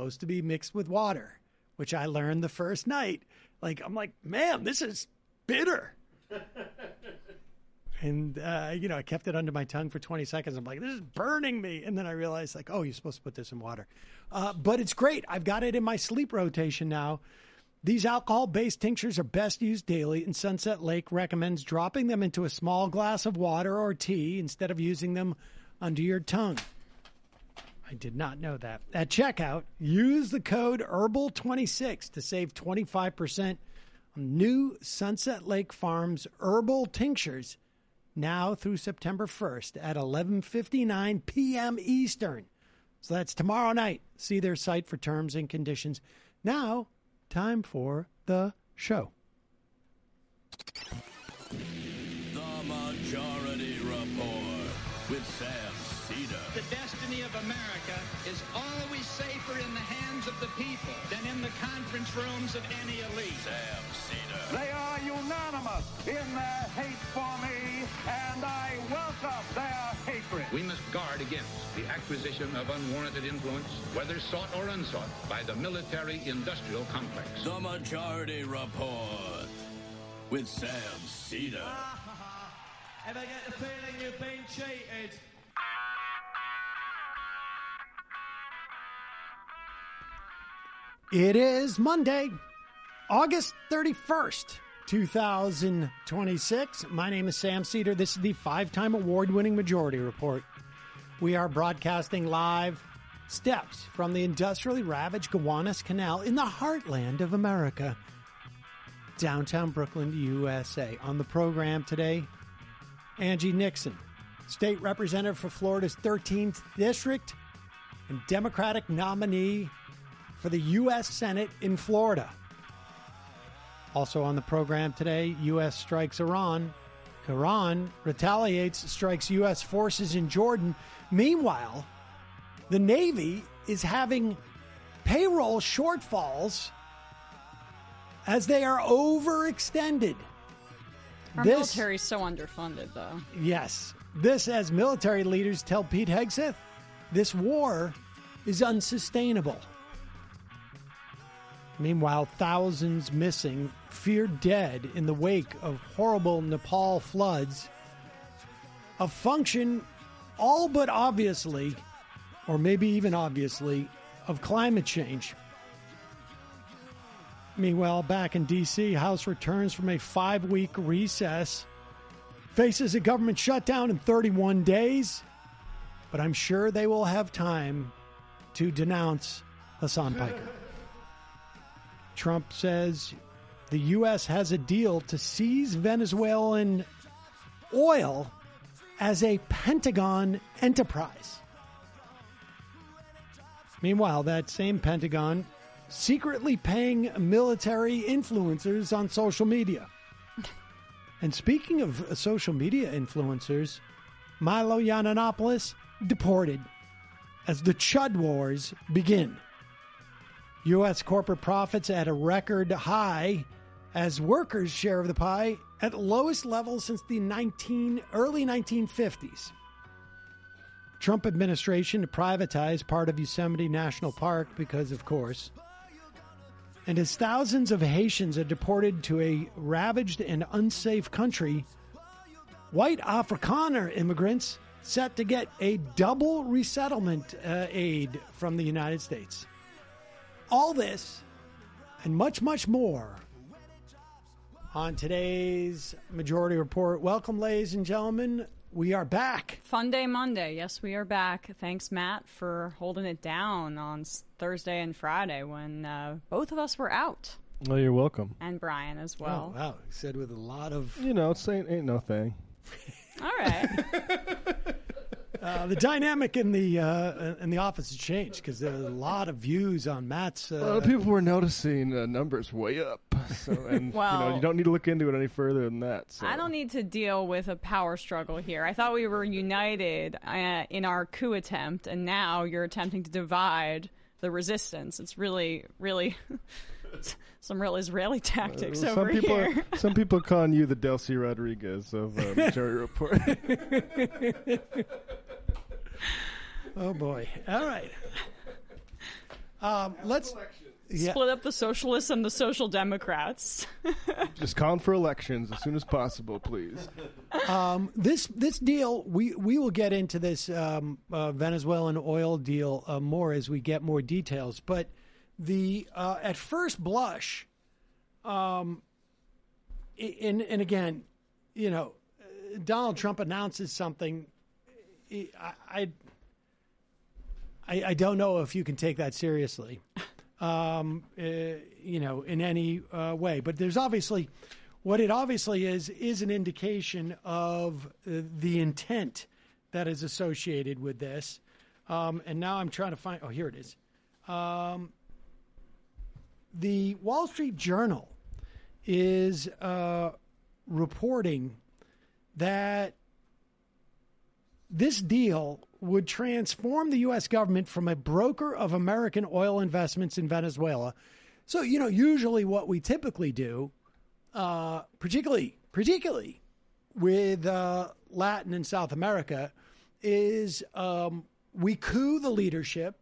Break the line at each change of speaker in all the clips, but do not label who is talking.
supposed to be mixed with water, which I learned the first night. I'm like, man, this is bitter. And, I kept it under my tongue for 20 seconds. I'm like, this is burning me. And then I realized, you're supposed to put this in water. But it's great. I've got it in my sleep rotation now. These alcohol-based tinctures are best used daily, and Sunset Lake recommends dropping them into a small glass of water or tea instead of using them under your tongue. I did not know that. At checkout, use the code HERBAL26 to save 25% on new Sunset Lake Farms herbal tinctures now through September 1st at 11:59 p.m. Eastern. So that's tomorrow night. See their site for terms and conditions. Now, time for the show.
The Majority Report with Sam Cedar.
The destiny of America is always safer in the hands of the people than in the conference rooms of any elite.
Sam Cedar.
They are unanimous in their hate for me, and I welcome their hatred.
We must guard against the acquisition of unwarranted influence, whether sought or unsought, by the military-industrial complex.
The Majority Report with Sam Cedar.
If I get the feeling you've been cheated.
It is Monday, August 31st, 2026. My name is Sam Cedar. This is the 5-time award-winning Majority Report. We are broadcasting live steps from the industrially ravaged Gowanus Canal in the heartland of America, downtown Brooklyn, USA. On the program today, Angie Nixon, state representative for Florida's 13th district and Democratic nominee for the U.S. Senate in Florida. Also on the program today, U.S. strikes Iran. Iran retaliates, strikes U.S. forces in Jordan. Meanwhile, the Navy is having payroll shortfalls as they are overextended.
Our military is so underfunded, though.
Yes. This, as military leaders tell Pete Hegseth, this war is unsustainable. Meanwhile, thousands missing, feared dead in the wake of horrible Nepal floods. A function, all but obviously, or maybe even obviously, of climate change. Meanwhile, back in D.C., House returns from a 5-week recess, faces a government shutdown in 31 days, but I'm sure they will have time to denounce Hassan Piker. Trump says the U.S. has a deal to seize Venezuelan oil as a Pentagon enterprise. Meanwhile, that same Pentagon secretly paying military influencers on social media. And speaking of social media influencers, Milo Yiannopoulos deported as the Chud Wars begin. U.S. corporate profits at a record high as workers' share of the pie at lowest levels since the early 1950s. Trump administration to privatize part of Yosemite National Park because, of course. And as thousands of Haitians are deported to a ravaged and unsafe country, white Afrikaner immigrants set to get a double resettlement aid from the United States. All this and much, much more on today's Majority Report. Welcome, ladies and gentlemen. We are back.
Fun Day Monday. Yes, we are back. Thanks, Matt, for holding it down on Thursday and Friday when both of us were out.
Well, you're welcome.
And Brian as well.
Oh, wow. He said with a lot of...
It's ain't no thing.
All right.
The dynamic in the office has changed because there are a lot of views on Matt's.
A lot of people were noticing numbers way up. So, and
well,
you don't need to look into it any further than that. So.
I don't need to deal with a power struggle here. I thought we were united in our coup attempt, and now you're attempting to divide the resistance. It's really, really some real Israeli tactics over here.
Some people are calling you the Delcy Rodriguez of Majority Report.
Oh, boy. All right. Let's
Split up the socialists and the social democrats.
Just calling for elections as soon as possible, please.
This deal, we will get into this Venezuelan oil deal more as we get more details. But the at first blush, and again, Donald Trump announces something. I don't know if you can take that seriously. In any way. But there's obviously, what it obviously is an indication of the intent that is associated with this. And now I'm trying to find, here it is. The Wall Street Journal is reporting that this deal would transform the U.S. government from a broker of American oil investments in Venezuela. So, usually what we typically do, particularly with Latin and South America, is we coup the leadership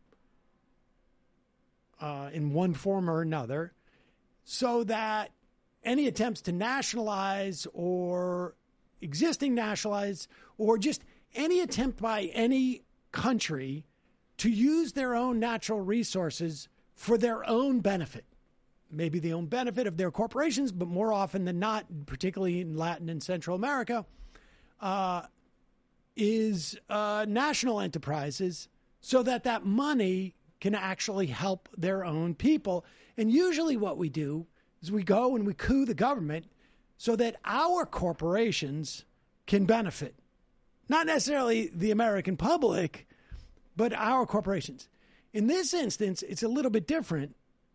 in one form or another so that any attempts to nationalize or existing nationalize or just any attempt by any country to use their own natural resources for their own benefit, maybe the own benefit of their corporations, but more often than not, particularly in Latin and Central America, is national enterprises so that money can actually help their own people. And usually what we do is we go and we coup the government so that our corporations can benefit. Not necessarily the American public, but our corporations. In this instance, it's a little bit different.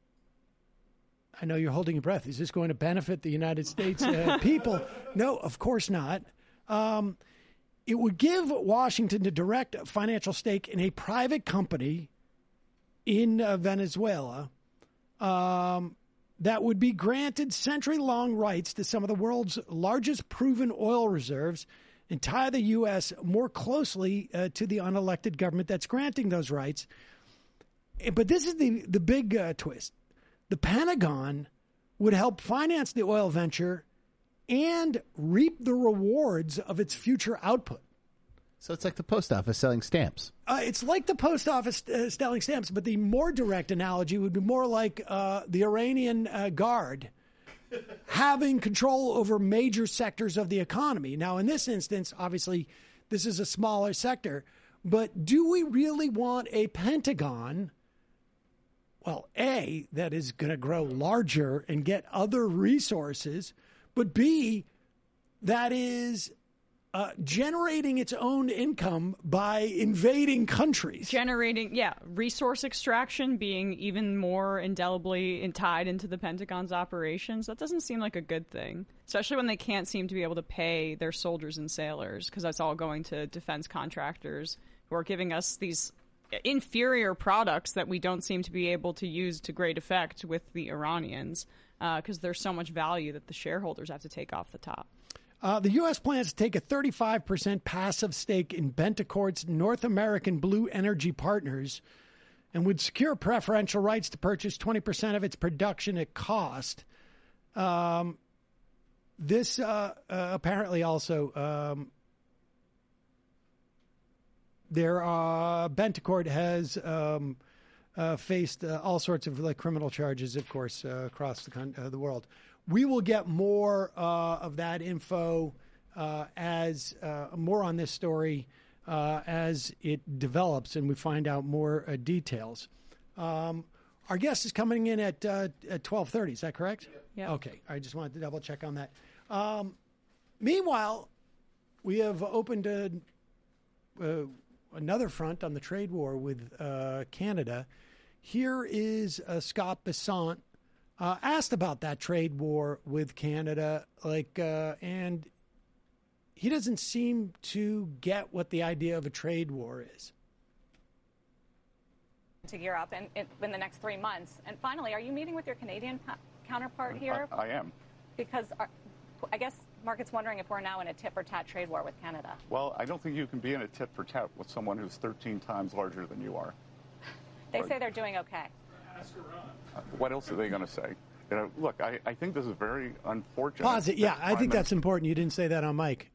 I know you're holding your breath. Is this going to benefit the United States people? No, of course not. It would give Washington a direct financial stake in a private company in Venezuela that would be granted century-long rights to some of the world's largest proven oil reserves and tie the U.S. more closely to the unelected government that's granting those rights. But this is the big twist. The Pentagon would help finance the oil venture and reap the rewards of its future output.
So it's like the post office selling stamps.
It's like the post office selling stamps, but the more direct analogy would be more like the Iranian Guard having control over major sectors of the economy. Now, in this instance, obviously, this is a smaller sector, but do we really want a Pentagon, well, A, that is going to grow larger and get other resources, but B, that is generating its own income by invading countries.
Resource extraction being even more indelibly tied into the Pentagon's operations. That doesn't seem like a good thing, especially when they can't seem to be able to pay their soldiers and sailors, because that's all going to defense contractors who are giving us these inferior products that we don't seem to be able to use to great effect with the Iranians, because there's so much value that the shareholders have to take off the top.
The U.S. plans to take a 35% passive stake in Bentacort's North American Blue Energy Partners and would secure preferential rights to purchase 20% of its production at cost. This apparently also, Bentacort has faced all sorts of criminal charges, of course, across the world. We will get more of that info as more on this story as it develops and we find out more details. Our guest is coming in at 12:30. Is that correct?
Yeah.
Okay. I just wanted to double check on that. Meanwhile, we have opened another front on the trade war with Canada. Here is Scott Bessant. Asked about that trade war with Canada, and he doesn't seem to get what the idea of a trade war is.
To gear up in the next 3 months. And finally, are you meeting with your Canadian counterpart here?
I am.
Because I guess market's wondering if we're now in a tit-for-tat trade war with Canada.
Well, I don't think you can be in a tit-for-tat with someone who's 13 times larger than you are.
They say they're doing okay.
What else are they going to say? Look, I think this is very unfortunate.
Pause it. Yeah, I think that's important. You didn't say that on mic.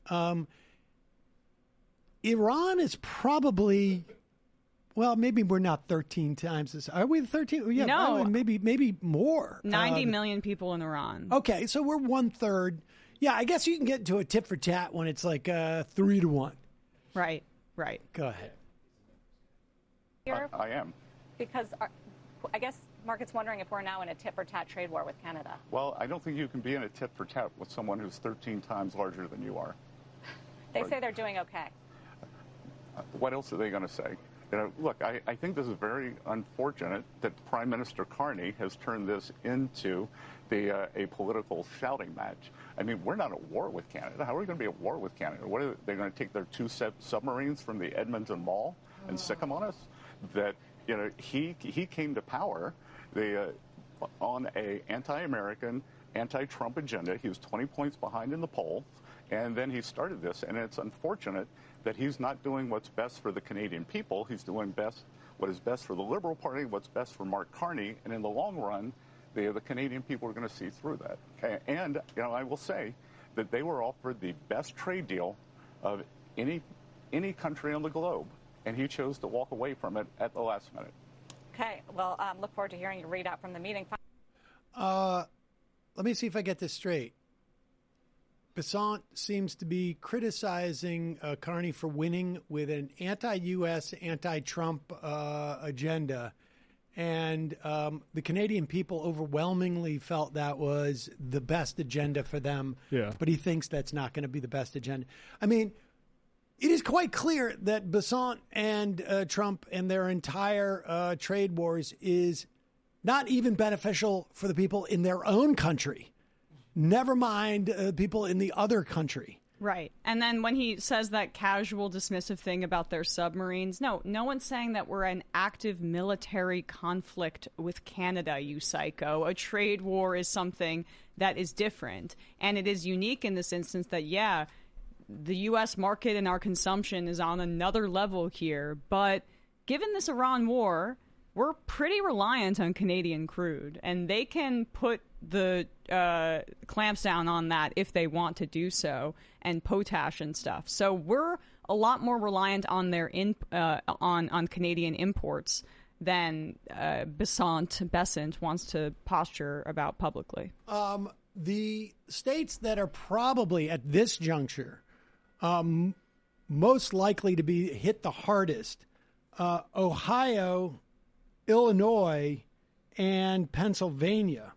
Iran is probably, well, maybe we're not 13 times this. Are we 13? Yeah,
no.
Maybe more.
90 million people in Iran.
Okay, so we're 1/3. Yeah, I guess you can get into a tit for tat when it's like 3-1.
Right.
Go ahead.
I am.
Because I guess Market's wondering if we're now in a tit-for-tat trade war with Canada.
Well, I don't think you can be in a tit-for-tat with someone who's 13 times larger than you are.
They say they're doing okay.
What else are they going to say? Look, I think this is very unfortunate that Prime Minister Carney has turned this into a political shouting match. I mean, we're not at war with Canada. How are we going to be at war with Canada? What are they going to take their 2 submarines from the Edmonton Mall and sick them on us? That he came to power on a anti-American, anti-Trump agenda. He was 20 points behind in the polls, and then he started this. And it's unfortunate that he's not doing what's best for the Canadian people. He's doing what is best for the Liberal Party, what's best for Mark Carney, and in the long run, the Canadian people are going to see through that. And I will say that they were offered the best trade deal of any country on the globe, and he chose to walk away from it at the last minute.
Okay, well, look forward to hearing your readout from the meeting.
Let me see if I get this straight. Bessant seems to be criticizing Carney for winning with an anti-U.S., anti-Trump agenda. And the Canadian people overwhelmingly felt that was the best agenda for them.
Yeah.
But he thinks that's not going to be the best agenda. I mean, it is quite clear that Bessant and Trump and their entire trade wars is not even beneficial for the people in their own country. Never mind people in the other country.
Right. And then when he says that casual dismissive thing about their submarines, no one's saying that we're in active military conflict with Canada, you psycho. A trade war is something that is different. And it is unique in this instance that, yeah, the U.S. market and our consumption is on another level here. But given this Iran war, we're pretty reliant on Canadian crude, and they can put the clamps down on that if they want to do so, and potash and stuff. So we're a lot more reliant on their on Canadian imports than Bessant wants to posture about publicly.
The states that are probably at this juncture most likely to be hit the hardest, Ohio, Illinois, and Pennsylvania.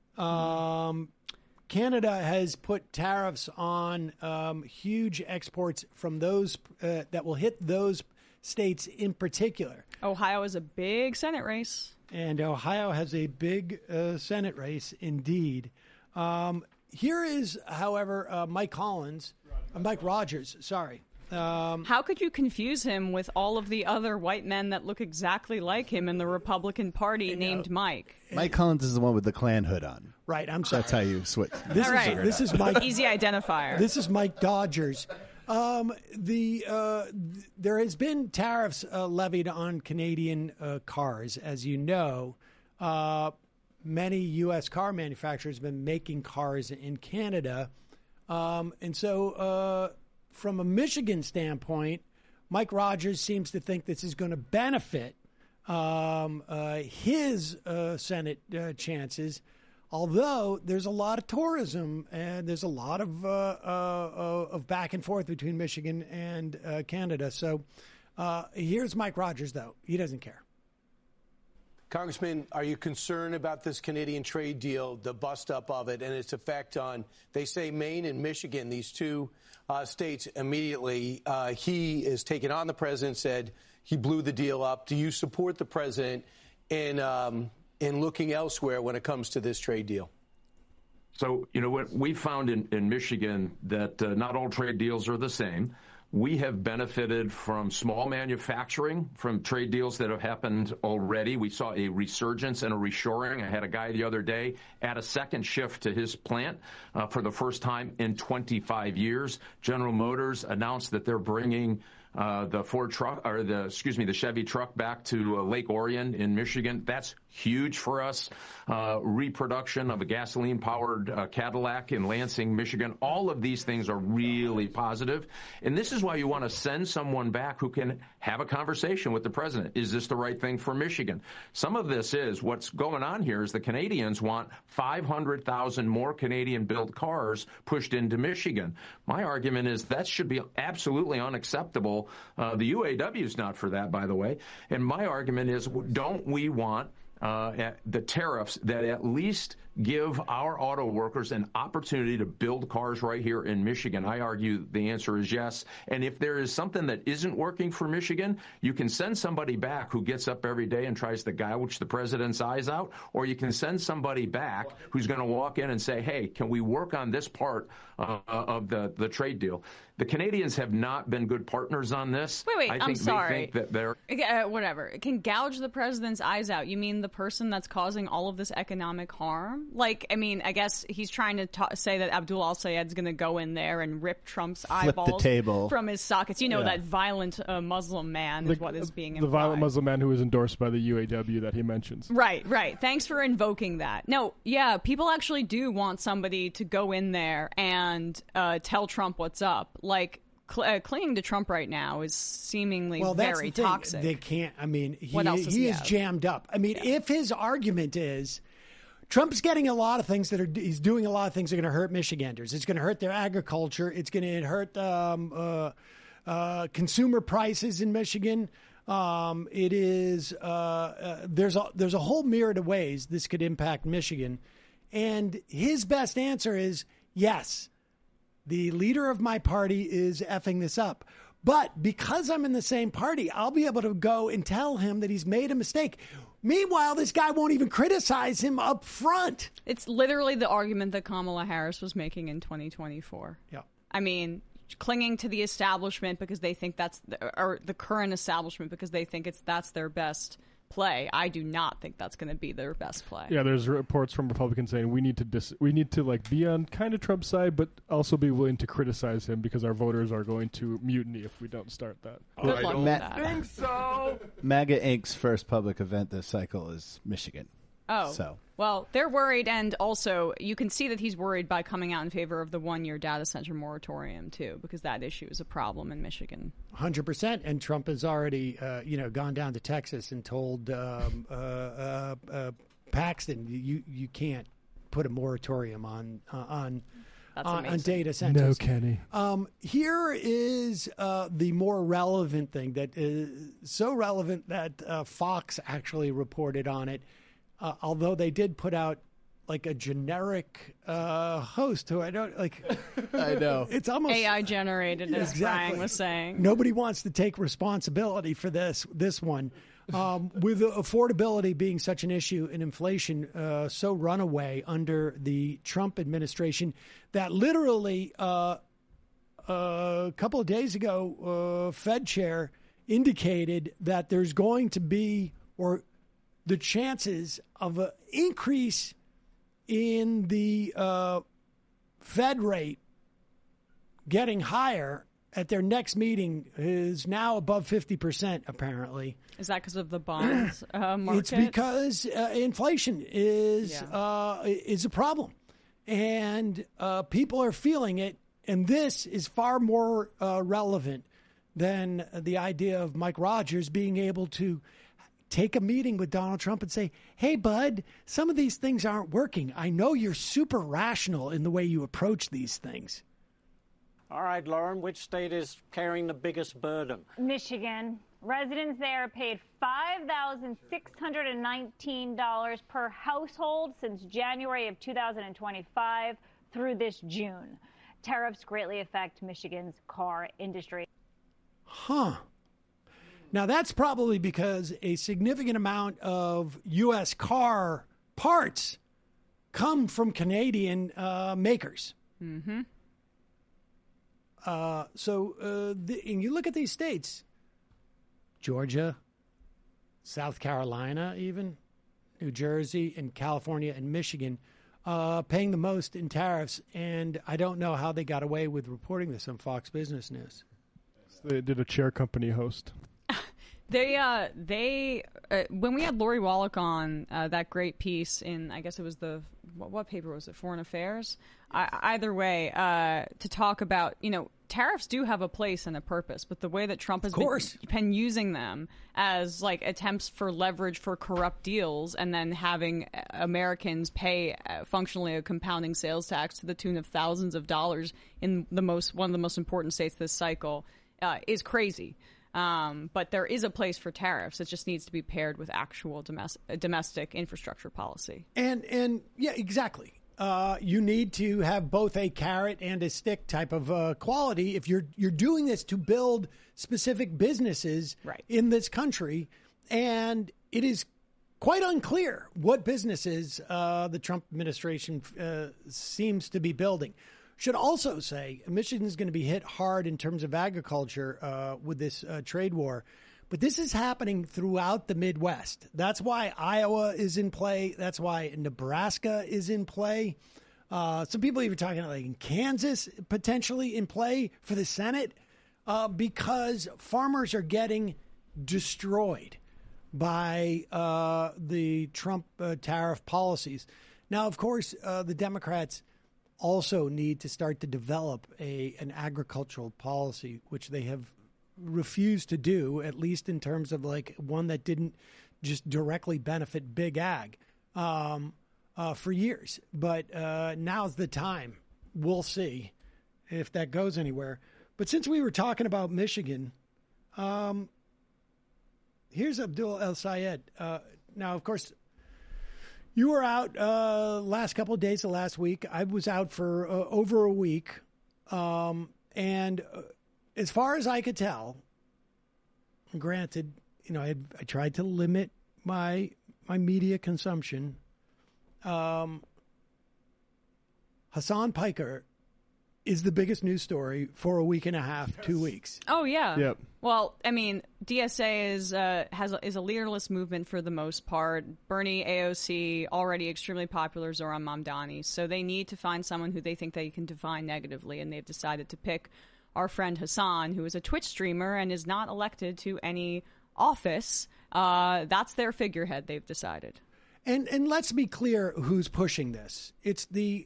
Canada has put tariffs on huge exports from those that will hit those states in particular.
Ohio is a big Senate race.
And Ohio has a big Senate race indeed. Here is, however, Mike Rogers, sorry.
How could you confuse him with all of the other white men that look exactly like him in the Republican Party named Mike?
Mike Collins is the one with the Klan hood on.
Right, I'm sorry.
That's how you switch.
This is Mike.
Easy identifier.
This is Mike Dodgers. There has been tariffs levied on Canadian cars, as you know. Many U.S. car manufacturers have been making cars in Canada, and so. From a Michigan standpoint, Mike Rogers seems to think this is going to benefit his Senate chances, although there's a lot of tourism and there's a lot of back and forth between Michigan and Canada. So here's Mike Rogers, though. He doesn't care.
Congressman, are you concerned about this Canadian trade deal, the bust-up of it, and its effect on, they say, Maine and Michigan, these two states immediately? He is taking on the president, said he blew the deal up. Do you support the president in looking elsewhere when it comes to this trade deal?
So, what we found in Michigan that not all trade deals are the same. We have benefited from small manufacturing, from trade deals that have happened already. We saw a resurgence and a reshoring. I had a guy the other day add a second shift to his plant for the first time in 25 years. General Motors announced that they're bringing the Chevy truck back to Lake Orion in Michigan. That's huge for us. Reproduction of a gasoline-powered Cadillac in Lansing, Michigan. All of these things are really positive. And this is why you want to send someone back who can have a conversation with the president. Is this the right thing for Michigan? Some of this is what's going on here is the Canadians want 500,000 more Canadian-built cars pushed into Michigan. My argument is that should be absolutely unacceptable. The UAW is not for that, by the way. And my argument is, don't we want the tariffs that at least give our auto workers an opportunity to build cars right here in Michigan? I argue the answer is yes. And if there is something that isn't working for Michigan, you can send somebody back who gets up every day and tries to gouge the president's eyes out, or you can send somebody back who's going to walk in and say, hey, can we work on this part of the trade deal? The Canadians have not been good partners on this.
Wait,
I think
I'm sorry.
They think that they're...
Whatever. It can gouge the president's eyes out. You mean the person that's causing all of this economic harm? Like, I mean, I guess he's trying to say that Abdul al-Sayed's going to go in there and rip Trump's eyeballs from his sockets. You know, that violent Muslim man is what is being implied.
The violent Muslim man who is endorsed by the UAW that he mentions.
Right. Thanks for invoking that. No, yeah, people actually do want somebody to go in there and tell Trump what's up. Like, clinging to Trump right now is seemingly very toxic.
They can't. I mean,
he
is jammed up. I mean, if his argument is Trump's getting a lot of things he's doing a lot of things that are going to hurt Michiganders. It's going to hurt their agriculture. It's going to hurt consumer prices in Michigan. It is there's a whole myriad of ways this could impact Michigan, and his best answer is yes. The leader of my party is effing this up. But because I'm in the same party, I'll be able to go and tell him that he's made a mistake. Meanwhile, this guy won't even criticize him up front.
It's literally the argument that Kamala Harris was making in 2024.
Yeah.
I mean, clinging to the establishment because they think or the current establishment because they think that's their best play. I do not think that's going to be their best play.
Yeah, there's reports from Republicans saying we need to like be on kind of Trump's side, but also be willing to criticize him because our voters are going to mutiny if we don't start that.
Good luck with that.
I think so.
MAGA Inc.'s first public event this cycle is Michigan.
Oh,
so.
Well, they're worried, and also you can see that he's worried by coming out in favor of the one-year data center moratorium, too, because that issue is a problem in Michigan.
100%, and Trump has already, gone down to Texas and told Paxton, you can't put a moratorium on data centers.
No, Kenny.
Here is the more relevant thing that is so relevant that Fox actually reported on it. Although they did put out like a generic host who I don't like.
I know.
It's almost
AI generated, as Brian was saying.
Nobody wants to take responsibility for this one. With affordability being such an issue and inflation so runaway under the Trump administration that literally a couple of days ago, Fed chair indicated that there's going to be the chances of an increase in the Fed rate getting higher at their next meeting is now above 50%, apparently.
Is that because of the bonds market?
It's because inflation is a problem. And people are feeling it. And this is far more relevant than the idea of Mike Rogers being able to take a meeting with Donald Trump and say, hey, bud, some of these things aren't working. I know you're super rational in the way you approach these things.
All right, Lauren, which state is carrying the biggest burden?
Michigan. Residents there paid $5,619 per household since January of 2025 through this June. Tariffs greatly affect Michigan's car industry.
Huh. Now, that's probably because a significant amount of U.S. car parts come from Canadian makers.
Mm-hmm.
And you look at these states, Georgia, South Carolina even, New Jersey, and California and Michigan paying the most in tariffs. And I don't know how they got away with reporting this on Fox Business News.
They did a chair company host.
They when we had Lori Wallach on that great piece in, I guess it was what paper was it? Foreign Affairs. Either way, to talk about, tariffs do have a place and a purpose, but the way that Trump has been using them as like attempts for leverage for corrupt deals, and then having Americans pay functionally a compounding sales tax to the tune of thousands of dollars in one of the most important states this cycle, is crazy. But there is a place for tariffs. It just needs to be paired with actual domestic infrastructure policy.
And yeah, exactly. You need to have both a carrot and a stick type of quality if you're doing this to build specific businesses in this country. And it is quite unclear what businesses the Trump administration seems to be building. Should also say Michigan is going to be hit hard in terms of agriculture with this trade war. But this is happening throughout the Midwest. That's why Iowa is in play. That's why Nebraska is in play. Some people even talking like in Kansas potentially in play for the Senate because farmers are getting destroyed by the Trump tariff policies. Now, of course, the Democrats also need to start to develop an agricultural policy, which they have refused to do, at least in terms of like one that didn't just directly benefit big ag for years. But now's the time. We'll see if that goes anywhere. But since we were talking about Michigan, here's Abdul El-Sayed. Now, of course, you were out last couple of days of last week. I was out for over a week. And as far as I could tell, granted, I tried to limit my media consumption. Hasan Piker is the biggest news story for a week and a half, 2 weeks.
Oh, yeah.
Yep.
Well, I mean, DSA is a leaderless movement for the most part. Bernie, AOC, already extremely popular, Zohran Mamdani. So they need to find someone who they think they can define negatively, and they've decided to pick our friend Hasan, who is a Twitch streamer and is not elected to any office. That's their figurehead, they've decided.
And let's be clear who's pushing this. It's the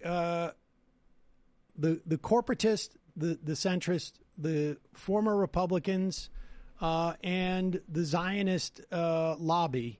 corporatist, the centrist, the former Republicans, and the Zionist lobby,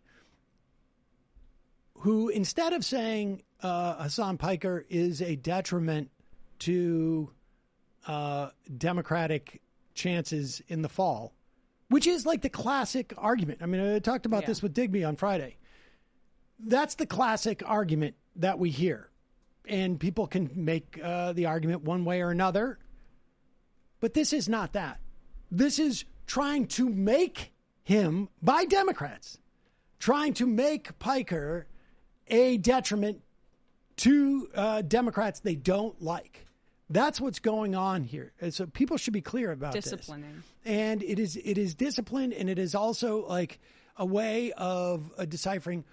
who instead of saying Hasan Piker is a detriment to Democratic chances in the fall, which is like the classic argument. I mean, I talked about this with Digby on Friday. That's the classic argument that we hear. And people can make the argument one way or another. But this is not that. This is trying to make him, by Democrats, trying to make Piker a detriment to Democrats they don't like. That's what's going on here. And so people should be clear about
disciplining.
This. And it is discipline, and it is also like a way of deciphering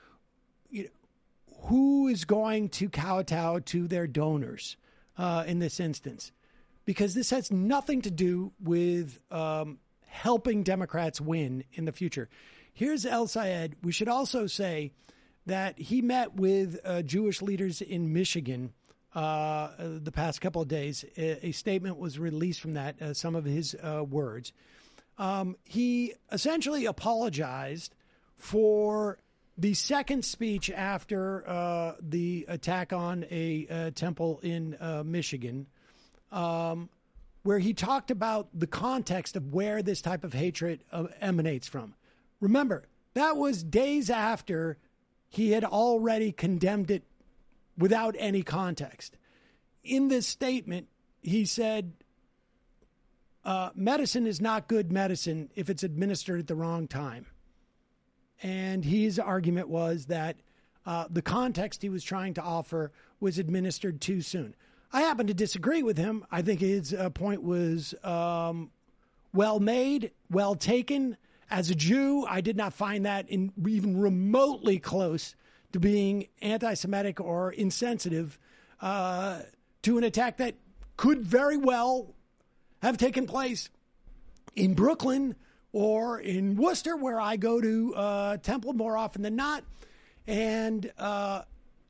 who is going to kowtow to their donors in this instance. Because this has nothing to do with helping Democrats win in the future. Here's El-Sayed. We should also say that he met with Jewish leaders in Michigan the past couple of days. A statement was released from that, some of his words. He essentially apologized for the second speech after the attack on a temple in Michigan, where he talked about the context of where this type of hatred emanates from. Remember, that was days after he had already condemned it without any context. In this statement, he said, medicine is not good medicine if it's administered at the wrong time. And his argument was that the context he was trying to offer was administered too soon. I happen to disagree with him. I think his point was well made, well taken. As a Jew, I did not find that even remotely close to being anti-Semitic or insensitive to an attack that could very well have taken place in Brooklyn, or in Worcester, where I go to Temple more often than not. And but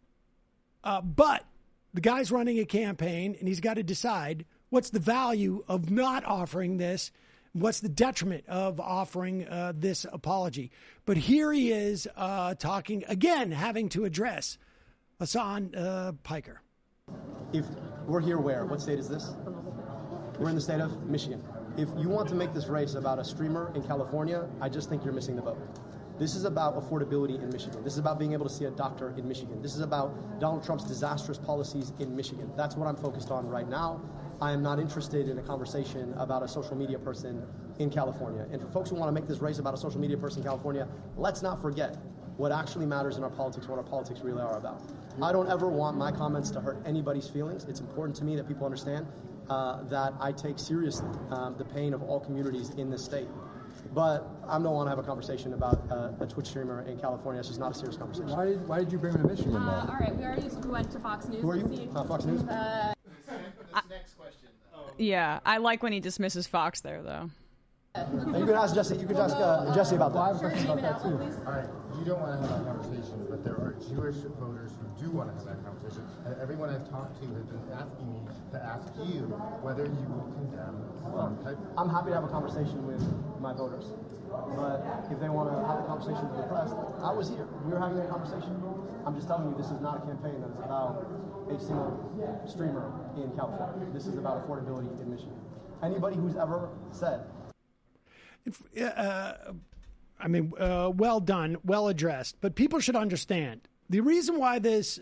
the guy's running a campaign, and he's got to decide what's the value of not offering this, what's the detriment of offering this apology. But here he is talking again, having to address Hasan Piker.
If we're here, where? What state is this? We're in the state of Michigan. If you want to make this race about a streamer in California, I just think you're missing the boat. This is about affordability in Michigan. This is about being able to see a doctor in Michigan. This is about Donald Trump's disastrous policies in Michigan. That's what I'm focused on right now. I am not interested in a conversation about a social media person in California. And for folks who want to make this race about a social media person in California, let's not forget what actually matters in our politics, what our politics really are about. I don't ever want my comments to hurt anybody's feelings. It's important to me that people understand that I take seriously the pain of all communities in this state. But I don't want to have a conversation about a Twitch streamer in California. It's just not a serious conversation.
Why did you bring him to Michigan?
All right, we went to Fox News.
Who are you? Fox News?
Next question.
Yeah, I like when he dismisses Fox there, though.
You can ask Jesse. You can ask Jesse about that.
I have a question about that too. All right, you don't want to have that conversation, but there are Jewish voters who do want to have that conversation. And everyone I've talked to has been asking me to ask you whether you would condemn Piper.
I'm happy to have a conversation with my voters, but if they want to have a conversation with the press, I was here. We were having a conversation. I'm just telling you, this is not a campaign that is about a single streamer in California. This is about affordability in Michigan. Anybody who's ever said.
Well done, well addressed. But people should understand the reason why this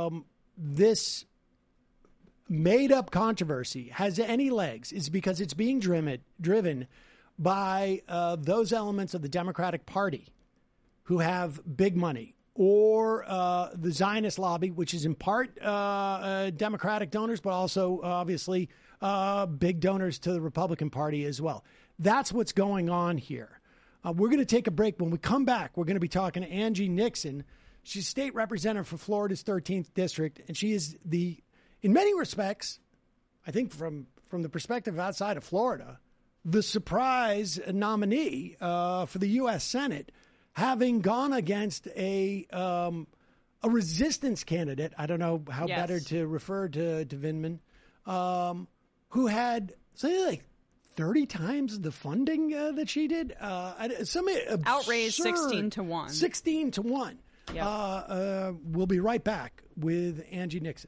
made-up controversy has any legs is because it's being driven by those elements of the Democratic Party who have big money, or the Zionist lobby, which is in part Democratic donors, but also obviously big donors to the Republican Party as well. That's what's going on here. We're going to take a break. When we come back, we're going to be talking to Angie Nixon. She's state representative for Florida's 13th district, and she is in many respects, I think from the perspective outside of Florida, the surprise nominee for the U.S. Senate, having gone against a resistance candidate. I don't know how better to refer to Vindman, who had something like 30 times the funding that she did.
Outraised 16-1.
16-1. Yep. We'll be right back with Angie Nixon.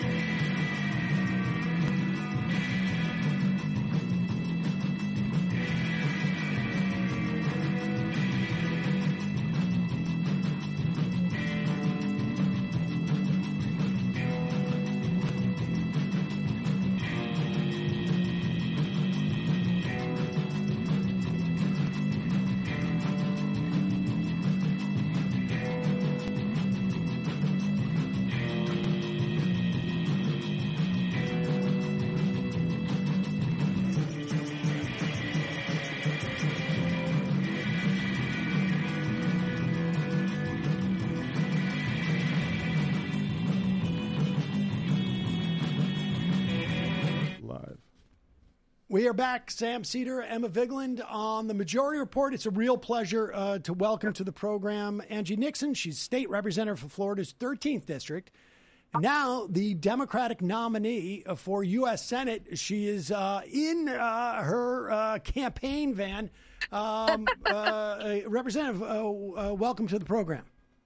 We are back. Sam Seder, Emma Vigeland on the Majority Report. It's a real pleasure to welcome to the program Angie Nixon. She's state representative for Florida's 13th district. And now the Democratic nominee for U.S. Senate. She is in her campaign van. Representative, welcome to the program.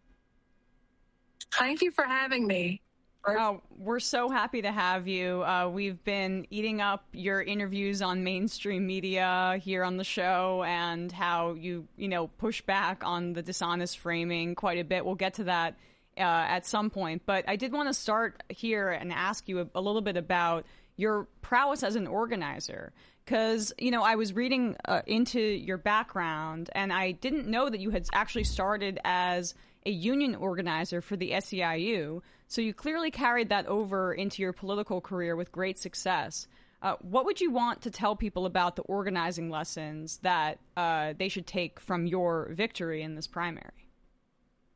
Thank you for having me.
Oh, we're so happy to have you. We've been eating up your interviews on mainstream media here on the show, and how you push back on the dishonest framing quite a bit. We'll get to that at some point. But I did want to start here and ask you a little bit about your prowess as an organizer. Because, I was reading into your background, and I didn't know that you had actually started as a union organizer for the SEIU. So you clearly carried that over into your political career with great success. What would you want to tell people about the organizing lessons that they should take from your victory in this primary?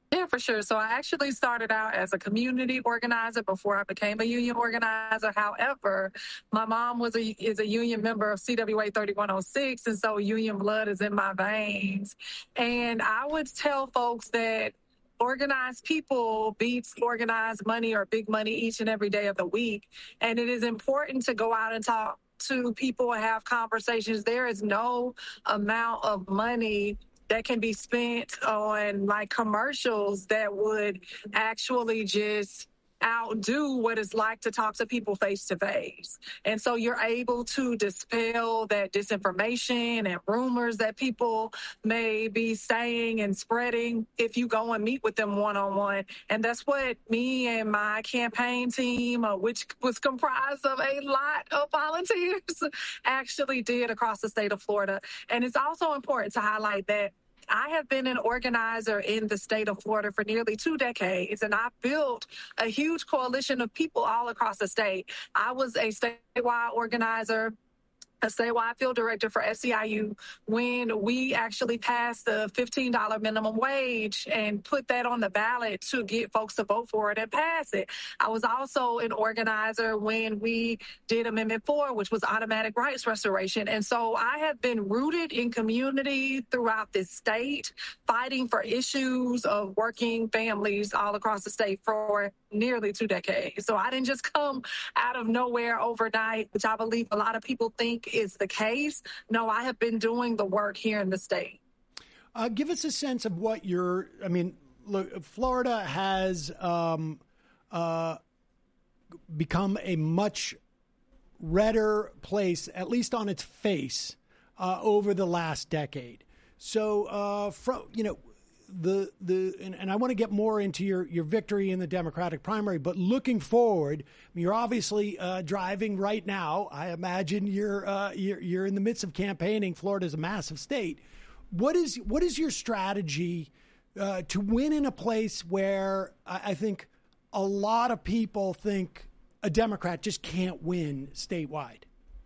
Yeah, for sure. So I actually started out as a community organizer before I became a union organizer. However, my mom is a union member of CWA 3106, and so union blood is in my veins. And I would tell folks that organized people beats organized money or big money each and every day of the week. And it is important to go out and talk to people and have conversations. There is no amount of money that can be spent on like commercials that would actually just outdo what it's like to talk to people face to face. And so you're able to dispel that disinformation and rumors that people may be saying and spreading if you go and meet with them one-on-one. And that's what me and my campaign team, which was comprised of a lot of volunteers, actually did across the state of Florida. And it's also important to highlight that I have been an organizer in the state of Florida for nearly 2 decades, and I've built a huge coalition of people all across the state. I was a statewide organizer, a statewide field director for SEIU when we actually passed the $15 minimum wage and put that on the ballot to get folks to vote for it and pass it. I was also an organizer when we did Amendment 4, which was automatic rights restoration. And so I have been rooted in community throughout this state, fighting for issues of working families all across the state for nearly 2 decades. So I didn't just come out of nowhere overnight, which I believe a lot of people think is the case. No, I have been doing the work here in the state.
Give us a sense of what look, Florida has become a much redder place, at least on its face, over the last decade. So, and I want to get more into your victory in the Democratic primary, but looking forward, you're obviously driving right now. I imagine you're in the midst of campaigning. Florida's a massive state. What is your strategy to win in a place where I think a lot of people think a Democrat just can't win statewide?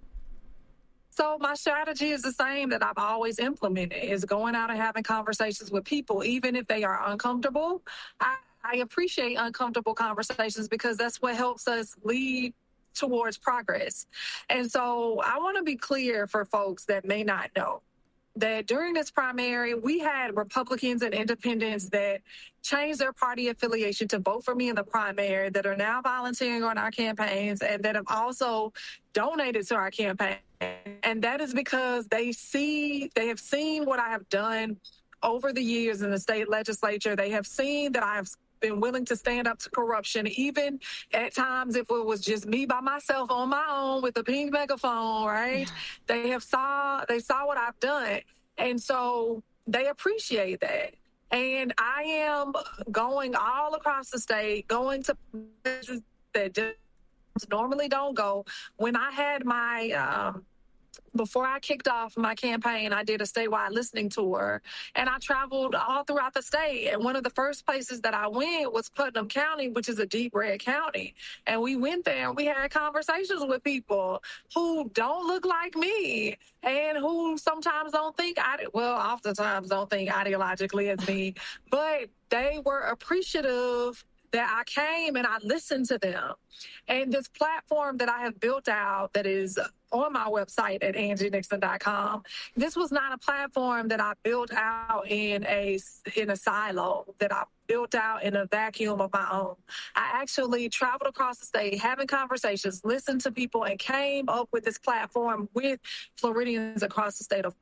So my strategy is the same that I've always implemented, is going out and having conversations with people, even if they are uncomfortable. I appreciate uncomfortable conversations because that's what helps us lead towards progress. And so I want to be clear for folks that may not know that during this primary, we had Republicans and independents that changed their party affiliation to vote for me in the primary, that are now volunteering on our campaigns, and that have also donated to our campaign. And that is because they have seen what I have done over the years in the state legislature. They have seen that I have been willing to stand up to corruption, even at times if it was just me by myself on my own with a pink megaphone, right? Yeah. They saw what I've done. And so they appreciate that. And I am going all across the state, going to places that just normally don't go. When I had my before I kicked off my campaign, I did a statewide listening tour, and I traveled all throughout the state. And one of the first places that I went was Putnam County, which is a deep red county. And we went there and we had conversations with people who don't look like me and who sometimes oftentimes don't think ideologically as me, but they were appreciative that I came and I listened to them. And this platform that I have built out that is on my website at AngieNixon.com, this was not a platform that I built out in a silo, that I built out in a vacuum of my own. I actually traveled across the state, having conversations, listened to people, and came up with this platform with Floridians across the state of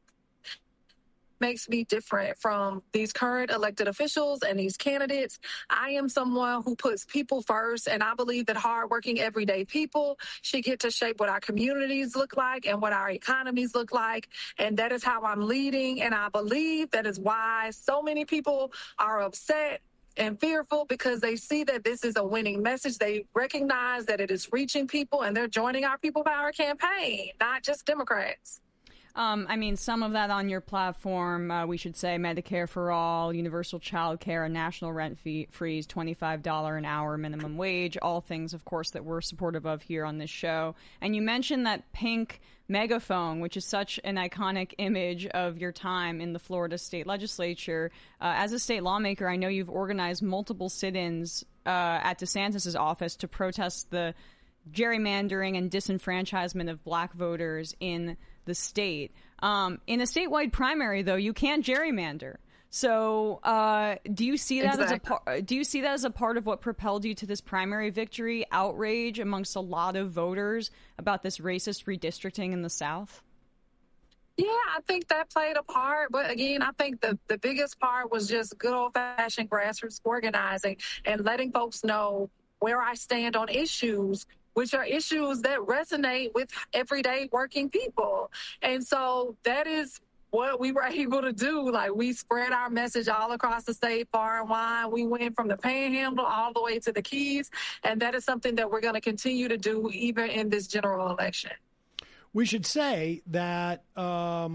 makes me different from these current elected officials and these candidates. I am someone who puts people first, and I believe that hardworking, everyday people should get to shape what our communities look like and what our economies look like, and that is how I'm leading, and I believe that is why so many people are upset and fearful, because they see that this is a winning message. They recognize that it is reaching people, and they're joining our People Power campaign, not just Democrats.
I mean, some of that on your platform, we should say Medicare for all, universal child care, a national rent freeze, $25 an hour minimum wage, all things, of course, that we're supportive of here on this show. And you mentioned that pink megaphone, which is such an iconic image of your time in the Florida state legislature. As a state lawmaker, I know you've organized multiple sit-ins at DeSantis' office to protest the gerrymandering and disenfranchisement of black voters in the state. In a statewide primary, though, you can't gerrymander. So, do you see that as a part of what propelled you to this primary victory? Outrage amongst a lot of voters about this racist redistricting in the South?
Yeah, I think that played a part. But again, I think the biggest part was just good old-fashioned grassroots organizing and letting folks know where I stand on issues, which are issues that resonate with everyday working people. And so that is what we were able to do. Like, we spread our message all across the state, far and wide. We went from the Panhandle all the way to the Keys, and that is something that we're going to continue to do even in this general election.
We should say that the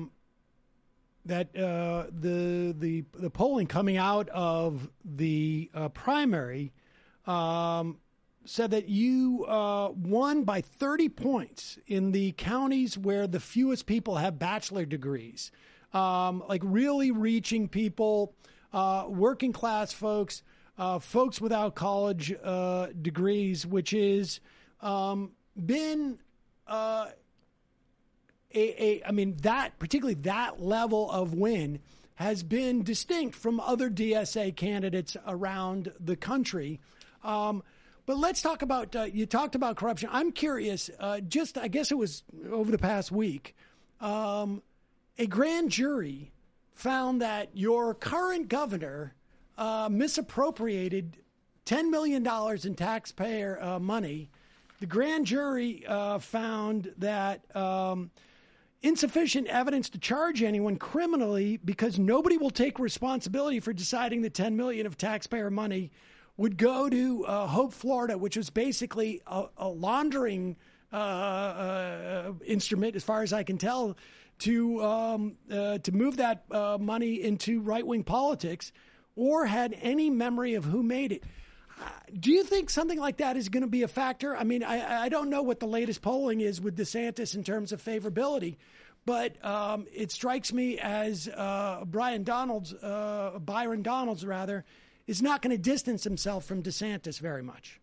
polling coming out of the primary said that you won by 30 points in the counties where the fewest people have bachelor degrees, like really reaching people, working class folks, folks without college degrees, which is been I mean, that particularly that level of win has been distinct from other DSA candidates around the country. But let's talk about, you talked about corruption. I'm curious, I guess it was over the past week, a grand jury found that your current governor misappropriated $10 million in taxpayer money. The grand jury found that insufficient evidence to charge anyone criminally because nobody will take responsibility for deciding the $10 million of taxpayer money would go to Hope, Florida, which was basically a laundering instrument, as far as I can tell, to move that money into right-wing politics, or had any memory of who made it. Do you think something like that is going to be a factor? I mean, I don't know what the latest polling is with DeSantis in terms of favorability, but it strikes me as Byron Donalds, is not going to distance himself from DeSantis very much.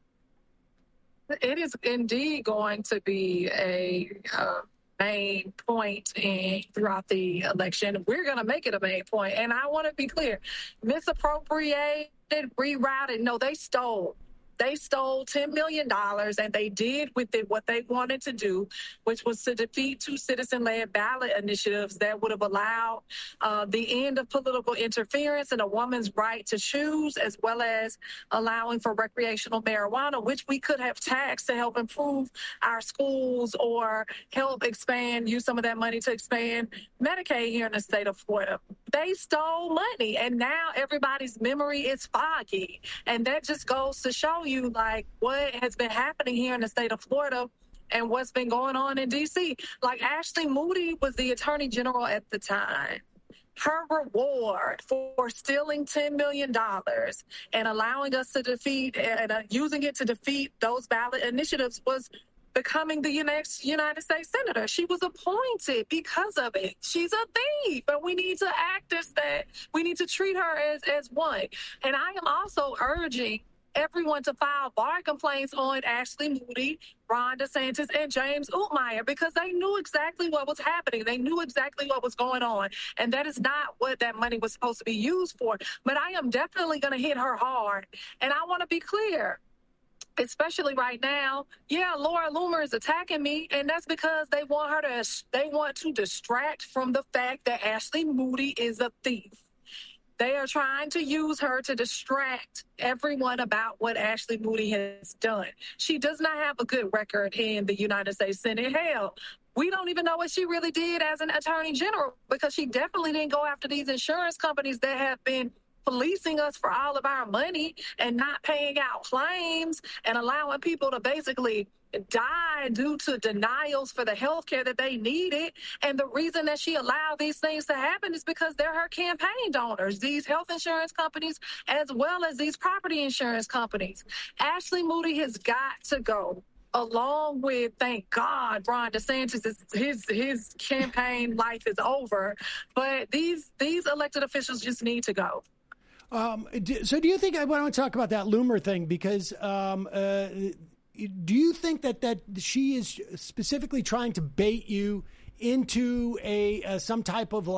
It is indeed going to be a main point throughout the election. We're going to make it a main point. And I want to be clear, misappropriated, rerouted, no, they stole. They stole $10 million, and they did with it what they wanted to do, which was to defeat two citizen-led ballot initiatives that would have allowed the end of political interference and a woman's right to choose, as well as allowing for recreational marijuana, which we could have taxed to help improve our schools or help use some of that money to expand Medicaid here in the state of Florida. They stole money, and now everybody's memory is foggy. And that just goes to show you, like, what has been happening here in the state of Florida and what's been going on in D.C. Like, Ashley Moody was the attorney general at the time. Her reward for stealing $10 million and allowing us to defeat and using it to defeat those ballot initiatives was becoming the next United States Senator. She was appointed because of it. She's a thief, and we need to act as that. We need to treat her as one. And I am also urging everyone to file bar complaints on Ashley Moody, Ron DeSantis, and James Utmeyer, because they knew exactly what was happening. They knew exactly what was going on. And that is not what that money was supposed to be used for. But I am definitely going to hit her hard. And I want to be clear, especially right now, Laura Loomer is attacking me, and that's because they want to distract from the fact that Ashley Moody is a thief. They are trying to use her to distract everyone about what Ashley Moody has done. She does not have a good record in the United States Senate. Hell, we don't even know what she really did as an attorney general, because she definitely didn't go after these insurance companies that have been policing us for all of our money and not paying out claims and allowing people to basically die due to denials for the health care that they needed. And the reason that she allowed these things to happen is because they're her campaign donors, these health insurance companies, as well as these property insurance companies. Ashley Moody has got to go. Along with, thank God, Ron DeSantis, his campaign life is over. But these elected officials just need to go.
So do you think, I want to talk about that Loomer thing, because do you think that she is specifically trying to bait you into some type of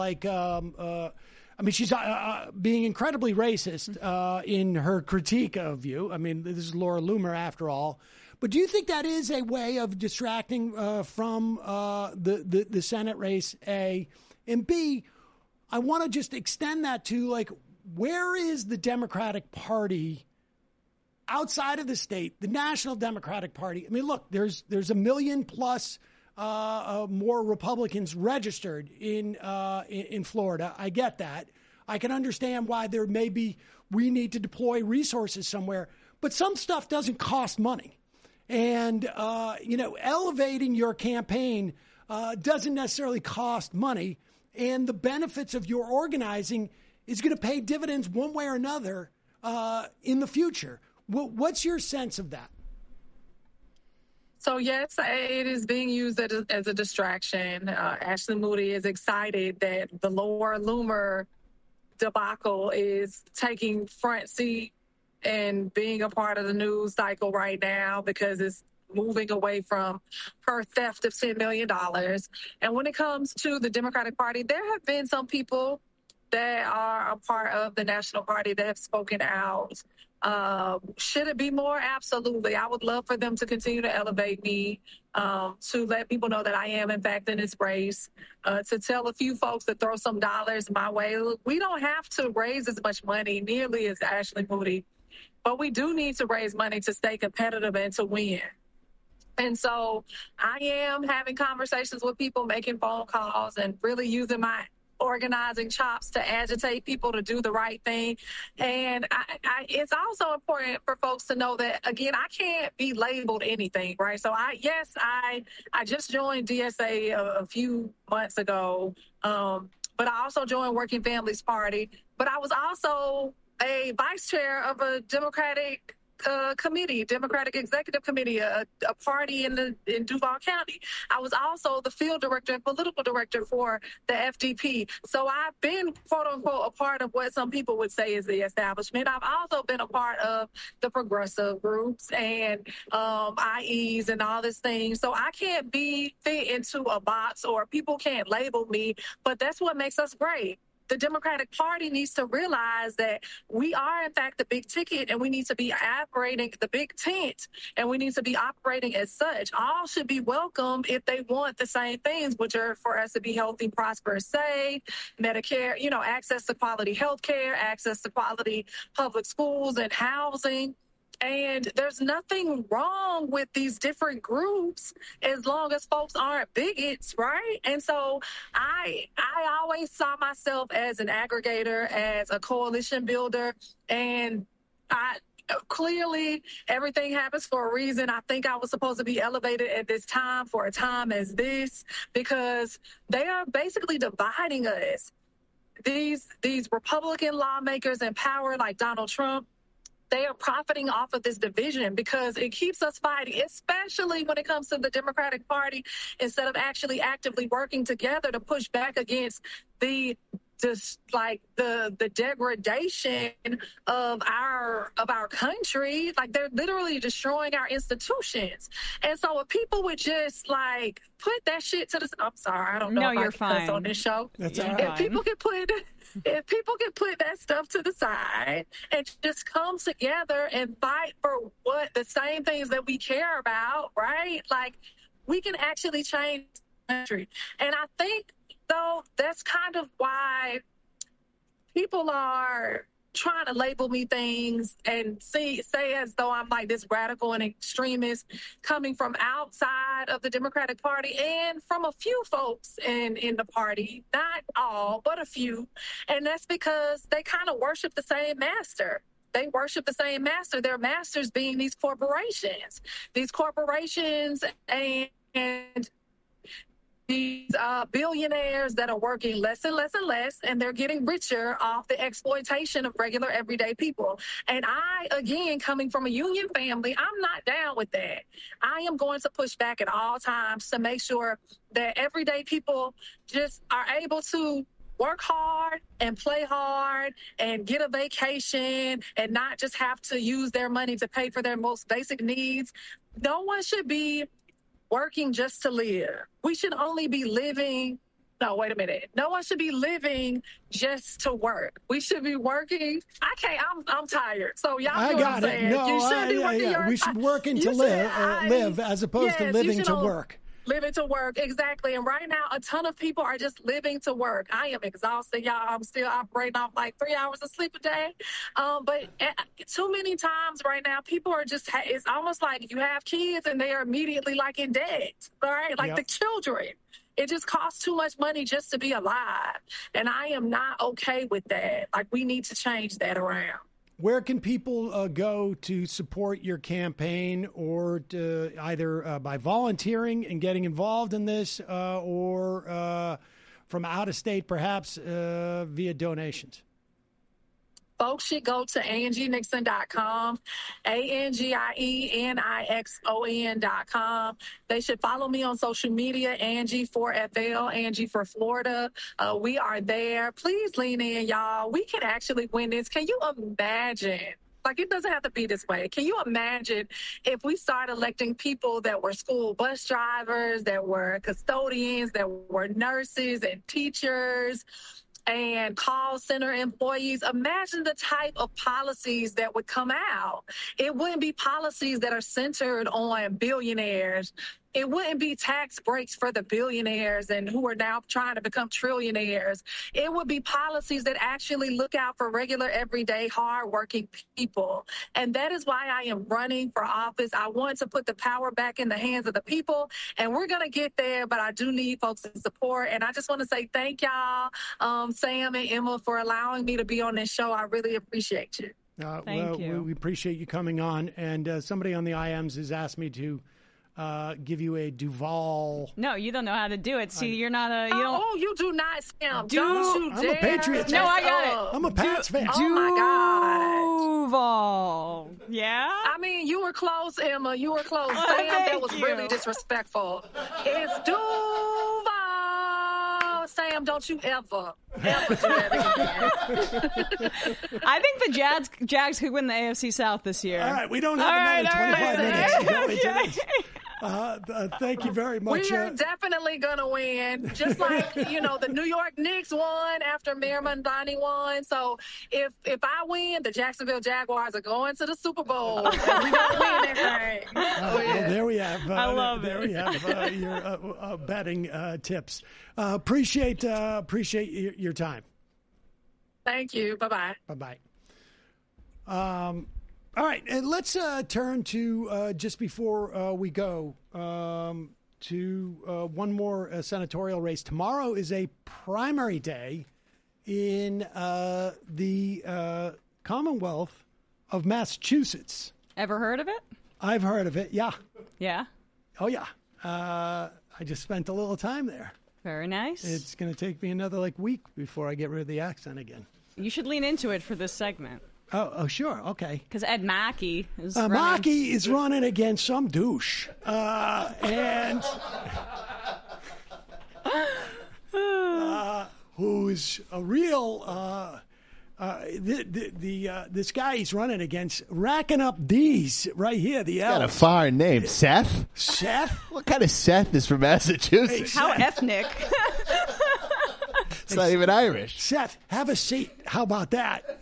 she's being incredibly racist in her critique of you. I mean, this is Laura Loomer after all. But do you think that is a way of distracting from the Senate race, A? And B, I want to just extend that to, where is the Democratic Party outside of the state, the National Democratic Party? I mean, look, there's 1 million plus more Republicans registered in Florida. I get that. I can understand why we need to deploy resources somewhere, but some stuff doesn't cost money. And, elevating your campaign doesn't necessarily cost money, and the benefits of your organizing is going to pay dividends one way or another in the future. What's your sense of that?
So, yes, it is being used as a distraction. Ashley Moody is excited that the Laura Loomer debacle is taking front seat and being a part of the news cycle right now because it's moving away from her theft of $10 million. And when it comes to the Democratic Party, there have been some people that are a part of the National Party that have spoken out. Should it be more? Absolutely. I would love for them to continue to elevate me, to let people know that I am, in fact, in this race, to tell a few folks to throw some dollars my way. Look, we don't have to raise as much money nearly as Ashley Moody, but we do need to raise money to stay competitive and to win. And so I am having conversations with people, making phone calls, and really using my organizing chops to agitate people to do the right thing. And it's also important for folks to know that, again, I can't be labeled anything, right? So I just joined DSA a few months ago, but I also joined Working Families Party. But I was also a vice chair of a Democratic Democratic Executive Committee, a party in Duval County. I was also the field director and political director for the FDP. So I've been, quote unquote, a part of what some people would say is the establishment. I've also been a part of the progressive groups and IEs and all this thing. So I can't be fit into a box, or people can't label me, but that's what makes us great. The Democratic Party needs to realize that we are, in fact, the big ticket, and we need to be operating the big tent, and we need to be operating as such. All should be welcome if they want the same things, which are for us to be healthy, prosperous, safe, Medicare, access to quality health care, access to quality public schools and housing. And there's nothing wrong with these different groups as long as folks aren't bigots, right? And so I always saw myself as an aggregator, as a coalition builder, and clearly everything happens for a reason. I think I was supposed to be elevated at this time for a time as this, because they are basically dividing us. These Republican lawmakers in power like Donald Trump, they are profiting off of this division because it keeps us fighting, especially when it comes to the Democratic Party, instead of actually actively working together to push back against the degradation of our country. Like, they're literally destroying our institutions. And so if people would just put that shit to the, I'm sorry, I don't know
no,
if
you're
I can
fine.
cuss on this show.
That's all
If
right.
if people can put that stuff to the side and just come together and fight for the same things that we care about, right? We can actually change the country. And I think, though, that's kind of why people are trying to label me things and say as though I'm like this radical and extremist coming from outside of the Democratic Party and from a few folks in the party, not all, but a few. And that's because they kind of worship the same master. They worship the same master, their masters being these corporations. These corporations and these billionaires that are working less and less and less, and they're getting richer off the exploitation of regular everyday people. And I, again, coming from a union family, I'm not down with that. I am going to push back at all times to make sure that everyday people just are able to work hard and play hard and get a vacation and not just have to use their money to pay for their most basic needs. No one should be working just to live. We should only be living. No, wait a minute. No one should be living just to work. We should be working. I can't. I'm tired. So y'all know what I'm saying.
No,
you should be working.
We should working to live as opposed to living to work.
Living to work, exactly. And right now, a ton of people are just living to work. I am exhausted, y'all. I'm still operating off like 3 hours of sleep a day. But too many times right now, people are just, it's almost like you have kids and they are immediately like in debt, all right? Like the children. It just costs too much money just to be alive. And I am not okay with that. Like, we need to change that around.
Where can people go to support your campaign, or to either by volunteering and getting involved in this, or from out of state, perhaps via donations?
Folks should go to AngieNixon.com, AngieNixon.com. They should follow me on social media, Angie4FL, Angie for Florida. We are there. Please lean in, y'all. We can actually win this. Can you imagine? Like, it doesn't have to be this way. Can you imagine if we start electing people that were school bus drivers, that were custodians, that were nurses and teachers, and call center employees? Imagine the type of policies that would come out. It wouldn't be policies that are centered on billionaires. It wouldn't be tax breaks for the billionaires and who are now trying to become trillionaires. It would be policies that actually look out for regular, everyday, hardworking people. And that is why I am running for office. I want to put the power back in the hands of the people, and we're going to get there, but I do need folks' support. And I just want to say thank y'all, Sam and Emma, for allowing me to be on this show. I really appreciate you.
Thank you. We appreciate you coming on. And somebody on the IMs has asked me to give you a Duval.
No, you don't know how to do it. See, you're not a.
You do not, Sam. Don't you dare.
I'm a Patriots fan.
No, I got it.
I'm a Pats fan.
Oh my God.
Duval. Yeah.
I mean, you were close, Emma. You were close. Sam, that was really disrespectful. It's Duval. Sam, don't you ever do that again.
I think the Jags could win the AFC South this year.
All right, we don't have another 25 minutes to go into this. Thank you very much.
We are definitely going to win, just like, the New York Knicks won after Mayor Mondani won. So if I win, the Jacksonville Jaguars are going to the Super Bowl. And we're going to win that thing.
Well, there we have.
I love
there we have your betting tips. Appreciate your time.
Thank you. Bye-bye.
Bye-bye. All right, and let's turn to, just before we go, to one more senatorial race. Tomorrow is a primary day in the Commonwealth of Massachusetts.
Ever heard of it?
I've heard of it, yeah.
Yeah?
Oh, yeah. I just spent a little time there.
Very nice.
It's going to take me another, week before I get rid of the accent again.
You should lean into it for this segment.
Oh, sure. Okay.
Because Ed Mackey is
Mackey is running against some douche. And who's a real... this guy he's running against, racking up D's right here. The
Got a foreign name, Seth.
Seth?
What kind of Seth is from Massachusetts?
How ethnic?
It's not even Irish.
Seth, have a seat. How about that?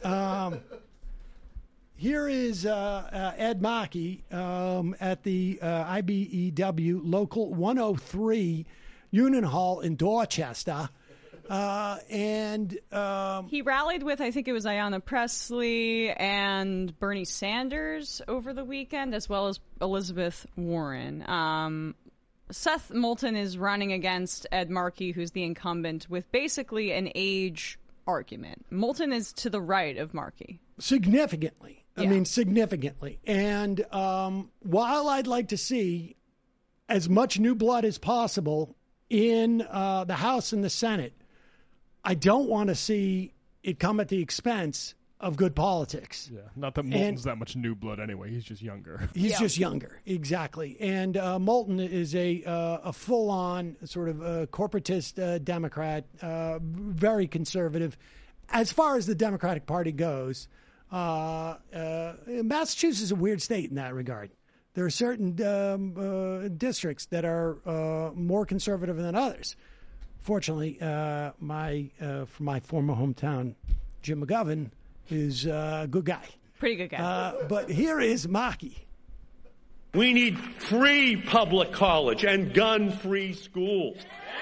Here is Ed Mackey at the IBEW Local 103 Union Hall in Dorchester.
He rallied with, I think it was Ayanna Pressley and Bernie Sanders over the weekend, as well as Elizabeth Warren. Seth Moulton is running against Ed Markey, who's the incumbent, with basically an age argument. Moulton is to the right of Markey.
Significantly. I mean, significantly. And while I'd like to see as much new blood as possible in the House and the Senate, I don't want to see it come at the expense of good politics.
Yeah, not that Moulton's that much new blood anyway. He's just younger.
He's just younger, exactly. And Moulton is a full-on sort of corporatist Democrat, very conservative. As far as the Democratic Party goes, Massachusetts is a weird state in that regard. There are certain districts that are more conservative than others. Fortunately, from my former hometown, Jim McGovern is a good guy.
Pretty good guy.
But here is Markey.
We need free public college and gun-free schools.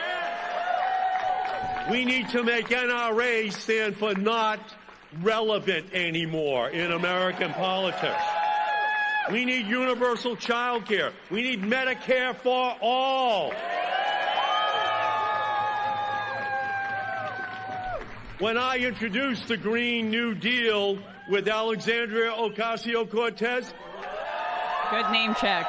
We need to make NRA stand for not relevant anymore in American politics. We need universal child care. We need Medicare for all. When I introduced the Green New Deal with Alexandria Ocasio-Cortez,
good name check,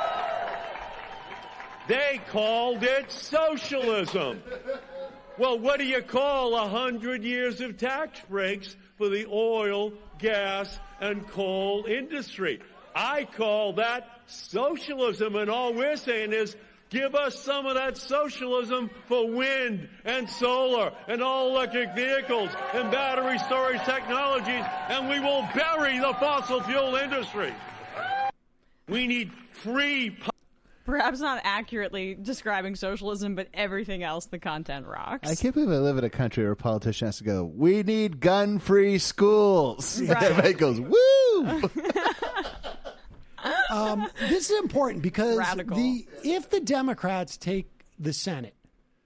they called it socialism. Well, what do you call 100 years of tax breaks for the oil, gas, and coal industry? I call that socialism, and all we're saying is give us some of that socialism for wind and solar and all-electric vehicles and battery storage technologies, and we will bury the fossil fuel industry. We need free...
Perhaps not accurately describing socialism, but everything else, the content rocks.
I can't believe I live in a country where a politician has to go, we need gun-free schools.
Right.
Everybody goes, woo!
This is important because
Radical.
if the Democrats take the Senate,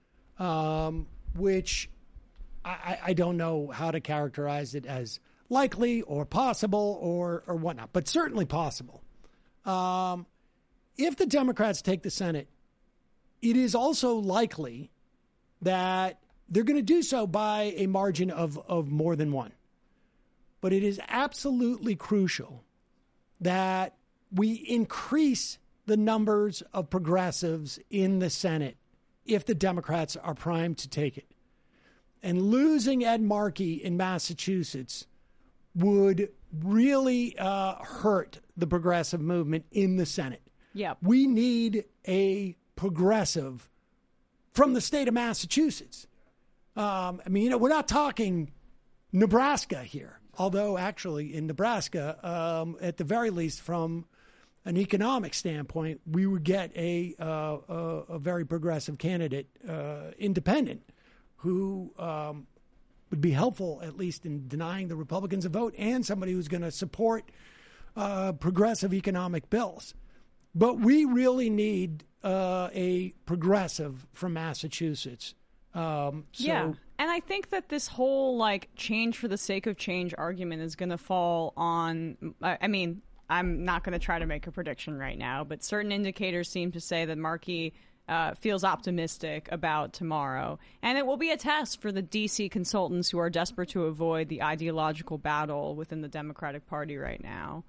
which I don't know how to characterize it as likely or possible or whatnot, but certainly possible. If the Democrats take the Senate, it is also likely that they're going to do so by a margin of more than one. But it is absolutely crucial that we increase the numbers of progressives in the Senate if the Democrats are primed to take it. And losing Ed Markey in Massachusetts would really hurt the progressive movement in the Senate.
Yep.
We need a progressive from the state of Massachusetts. We're not talking Nebraska here, although actually in Nebraska, at the very least from an economic standpoint, we would get a very progressive candidate, independent, who would be helpful, at least in denying the Republicans a vote, and somebody who's going to support progressive economic bills. But we really need a progressive from Massachusetts.
Yeah. And I think that this whole, change for the sake of change argument is going to fall on, I'm not going to try to make a prediction right now, but certain indicators seem to say that Markey feels optimistic about tomorrow. And it will be a test for the D.C. consultants who are desperate to avoid the ideological battle within the Democratic Party right now,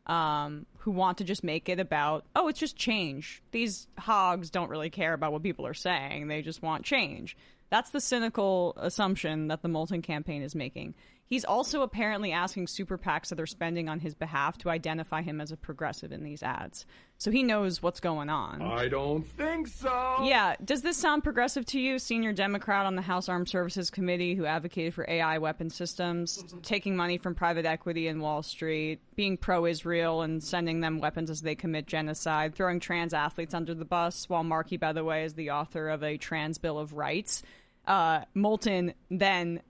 who want to just make it about, it's just change. These hogs don't really care about what people are saying. They just want change. That's the cynical assumption that the Moulton campaign is making. He's also apparently asking super PACs that are spending on his behalf to identify him as a progressive in these ads. So he knows what's going on.
I don't think so.
Yeah. Does this sound progressive to you, senior Democrat on the House Armed Services Committee who advocated for AI weapon systems, taking money from private equity and Wall Street, being pro-Israel and sending them weapons as they commit genocide, throwing trans athletes under the bus, while Markey, by the way, is the author of a trans Bill of Rights? Moulton then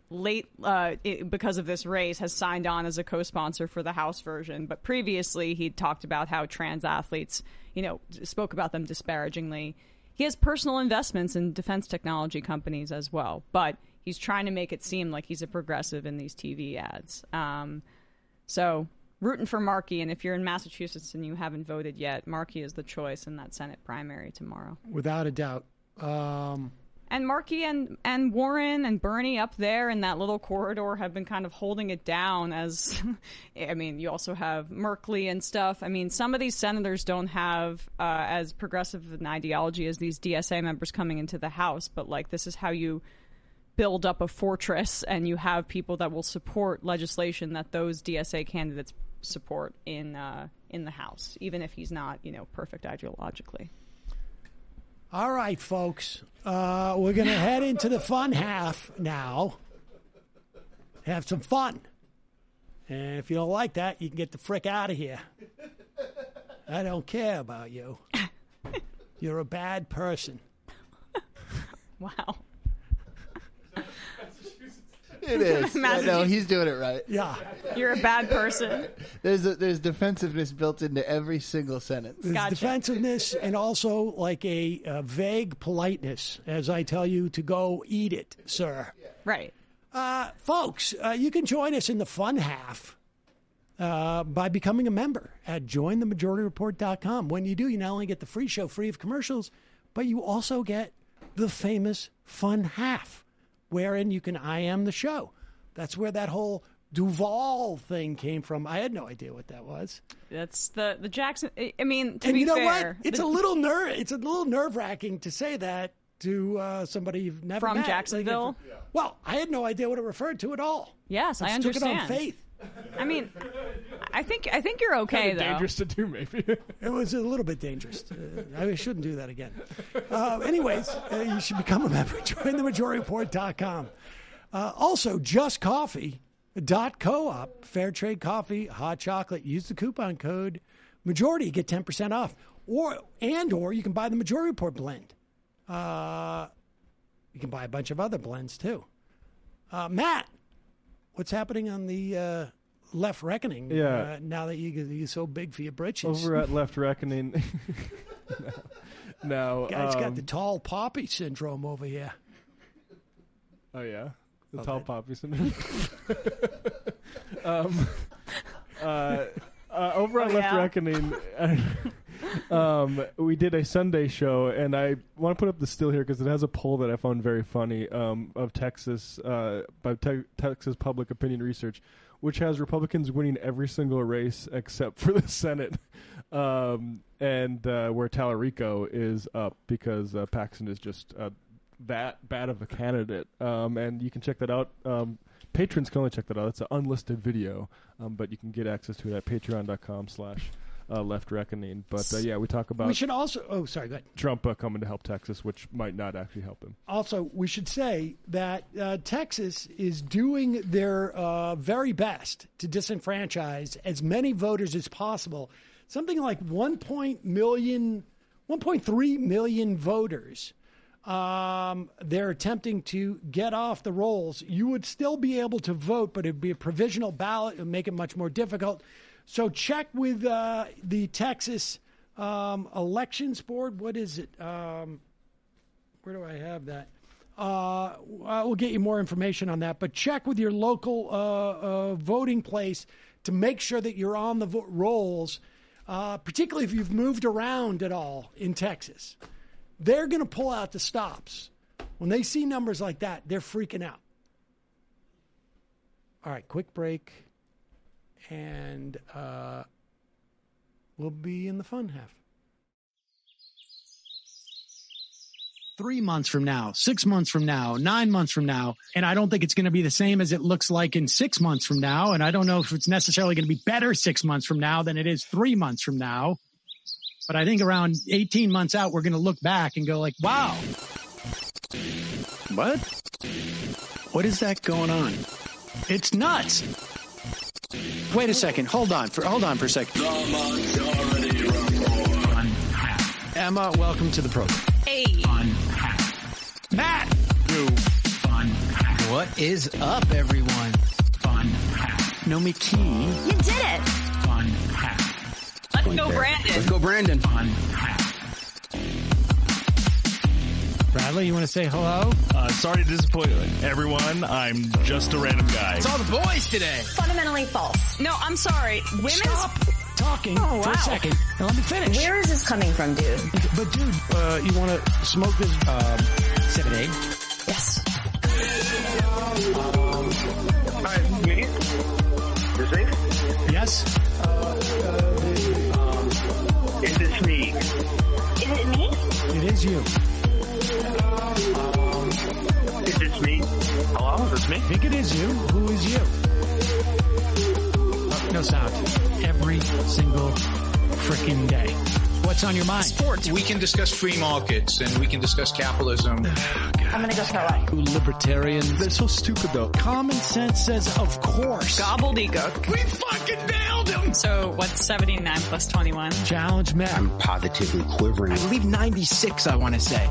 because of this race has signed on as a co-sponsor for the House version. But previously he'd talked about how trans athletes, spoke about them disparagingly. He has personal investments in defense technology companies as well. But he's trying to make it seem like he's a progressive in these TV ads. So rooting for Markey, and if you're in Massachusetts and you haven't voted yet, Markey is the choice in that Senate primary tomorrow.
Without a doubt.
And Markey and Warren and Bernie up there in that little corridor have been kind of holding it down as, I mean, you also have Merkley and stuff. I mean, some of these senators don't have as progressive an ideology as these DSA members coming into the House, but like this is how you build up a fortress, and you have people that will support legislation that those DSA candidates support in the House, even if he's not, perfect ideologically.
All right, folks. We're going to head into the fun half now. Have some fun. And if you don't like that, you can get the frick out of here. I don't care about you. You're a bad person.
Wow.
It is. No, he's doing it right.
Yeah.
You're a bad person.
There's defensiveness built into every single sentence.
There's defensiveness and also like a vague politeness as I tell you to go eat it, sir.
Right.
Folks, you can join us in the fun half by becoming a member at jointhemajorityreport.com. When you do, you not only get the free show free of commercials, but you also get the famous fun half, wherein you can I am the show. That's where that whole Duval thing came from. I had no idea what that was.
That's the Jackson. I mean, to
and
be
you know
fair,
what? It's a little nerve-wracking to say that to somebody you've never
from
met.
Jacksonville.
Well, I had no idea what it referred to at all.
Yes, I understand.
Took it on faith.
I mean, I think you're okay, though.
Dangerous to do, maybe.
It was a little bit dangerous. I shouldn't do that again. Anyways, you should become a member. Join themajorityreport.com. Also, justcoffee.coop. Fair trade coffee, hot chocolate. Use the coupon code Majority. Get 10% off. Or you can buy the Majority Report blend. You can buy a bunch of other blends, too. Matt, what's happening on the Left Reckoning?
Yeah.
Now that you're so big for your britches.
Over at Left Reckoning. Now,
guy's got the tall poppy syndrome over here.
Oh yeah, the tall poppy syndrome. Over at Left Reckoning, we did a Sunday show, and I want to put up the still here because it has a poll that I found very funny of Texas by Texas Public Opinion Research, which has Republicans winning every single race except for the Senate, and where Tallarico is up because Paxton is just that bad of a candidate. And you can check that out. Patrons can only check that out. It's an unlisted video, but you can get access to it at patreon.com/Left Reckoning. But yeah, we talk about.
We should also. Oh, sorry. Go ahead.
Trump coming to help Texas, which might not actually help him.
Also, we should say that Texas is doing their very best to disenfranchise as many voters as possible. Something like 1.3 million voters. They're attempting to get off the rolls. You would still be able to vote, but it'd be a provisional ballot. It would make it much more difficult. So check with the Texas Elections Board. What is it? Where do I have that? We'll get you more information on that. But check with your local voting place to make sure that you're on the rolls, particularly if you've moved around at all in Texas. They're going to pull out the stops. When they see numbers like that, they're freaking out. All right, quick break. And we'll be in the fun half.
3 months from now, 6 months from now, 9 months from now. And I don't think it's going to be the same as it looks like in 6 months from now. And I don't know if it's necessarily going to be better 6 months from now than it is 3 months from now. But I think around 18 months out, we're going to look back and go like, wow. What? What is that going on? It's nuts. Wait a second. Hold on for a second.
The Majority Report.
Emma, welcome to the program.
Hey.
Matt. What is up, everyone? Nomi Key.
You did it. Let's go, Brandon.
Let's go, Brandon.
Bradley, you want to say hello?
Sorry to disappoint everyone. I'm just a random guy.
It's all the boys today.
Fundamentally false.
No, I'm sorry. Women's
Stop talking for a second and let me finish.
Where is this coming from, dude?
But dude, you want to smoke this 7-8?
Yes.
Hi, me? This me?
Yes.
Is this me?
Is it me?
It is you.
Is this me? Hello? Is this me?
I think it is you. Who is you? No sound. Every single freaking day. What's on your mind?
Sports. We can discuss free markets and we can discuss capitalism.
I'm going to go Starlight.
Libertarian. They're so stupid, though.
Common sense says, of course.
Gobbledygook.
We fucking nailed him!
So what's 79 plus 21?
Challenge met.
I'm positively quivering.
I believe 96, I want to say.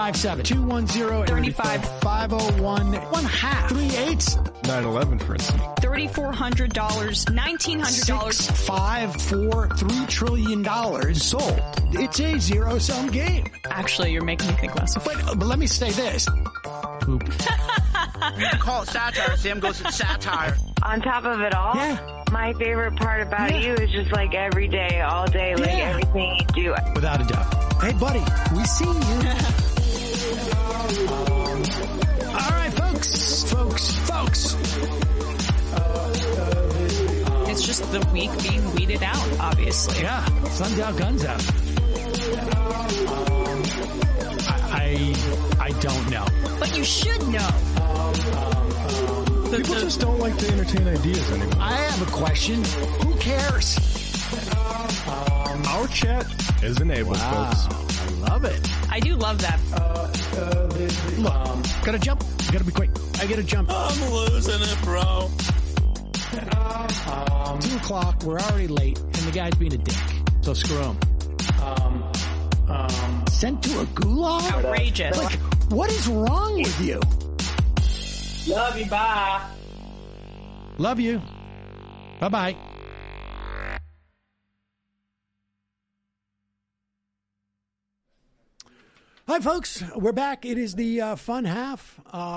857-210-501. 1/2. 3/8.
9/11, for instance.
$3,400, $1,900.
5, 4, $3 trillion sold. It's a zero-sum game.
Actually, you're making me think less of it.
But let me say this. Poop.
You call it satire. Sam goes with satire.
On top of it all, my favorite part about you is just like every day, all day, like everything you do.
Without a doubt. Hey, buddy, we see you. All right, folks.
It's just the weak being weeded out, obviously.
Yeah, sun's out, guns out. I don't know.
But you should know.
People just don't like to entertain ideas anymore.
I have a question. Who cares?
Our chat is enabled, folks.
I love it.
I do love that.
Look, gotta jump. Gotta be quick. I gotta jump.
I'm losing it, bro.
2 o'clock. We're already late, and the guy's being a dick. So screw him. Sent to a gulag?
Outrageous.
Like, what is wrong with you?
Love you, bye.
Love you. Bye-bye. Hi, folks. We're back. It is the fun half.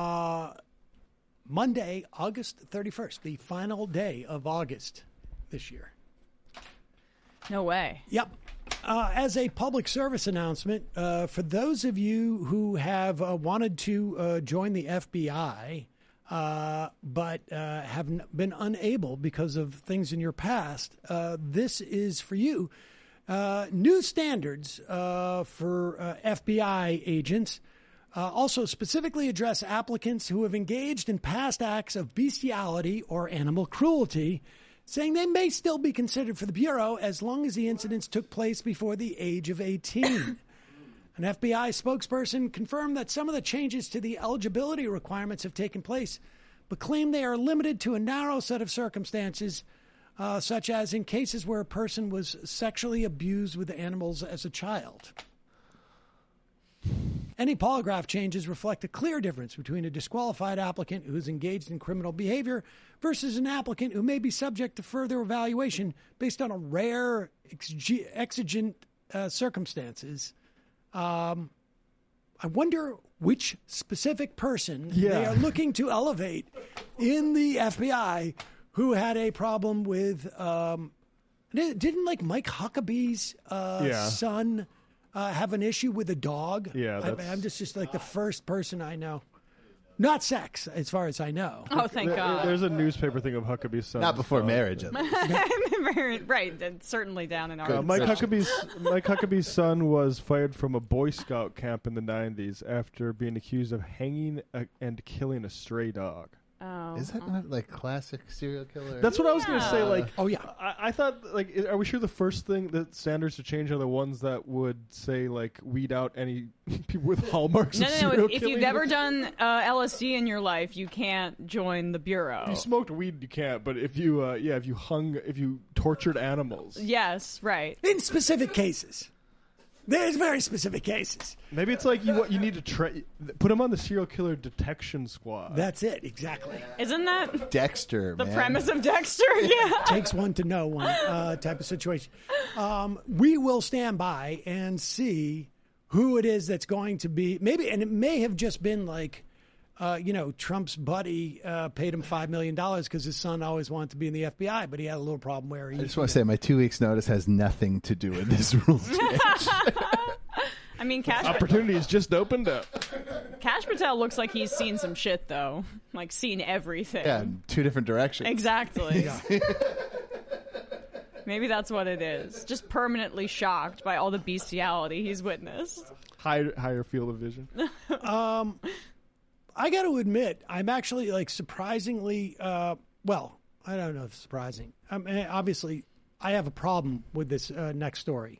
Monday, August 31st, the final day of August this year.
No way.
Yep. As a public service announcement, for those of you who have wanted to join the FBI, but have been unable because of things in your past, this is for you. New standards for FBI agents also specifically address applicants who have engaged in past acts of bestiality or animal cruelty, saying they may still be considered for the Bureau as long as the incidents took place before the age of 18. An FBI spokesperson confirmed that some of the changes to the eligibility requirements have taken place, but claimed they are limited to a narrow set of circumstances, such as in cases where a person was sexually abused with animals as a child. Any polygraph changes reflect a clear difference between a disqualified applicant who is engaged in criminal behavior versus an applicant who may be subject to further evaluation based on a rare exigent circumstances. I wonder which specific person they are looking to elevate in the FBI who had a problem with, didn't like Mike Huckabee's son have an issue with a dog?
Yeah,
I'm just like the first person I know. Not sex, as far as I know.
Oh, thank God.
There's a newspaper thing of Huckabee's son.
Not before marriage.
Right, that's certainly down in our...
Mike Huckabee's son was fired from a Boy Scout camp in the 90s after being accused of hanging and killing a stray dog.
Oh.
Is that not like classic serial killer?
That's what I was going to say. Like,
oh yeah,
I thought like, are we sure the first thing that standards to change are the ones that would say like weed out any people with hallmarks?
No.
Of serial
If
killing?
you've ever done LSD in your life, you can't join the Bureau.
If you smoked weed, you can't. But if you, if you tortured animals,
yes, right.
In specific cases. There's very specific cases.
Maybe it's like you need to put him on the serial killer detection squad.
That's it, exactly.
Isn't that
Dexter?
The
man.
premise of Dexter? Yeah.
Takes one to know one type of situation. We will stand by and see who it is that's going to be maybe, and it may have just been like, Trump's buddy paid him $5 million because his son always wanted to be in the FBI, but he had a little problem where he.
I just want to say my 2 weeks notice has nothing to do with this rule change.
I mean,
Opportunities just opened up.
Kash Patel looks like he's seen some shit, though. Like, seen everything.
Yeah, in 2 different directions.
Exactly. Maybe that's what it is. Just permanently shocked by all the bestiality he's witnessed.
Higher field of vision.
I got to admit, I'm actually like surprisingly, I don't know if surprising. I mean, obviously, I have a problem with this next story.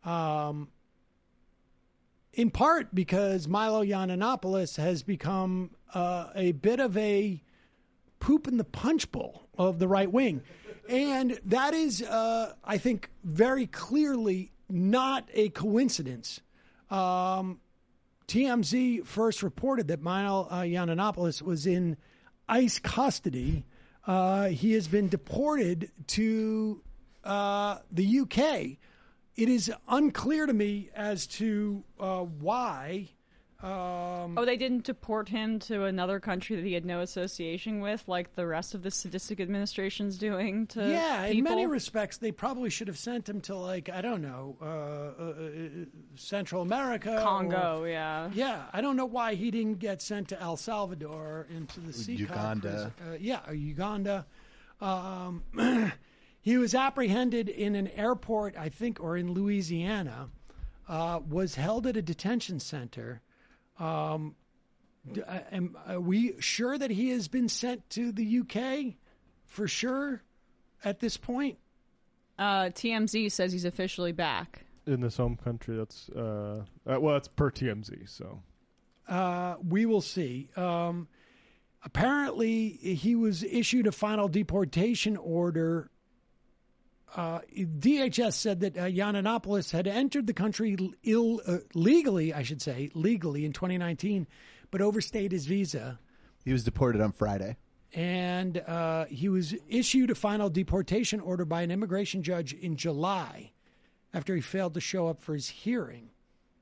In part because Milo Yiannopoulos has become a bit of a poop in the punch bowl of the right wing. And that is, I think, very clearly not a coincidence. TMZ first reported that Milo Yiannopoulos was in ICE custody. He has been deported to the UK. It is unclear to me as to why.
They didn't deport him to another country that he had no association with, like the rest of the sadistic administration's doing to
Yeah, in
people?
many respects, they probably should have sent him to, like, I don't know, Central America.
Congo, yeah.
Yeah, I don't know why he didn't get sent to El Salvador into the CCOP
Uganda.
Uganda. He was apprehended in an airport, I think, or in Louisiana, was held at a detention center. Are we sure that he has been sent to the UK for sure at this point?
TMZ says he's officially back.
In his home country, that's it's per TMZ, so.
We will see. Apparently, he was issued a final deportation order. DHS said that Yiannopoulos had entered the country legally in 2019, but overstayed his visa.
He was deported on Friday.
And he was issued a final deportation order by an immigration judge in July after he failed to show up for his hearing.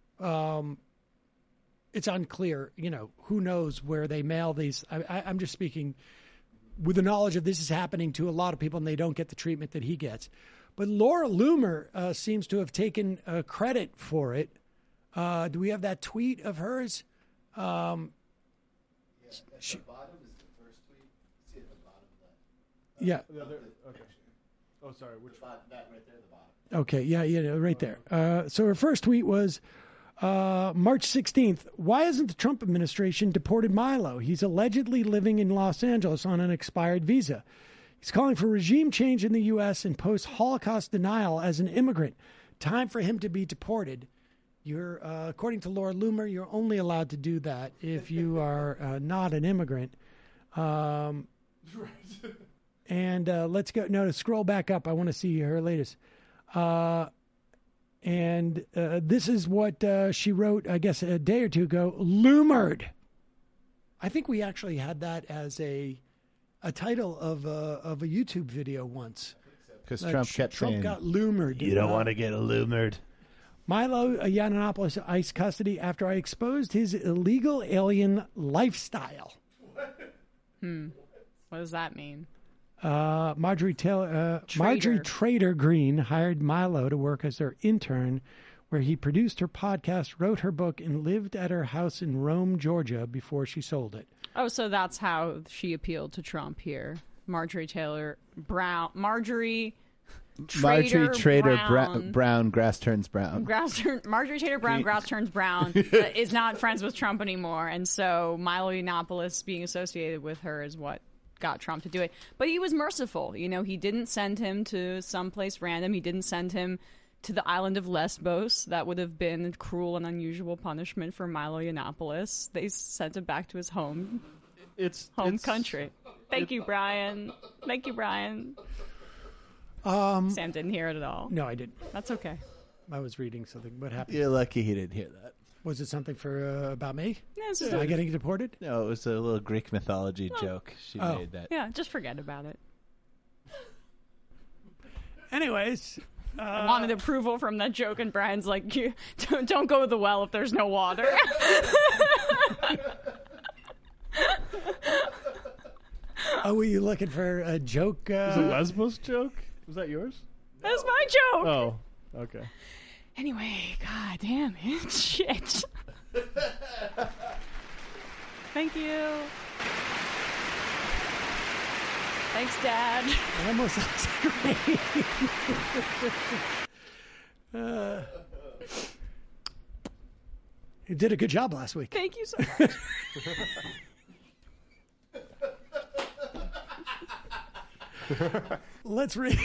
It's unclear, who knows where they mail these. I'm just speaking with the knowledge of this is happening to a lot of people and they don't get the treatment that he gets. But Laura Loomer seems to have taken credit for it. Do we have that tweet of hers?
At the bottom is the first tweet. See at the bottom of that.
Yeah.
Okay. Oh, sorry. Which
that right there at the bottom.
Okay. Yeah, right there. So her first tweet was March 16th. Why hasn't the Trump administration deported Milo? He's allegedly living in Los Angeles on an expired visa. He's calling for regime change in the U.S. and post-Holocaust denial as an immigrant. Time for him to be deported. You're, according to Laura Loomer, you're only allowed to do that if you are not an immigrant. And let's go. No, to scroll back up. I want to see her latest. And this is what she wrote, I guess, a day or two ago. Loomered. I think we actually had that as a title of a YouTube video once.
Because Trump kept saying,
got loomered.
You don't want to get loomered.
Milo Yiannopoulos ICE custody after I exposed his illegal alien lifestyle.
What does that mean?
Marjorie Trader Green hired Milo to work as her intern, where he produced her podcast, wrote her book, and lived at her house in Rome, Georgia, before she sold it.
Oh, so that's how she appealed to Trump here. Marjorie Trader Brown, Marjorie Trader
Brown, grass turns brown.
Marjorie Taylor Brown, grass turns brown, is not friends with Trump anymore. And so Milo Yiannopoulos being associated with her is what got Trump to do it. But he was merciful. He didn't send him to someplace random. He didn't send him to the island of Lesbos. That would have been a cruel and unusual punishment for Milo Yiannopoulos. They sent him back to his home country. Thank you, Brian. Sam didn't hear it at all.
No, I didn't.
That's okay.
I was reading something. What happened?
You're lucky he didn't hear that.
Was it something for about me?
No,
Am I getting deported?
No, it was a little Greek mythology joke. She made that.
Yeah, just forget about it.
Anyways,
I wanted approval from that joke, and Brian's like, you don't go to the well if there's no water.
Oh, were you looking for a joke?
Was it a Lesbos joke? Was that yours?
That's my joke.
Oh, okay.
Anyway, god damn it. Shit. Thank you. Thanks, Dad.
It almost sounds great. You did a good job last week.
Thank you so much.
Let's read.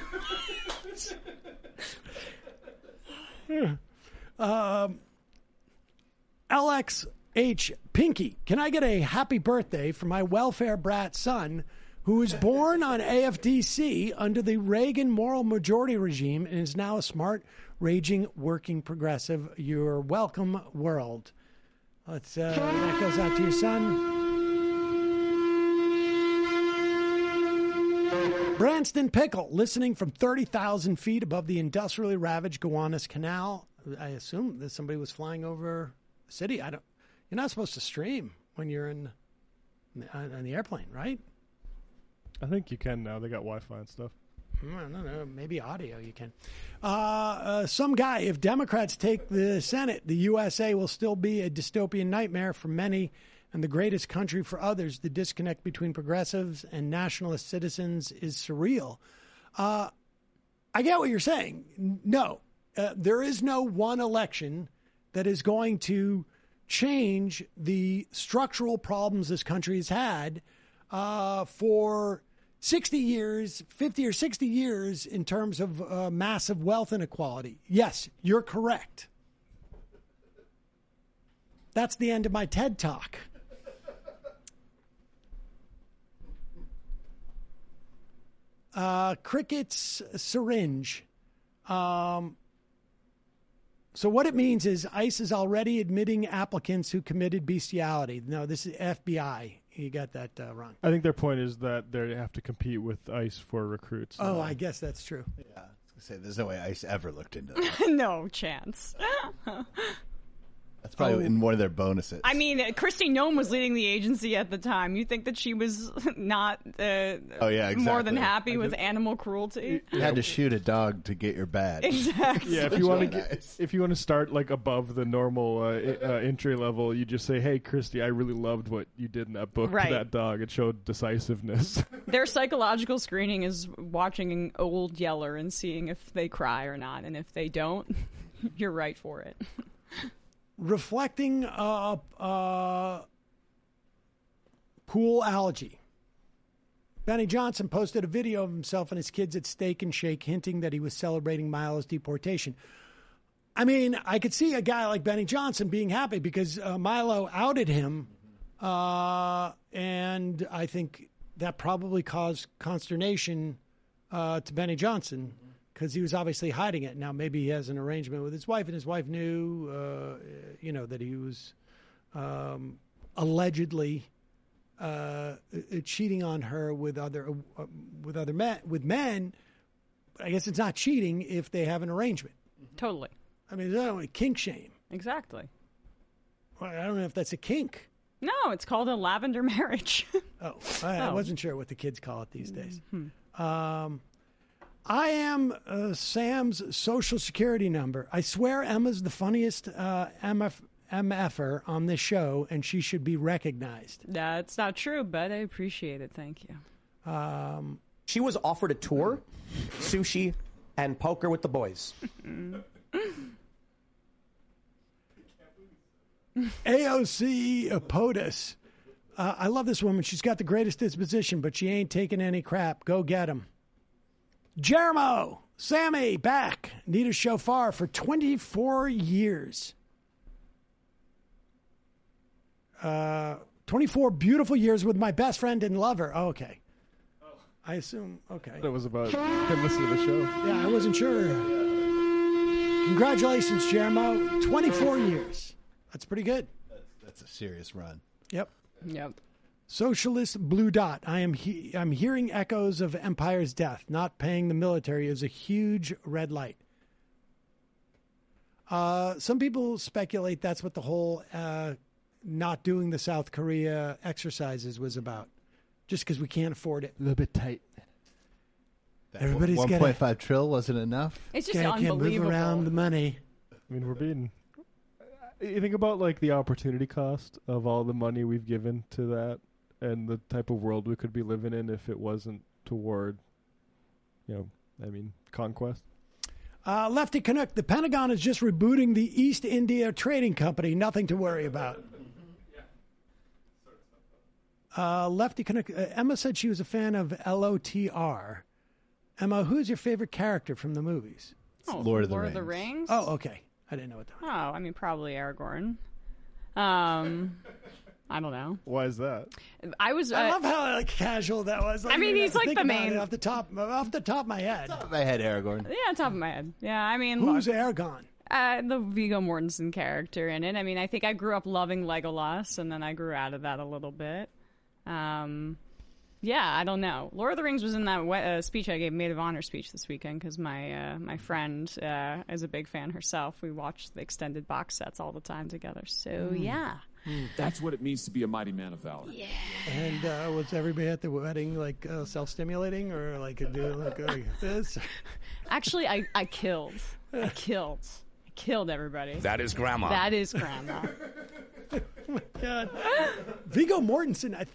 LXH Pinky, can I get a happy birthday for my welfare brat son who was born on AFDC under the Reagan moral majority regime and is now a smart, raging, working progressive? You're welcome, world. Let's that goes out to your son. Branston Pickle, listening from 30,000 feet above the industrially ravaged Gowanus Canal. I assume that somebody was flying over the city. You're not supposed to stream when you're on the airplane, right?
I think you can now. They got Wi-Fi and stuff.
No, maybe audio you can. Some guy, if Democrats take the Senate, the USA will still be a dystopian nightmare for many and the greatest country for others. The disconnect between progressives and nationalist citizens is surreal. I get what you're saying. No, there is no one election that is going to change the structural problems this country has had for 60 years, 50 or 60 years in terms of massive wealth inequality. Yes, you're correct. That's the end of my TED Talk. Cricket's syringe. So what it means is ICE is already admitting applicants who committed bestiality. No, this is FBI. You got that wrong.
I think their point is that they have to compete with ICE for recruits.
Oh, I guess that's true.
Yeah, I was going to say, there's no way ICE ever looked into that.
No chance.
That's probably in one of their bonuses.
I mean, Kristi Noem was leading the agency at the time. You think that she was not more than happy with animal cruelty?
You had to shoot a dog to get your badge.
Exactly.
Yeah, if you want to start like above the normal entry level, you just say, "Hey, Kristi, I really loved what you did in that book to that dog. It showed decisiveness."
Their psychological screening is watching an old Yeller and seeing if they cry or not, and if they don't, you're right for it.
Reflecting pool algae. Benny Johnson posted a video of himself and his kids at Steak and Shake hinting that he was celebrating Milo's deportation. I mean, I could see a guy like Benny Johnson being happy because Milo outed him, and I think that probably caused consternation to Benny Johnson. Because he was obviously hiding it. Now, maybe he has an arrangement with his wife, and his wife knew, that he was allegedly cheating on her with men. But I guess it's not cheating if they have an arrangement.
Totally.
I mean, there's only kink shame.
Exactly.
Well, I don't know if that's a kink.
No, it's called a lavender marriage.
I wasn't sure what the kids call it these days. I am Sam's social security number. I swear Emma's the funniest MFer on this show, and she should be recognized.
That's not true, but I appreciate it. Thank you.
She was offered a tour, sushi, and poker with the boys.
AOC POTUS. I love this woman. She's got the greatest disposition, but she ain't taking any crap. Go get 'em. Jeremo, Sammy, back. Need a shofar for 24 years. 24 beautiful years with my best friend and lover. Oh, okay. I assume, okay.
That was about him listening to the show.
Yeah, I wasn't sure. Congratulations, Jeremo. 24 years. That's pretty good.
That's a serious run.
Yep. Socialist Blue Dot. I'm hearing echoes of Empire's death. Not paying the military is a huge red light. Some people speculate that's what the whole not doing the South Korea exercises was about. Just because we can't afford it.
A little bit tight.
Everybody's got
1.5 trill wasn't enough.
It's just
can't move
unbelievable.
around the money.
I mean, we're being... You think about, like, the opportunity cost of all the money we've given to that and the type of world we could be living in if it wasn't toward, conquest.
Lefty Canuck, the Pentagon is just rebooting the East India Trading Company. Nothing to worry about. Lefty Canuck, Emma said she was a fan of LOTR. Emma, who's your favorite character from the movies?
Lord of the
Rings.
Oh, okay. I didn't know what that was.
Oh, I mean, probably Aragorn. I don't know.
Why is that?
I
love how casual that was.
I mean, he's like the main.
Off the top of my head.
Top of my head, Aragorn.
Yeah, top of my head. Yeah, I mean,
who's Aragorn?
The Viggo Mortensen character in it. I mean, I think I grew up loving Legolas, and then I grew out of that a little bit. Yeah, I don't know. Lord of the Rings was in that speech I gave, Maid of Honor speech this weekend, because my friend is a big fan herself. We watch the extended box sets all the time together. So, yeah.
That's what it means to be a mighty man of valor.
Yeah.
And was everybody at the wedding self-stimulating or doing like this?
Actually, I killed. I killed everybody.
That is Grandma.
That is Grandma.
Oh my God. Viggo Mortensen, I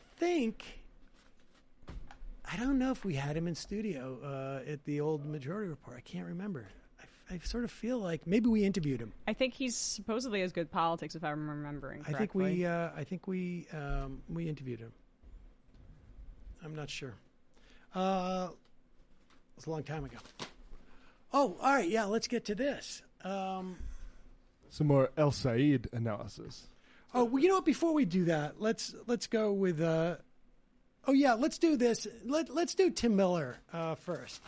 don't know if we had him in studio at the old Majority Report. I can't remember. I sort of feel like maybe we interviewed him.
I think he's supposedly has good politics, if I'm remembering correctly.
I think we interviewed him. I'm not sure. It was a long time ago. Oh, all right. Yeah, let's get to this.
Some more El Said analysis.
Oh, well, you know what? Before we do that, let's go with. Let's do this. Let's do Tim Miller first.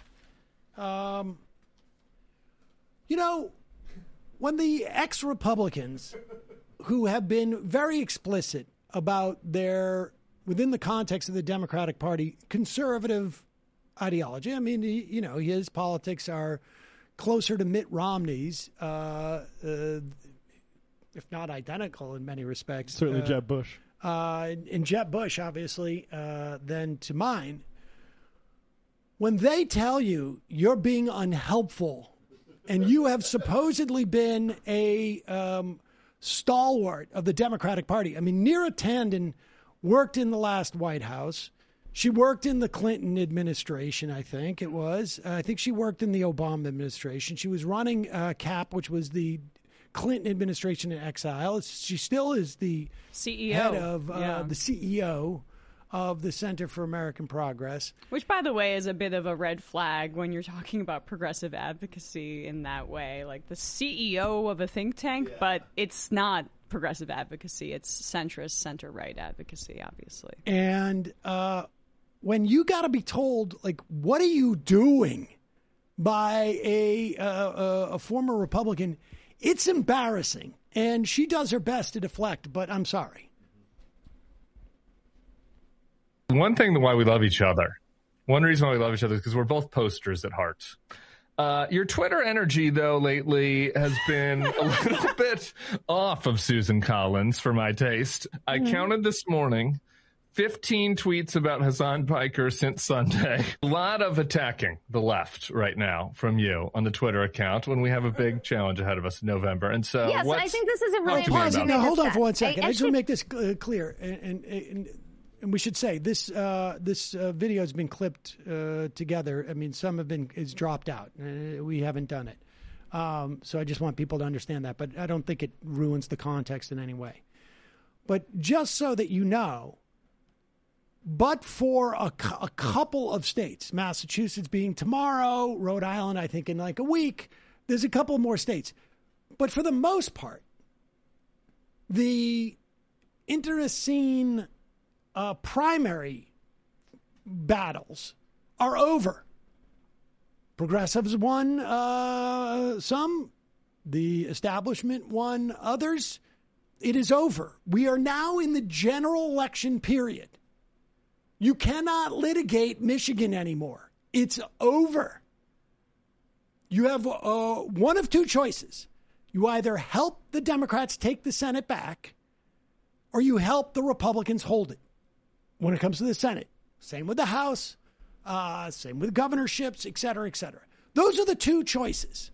When the ex-Republicans who have been very explicit about their, within the context of the Democratic Party, conservative ideology, I mean, his politics are closer to Mitt Romney's, if not identical in many respects.
Certainly Jeb Bush.
And Jeb Bush, obviously, than to mine. When they tell you you're being unhelpful and you have supposedly been a stalwart of the Democratic Party. I mean, Neera Tanden worked in the last White House. She worked in the Clinton administration, I think it was. I think she worked in the Obama administration. She was running CAP, which was the Clinton administration in exile. She still is the
CEO.
Head of the CEO of the Center for American Progress.
Which, by the way, is a bit of a red flag when you're talking about progressive advocacy in that way. Like the CEO of a think tank, but it's not progressive advocacy. It's centrist, center-right advocacy, obviously.
And when you got to be told, like, what are you doing by a former Republican, it's embarrassing. And she does her best to deflect, but I'm sorry.
One thing why we love each other, one reason why we love each other is because we're both posters at heart. Your Twitter energy, though, lately has been a little bit off of Susan Collins for my taste. I counted this morning 15 tweets about Hasan Piker since Sunday. A lot of attacking the left right now from you on the Twitter account when we have a big challenge ahead of us in November. And so,
yes, I think this is a really
important. Now, hold on for 1 second. I just want to make this clear. And we should say this video has been clipped together. I mean, some is dropped out. We haven't done it. So I just want people to understand that. But I don't think it ruins the context in any way. But just so that you know, but for a couple of states, Massachusetts being tomorrow, Rhode Island, I think in like a week, there's a couple more states. But for the most part, the internecine primary battles are over. Progressives won some. The establishment won others. It is over. We are now in the general election period. You cannot litigate Michigan anymore. It's over. You have one of two choices. You either help the Democrats take the Senate back, or you help the Republicans hold it when it comes to the Senate. Same with the House, same with governorships, et cetera, et cetera. Those are the two choices.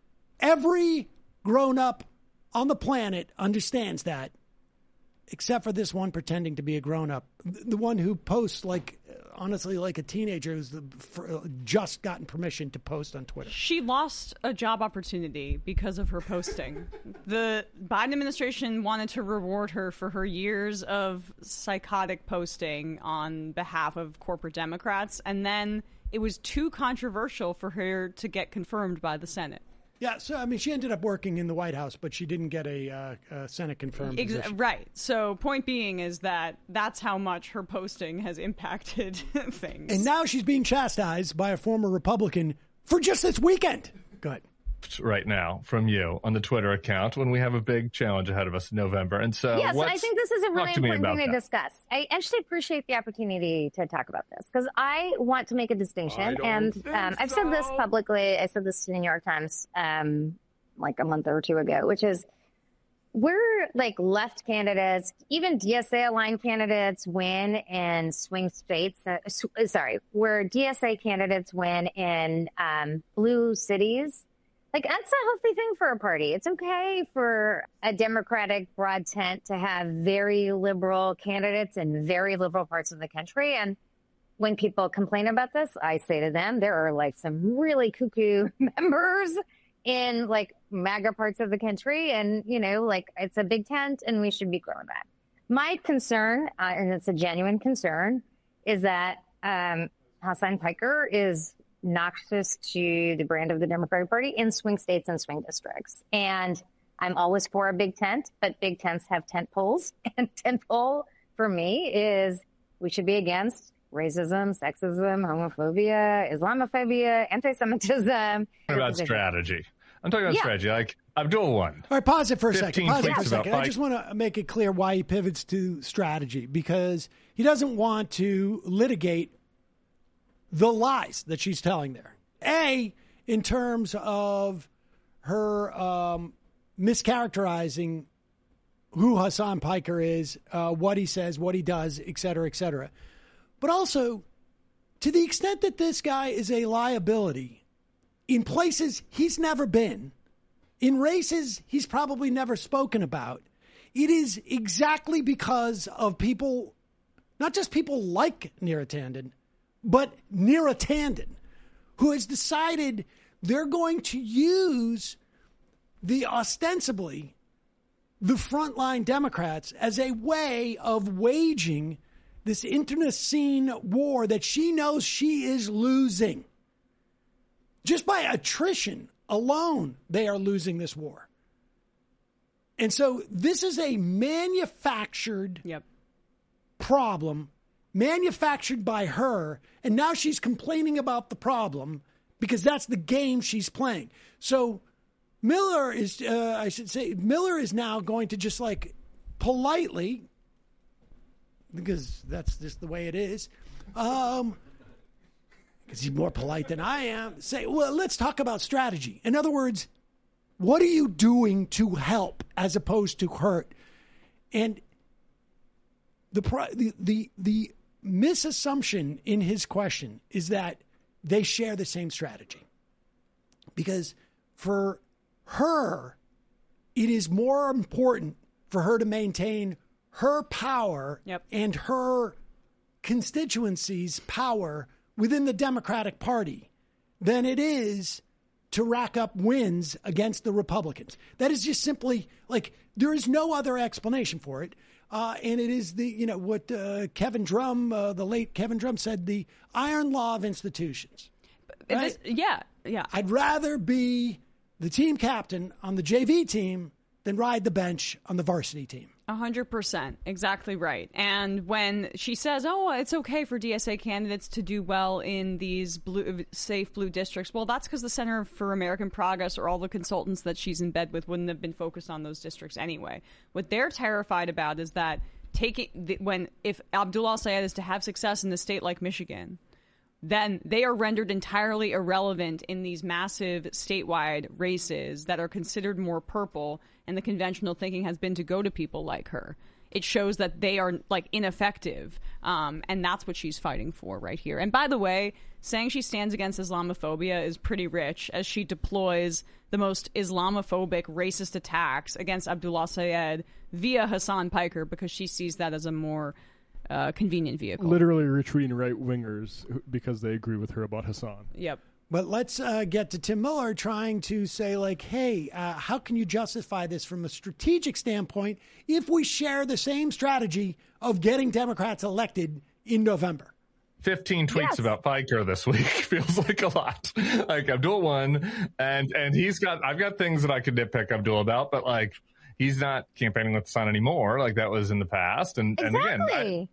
Every grown-up on the planet understands that, except for this one pretending to be a grown-up. The one who posts, honestly, like a teenager who's just gotten permission to post on Twitter.
She lost a job opportunity because of her posting. The Biden administration wanted to reward her for her years of psychotic posting on behalf of corporate Democrats, and then it was too controversial for her to get confirmed by the Senate.
Yeah, so, I mean, she ended up working in the White House, but she didn't get a Senate-confirmed position.
Right. So point being is that's how much her posting has impacted things.
And now she's being chastised by a former Republican for just this weekend. Go ahead.
Right now from you on the Twitter account when we have a big challenge ahead of us in November. And so
yes, I think this is a really important thing to
that.
discuss. I actually appreciate the opportunity to talk about this because I want to make a distinction. And I've said this publicly. I said this to the New York Times like a month or two ago, which is we're like left candidates, even DSA aligned candidates win in swing states. Where DSA candidates win in blue cities. Like, that's a healthy thing for a party. It's okay for a Democratic broad tent to have very liberal candidates in very liberal parts of the country. And when people complain about this, I say to them, there are like some really cuckoo members in like MAGA parts of the country. And, you know, like it's a big tent and we should be growing that. My concern, and it's a genuine concern, is that Hassan Piker is noxious to the brand of the Democratic Party in swing states and swing districts. And I'm always for a big tent, but big tents have tent poles. And tent pole for me is we should be against racism, sexism, homophobia, Islamophobia, anti-Semitism.
I'm talking about strategy. I'm talking about strategy. Like Abdul one.
All right, pause it for a second. Pause it for a second. I
Pike.
just want to make it clear why he pivots to strategy, because he doesn't want to litigate the lies that she's telling there. A, in terms of her mischaracterizing who Hassan Piker is, what he says, what he does, et cetera, et cetera. But also, to the extent that this guy is a liability in places he's never been, in races he's probably never spoken about, it is exactly because of people, not just people like Neera Tanden, but Neera Tanden, who has decided they're going to use ostensibly the frontline Democrats as a way of waging this internecine war that she knows she is losing. Just by attrition alone, they are losing this war. And so this is a manufactured problem, manufactured by her, and now she's complaining about the problem because that's the game she's playing. So Miller is, Miller is now going to just like politely, because that's just the way it is, because he's more polite than I am, say, well, let's talk about strategy. In other words, what are you doing to help as opposed to hurt? And the misassumption in his question is that they share the same strategy. Because for her, it is more important for her to maintain her power and her constituency's power within the Democratic Party than it is to rack up wins against the Republicans. That is just simply, like, there is no other explanation for it. And it is what Kevin Drum, the late Kevin Drum said, the iron law of institutions. Right? I'd rather be the team captain on the JV team than ride the bench on the varsity team.
100%. Exactly right. And when she says, oh, it's okay for DSA candidates to do well in these safe blue districts, well, that's because the Center for American Progress or all the consultants that she's in bed with wouldn't have been focused on those districts anyway. What they're terrified about is that if Abdullah Sayed is to have success in a state like Michigan, then they are rendered entirely irrelevant in these massive statewide races that are considered more purple, and the conventional thinking has been to go to people like her. It shows that they are ineffective, and that's what she's fighting for right here. And by the way, saying she stands against Islamophobia is pretty rich, as she deploys the most Islamophobic, racist attacks against Abdullah Sayed via Hassan Piker because she sees that as a more convenient vehicle.
Literally retweeting right-wingers because they agree with her about Hassan.
Yep.
But let's get to Tim Miller trying to say, hey, how can you justify this from a strategic standpoint if we share the same strategy of getting Democrats elected in November?
15 tweets about Piker this week feels like a lot. Abdul won, and I've got things that I could nitpick Abdul about, but he's not campaigning with the Sun anymore. That was in the past. And again,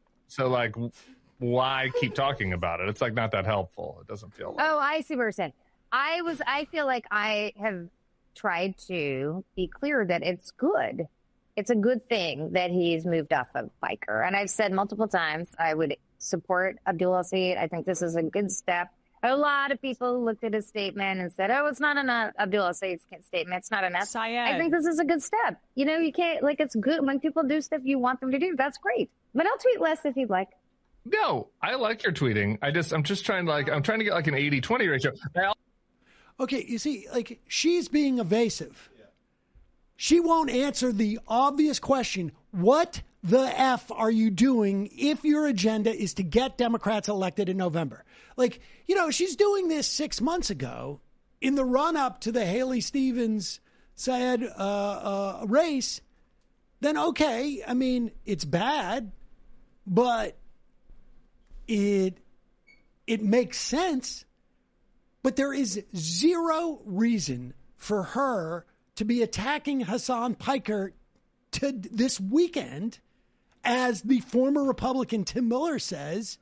why keep talking about it? It's not that helpful. It doesn't feel like.
Oh, I see what you're saying. I feel like I have tried to be clear that it's good. It's a good thing that he's moved off of Piker. And I've said multiple times I would support Abdullah Sayed. I think this is a good step. A lot of people looked at his statement and said, it's not enough. Abdullah Sayed's statement, it's not enough. I think this is a good step. You can't, it's good when people do stuff you want them to do. That's great. But I'll tweet less if you'd like.
No, I like your tweeting. I'm just trying to I'm trying to get an 80-20 ratio.
Okay, you see, she's being evasive. Yeah. She won't answer the obvious question, what the F are you doing if your agenda is to get Democrats elected in November? She's doing this 6 months ago in the run-up to the Haley Stevens Sayed race. Then, okay, it's bad, but it makes sense, but there is zero reason for her to be attacking Hassan Piker this weekend, as the former Republican Tim Miller says,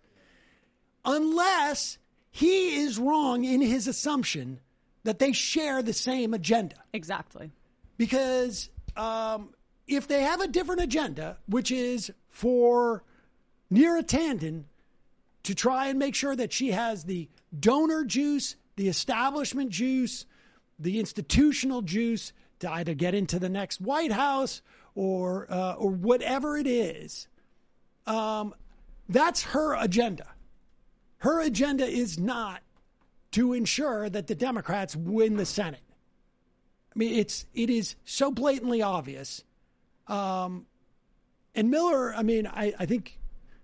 unless he is wrong in his assumption that they share the same agenda.
Exactly.
Because if they have a different agenda, which is for Neera Tanden to try and make sure that she has the donor juice, the establishment juice, the institutional juice to either get into the next White House or whatever it is, that's her agenda. Her agenda is not to ensure that the Democrats win the Senate. It is so blatantly obvious. And Miller, I think,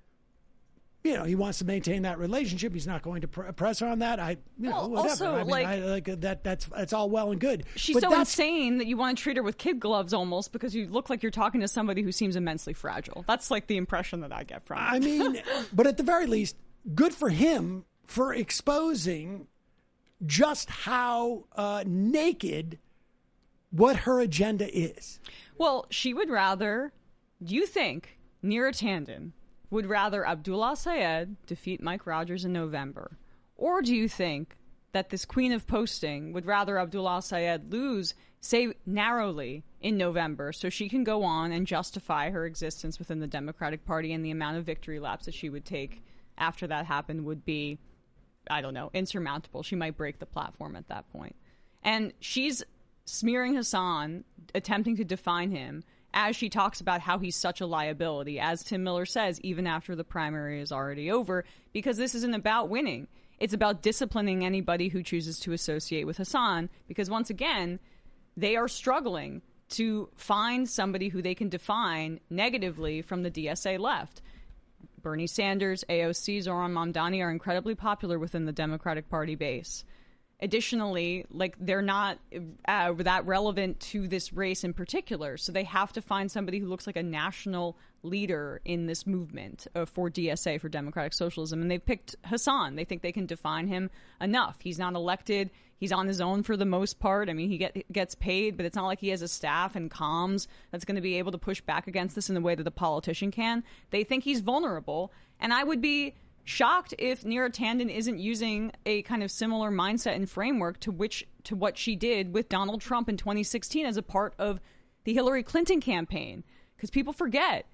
he wants to maintain that relationship. He's not going to press her on that. Whatever.
Also,
that's all well and good.
She's so insane that you want to treat her with kid gloves almost because you look like you're talking to somebody who seems immensely fragile. That's the impression that I get from it.
But at the very least, good for him for exposing just how naked what her agenda is.
Well, she would rather, do you think Neera Tanden would rather Abdullah Sayed defeat Mike Rogers in November? Or do you think that this queen of posting would rather Abdullah Sayed lose, say, narrowly in November so she can go on and justify her existence within the Democratic Party, and the amount of victory laps that she would take after that happened would be, I don't know, insurmountable. She might break the platform at that point. And she's smearing Hassan, attempting to define him, as she talks about how he's such a liability, as Tim Miller says, even after the primary is already over, because this isn't about winning. It's about disciplining anybody who chooses to associate with Hassan, because once again, they are struggling to find somebody who they can define negatively from the DSA left. Bernie Sanders, AOC, Zohran Mamdani are incredibly popular within the Democratic Party base. Additionally, they're not that relevant to this race in particular, so they have to find somebody who looks like a national leader in this movement for DSA, for democratic socialism, and they've picked Hassan. They think they can define him enough. He's not elected. He's on his own for the most part. He gets paid, but it's not like he has a staff and comms that's going to be able to push back against this in the way that the politician can. They think he's vulnerable, and I would be shocked if Neera Tanden isn't using a kind of similar mindset and framework to what she did with Donald Trump in 2016 as a part of the Hillary Clinton campaign. Because people forget,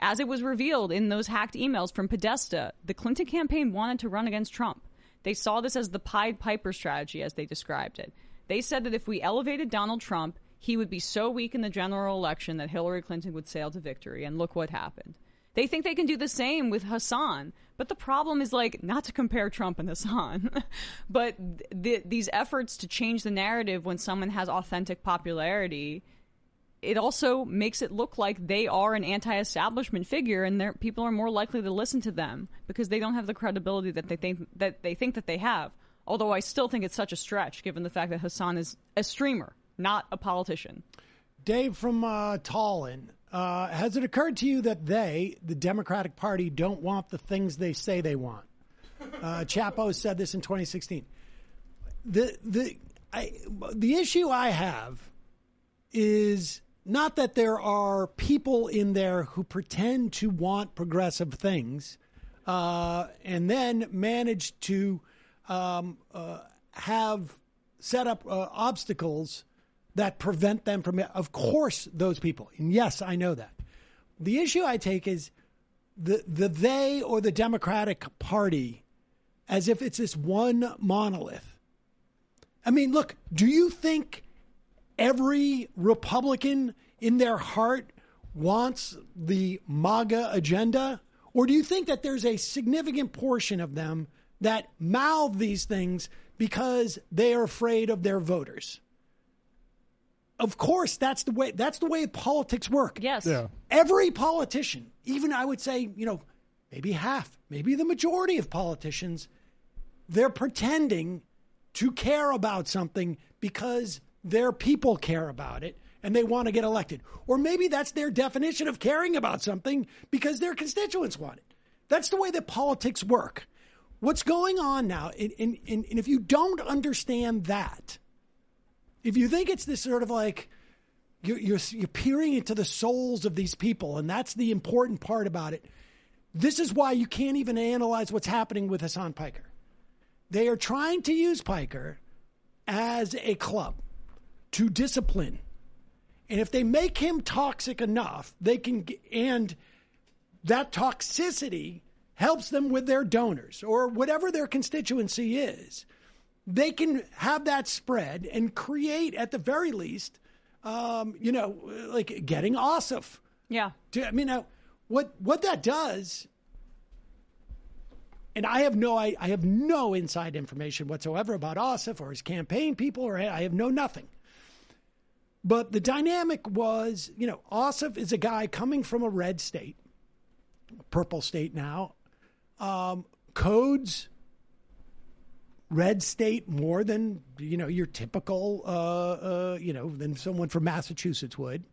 As it was revealed in those hacked emails from Podesta, the Clinton campaign wanted to run against Trump. They saw this as the Pied Piper strategy, as they described it. They said that if we elevated Donald Trump, he would be so weak in the general election that Hillary Clinton would sail to victory. And look what happened. They think they can do the same with Hassan. But the problem is, like, not to compare Trump and Hassan, but these efforts to change the narrative when someone has authentic popularity, it also makes it look like they are an anti-establishment figure, and people are more likely to listen to them because they don't have the credibility that they think that they have. Although I still think it's such a stretch, given the fact that Hassan is a streamer, not a politician.
Dave from Tallinn, has it occurred to you that the Democratic Party, don't want the things they say they want? Chapo said this in 2016. The issue I have is not that there are people in there who pretend to want progressive things and then manage to have set up obstacles that prevent them from, of course, those people. And yes, I know that. The issue I take is they or the Democratic Party as if it's this one monolith. I mean, look, do you think every Republican in their heart wants the MAGA agenda? Or do you think that there's a significant portion of them that mouth these things because they are afraid of their voters? Of course, that's the way politics work.
Yes.
Yeah.
Every politician, even I would say, maybe half, maybe the majority of politicians, they're pretending to care about something because their people care about it and they want to get elected. Or maybe that's their definition of caring about something because their constituents want it. That's the way that politics work. What's going on now, and if you don't understand that, if you think it's this sort of like you're peering into the souls of these people, and that's the important part about it, this is why you can't even analyze what's happening with Hassan Piker. They are trying to use Piker as a club to discipline. And if they make him toxic enough, they can, and that toxicity helps them with their donors or whatever their constituency is, they can have that spread and create, at the very least, like getting Ossoff.
Yeah.
What that does, and I have no inside information whatsoever about Ossoff or his campaign people, or I have nothing. But the dynamic was, Ossoff is a guy coming from a red state, purple state now, codes red state more than, your typical, than someone from Massachusetts would.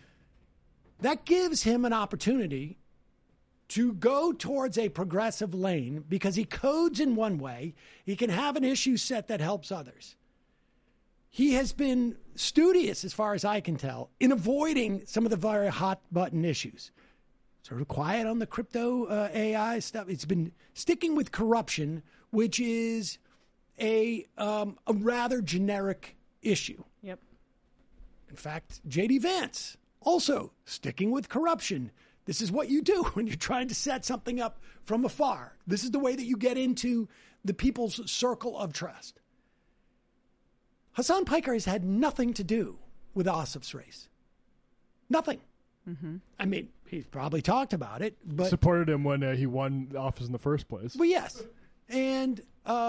That gives him an opportunity to go towards a progressive lane because he codes in one way. He can have an issue set that helps others. He has been studious, as far as I can tell, in avoiding some of the very hot button issues. Sort of quiet on the crypto AI stuff. It's been sticking with corruption, which is a rather generic issue.
Yep.
In fact, J.D. Vance also sticking with corruption. This is what you do when you're trying to set something up from afar. This is the way that you get into the people's circle of trust. Hassan Piker has had nothing to do with Ossoff's race. Nothing.
Mm-hmm.
I mean, he's probably talked about it, but
supported him when he won the office in the first place.
Well, yes. And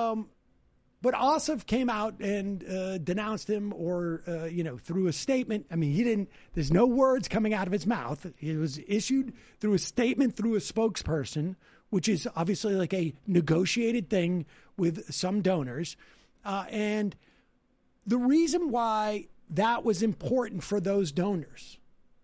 but Ossoff came out and denounced him, or through a statement. I mean, he didn't. There's no words coming out of his mouth. It was issued through a statement through a spokesperson, which is obviously like a negotiated thing with some donors. And the reason why that was important for those donors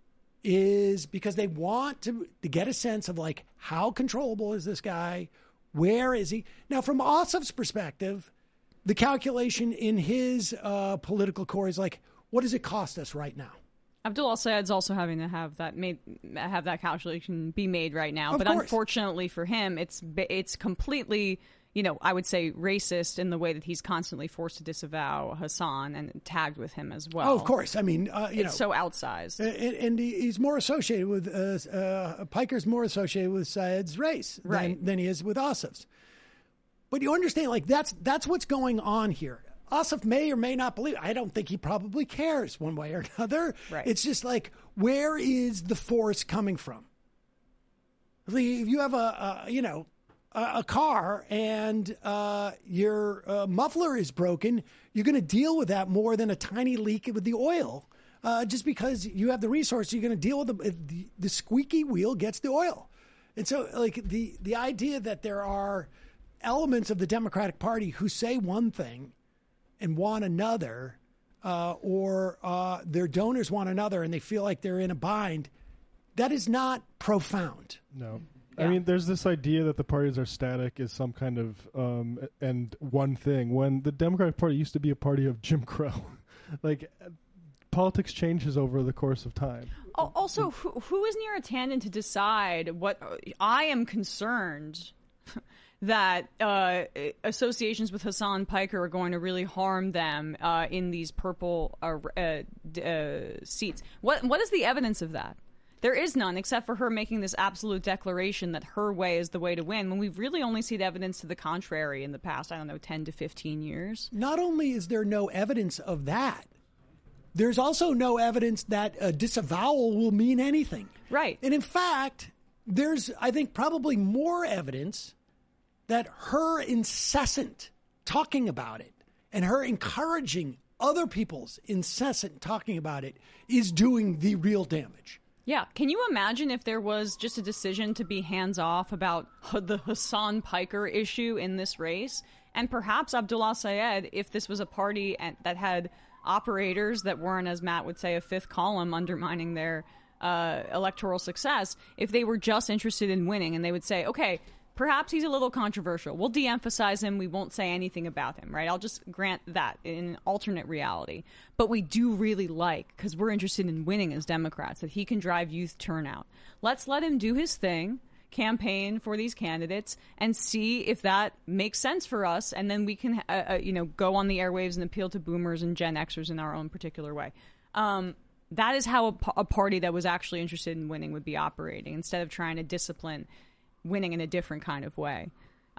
is because they want to get a sense of like, how controllable is this guy? Where is he? Now, from Ossoff's perspective, the calculation in his political core is like, what does it cost us right now?
Abdul al-Sayed's also having to have that calculation be made right now.
Of
but
course.
Unfortunately for him, it's completely, I would say racist in the way that he's constantly forced to disavow Hassan and tagged with him as well.
Oh, of course. I mean,
it's so outsized.
And he's more associated with, Piker's more associated with Syed's race than he is with Asif's. But you understand, like, that's what's going on here. Asif may or may not believe. I don't think he probably cares one way or another.
Right.
It's just like, where is the force coming from? If you have a car and your muffler is broken, you're going to deal with that more than a tiny leak with the oil. Just because you have the resource, you're going to deal with the squeaky wheel gets the oil. And so, like, the idea that there are elements of the Democratic Party who say one thing and want another, or their donors want another, and they feel like they're in a bind, that is not profound.
No.
Yeah.
I mean, there's this idea that the parties are static is some kind of and one thing. When the Democratic Party used to be a party of Jim Crow, like, politics changes over the course of time.
Also, who is Neera Tanden to decide what? I am concerned that associations with Hassan Piker are going to really harm them in these purple seats. What is the evidence of that? There is none, except for her making this absolute declaration that her way is the way to win, when we've really only seen evidence to the contrary in the past, 10 to 15 years.
Not only is there no evidence of that, there's also no evidence that a disavowal will mean anything.
Right.
And in fact, there's, I think, probably more evidence that her incessant talking about it and her encouraging other people's incessant talking about it is doing the real damage.
Yeah. Can you imagine if there was just a decision to be hands-off about the Hassan Piker issue in this race? And perhaps Abdullah Syed, if this was a party that had operators that weren't, as Matt would say, a fifth column undermining their electoral success, if they were just interested in winning and they would say, okay, perhaps he's a little controversial. We'll de-emphasize him. We won't say anything about him, right? I'll just grant that in an alternate reality. But we do really like, because we're interested in winning as Democrats, that he can drive youth turnout. Let's let him do his thing, campaign for these candidates, and see if that makes sense for us. And then we can, go on the airwaves and appeal to boomers and Gen Xers in our own particular way. That is how a party that was actually interested in winning would be operating, instead of trying to discipline winning in a different kind of way.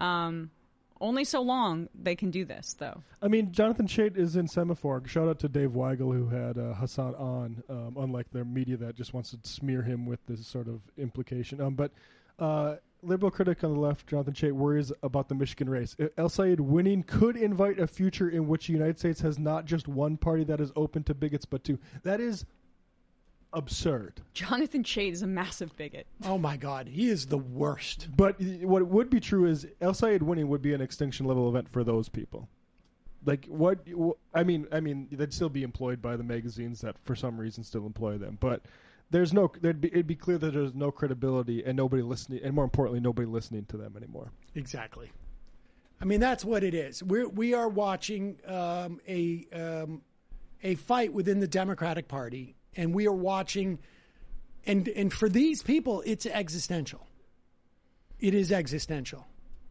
Only so long they can do this, though.
I mean, Jonathan Chait is in Semaphore. Shout out to Dave Weigel, who had Hassan on, unlike their media that just wants to smear him with this sort of implication. But liberal critic on the left, Jonathan Chait, worries about the Michigan race. El Sayed winning could invite a future in which the United States has not just one party that is open to bigots, but two. That is absurd.
Jonathan Chait is a massive bigot.
Oh my God, he is the worst.
But what would be true is El Sayed winning would be an extinction level event for those people. Like, what? I mean, they'd still be employed by the magazines that for some reason still employ them. But it'd be clear that there's no credibility and nobody listening, and more importantly, nobody listening to them anymore.
Exactly. I mean, that's what it is. We are watching a fight within the Democratic Party. And we are watching, and for these people, it's existential. It is existential.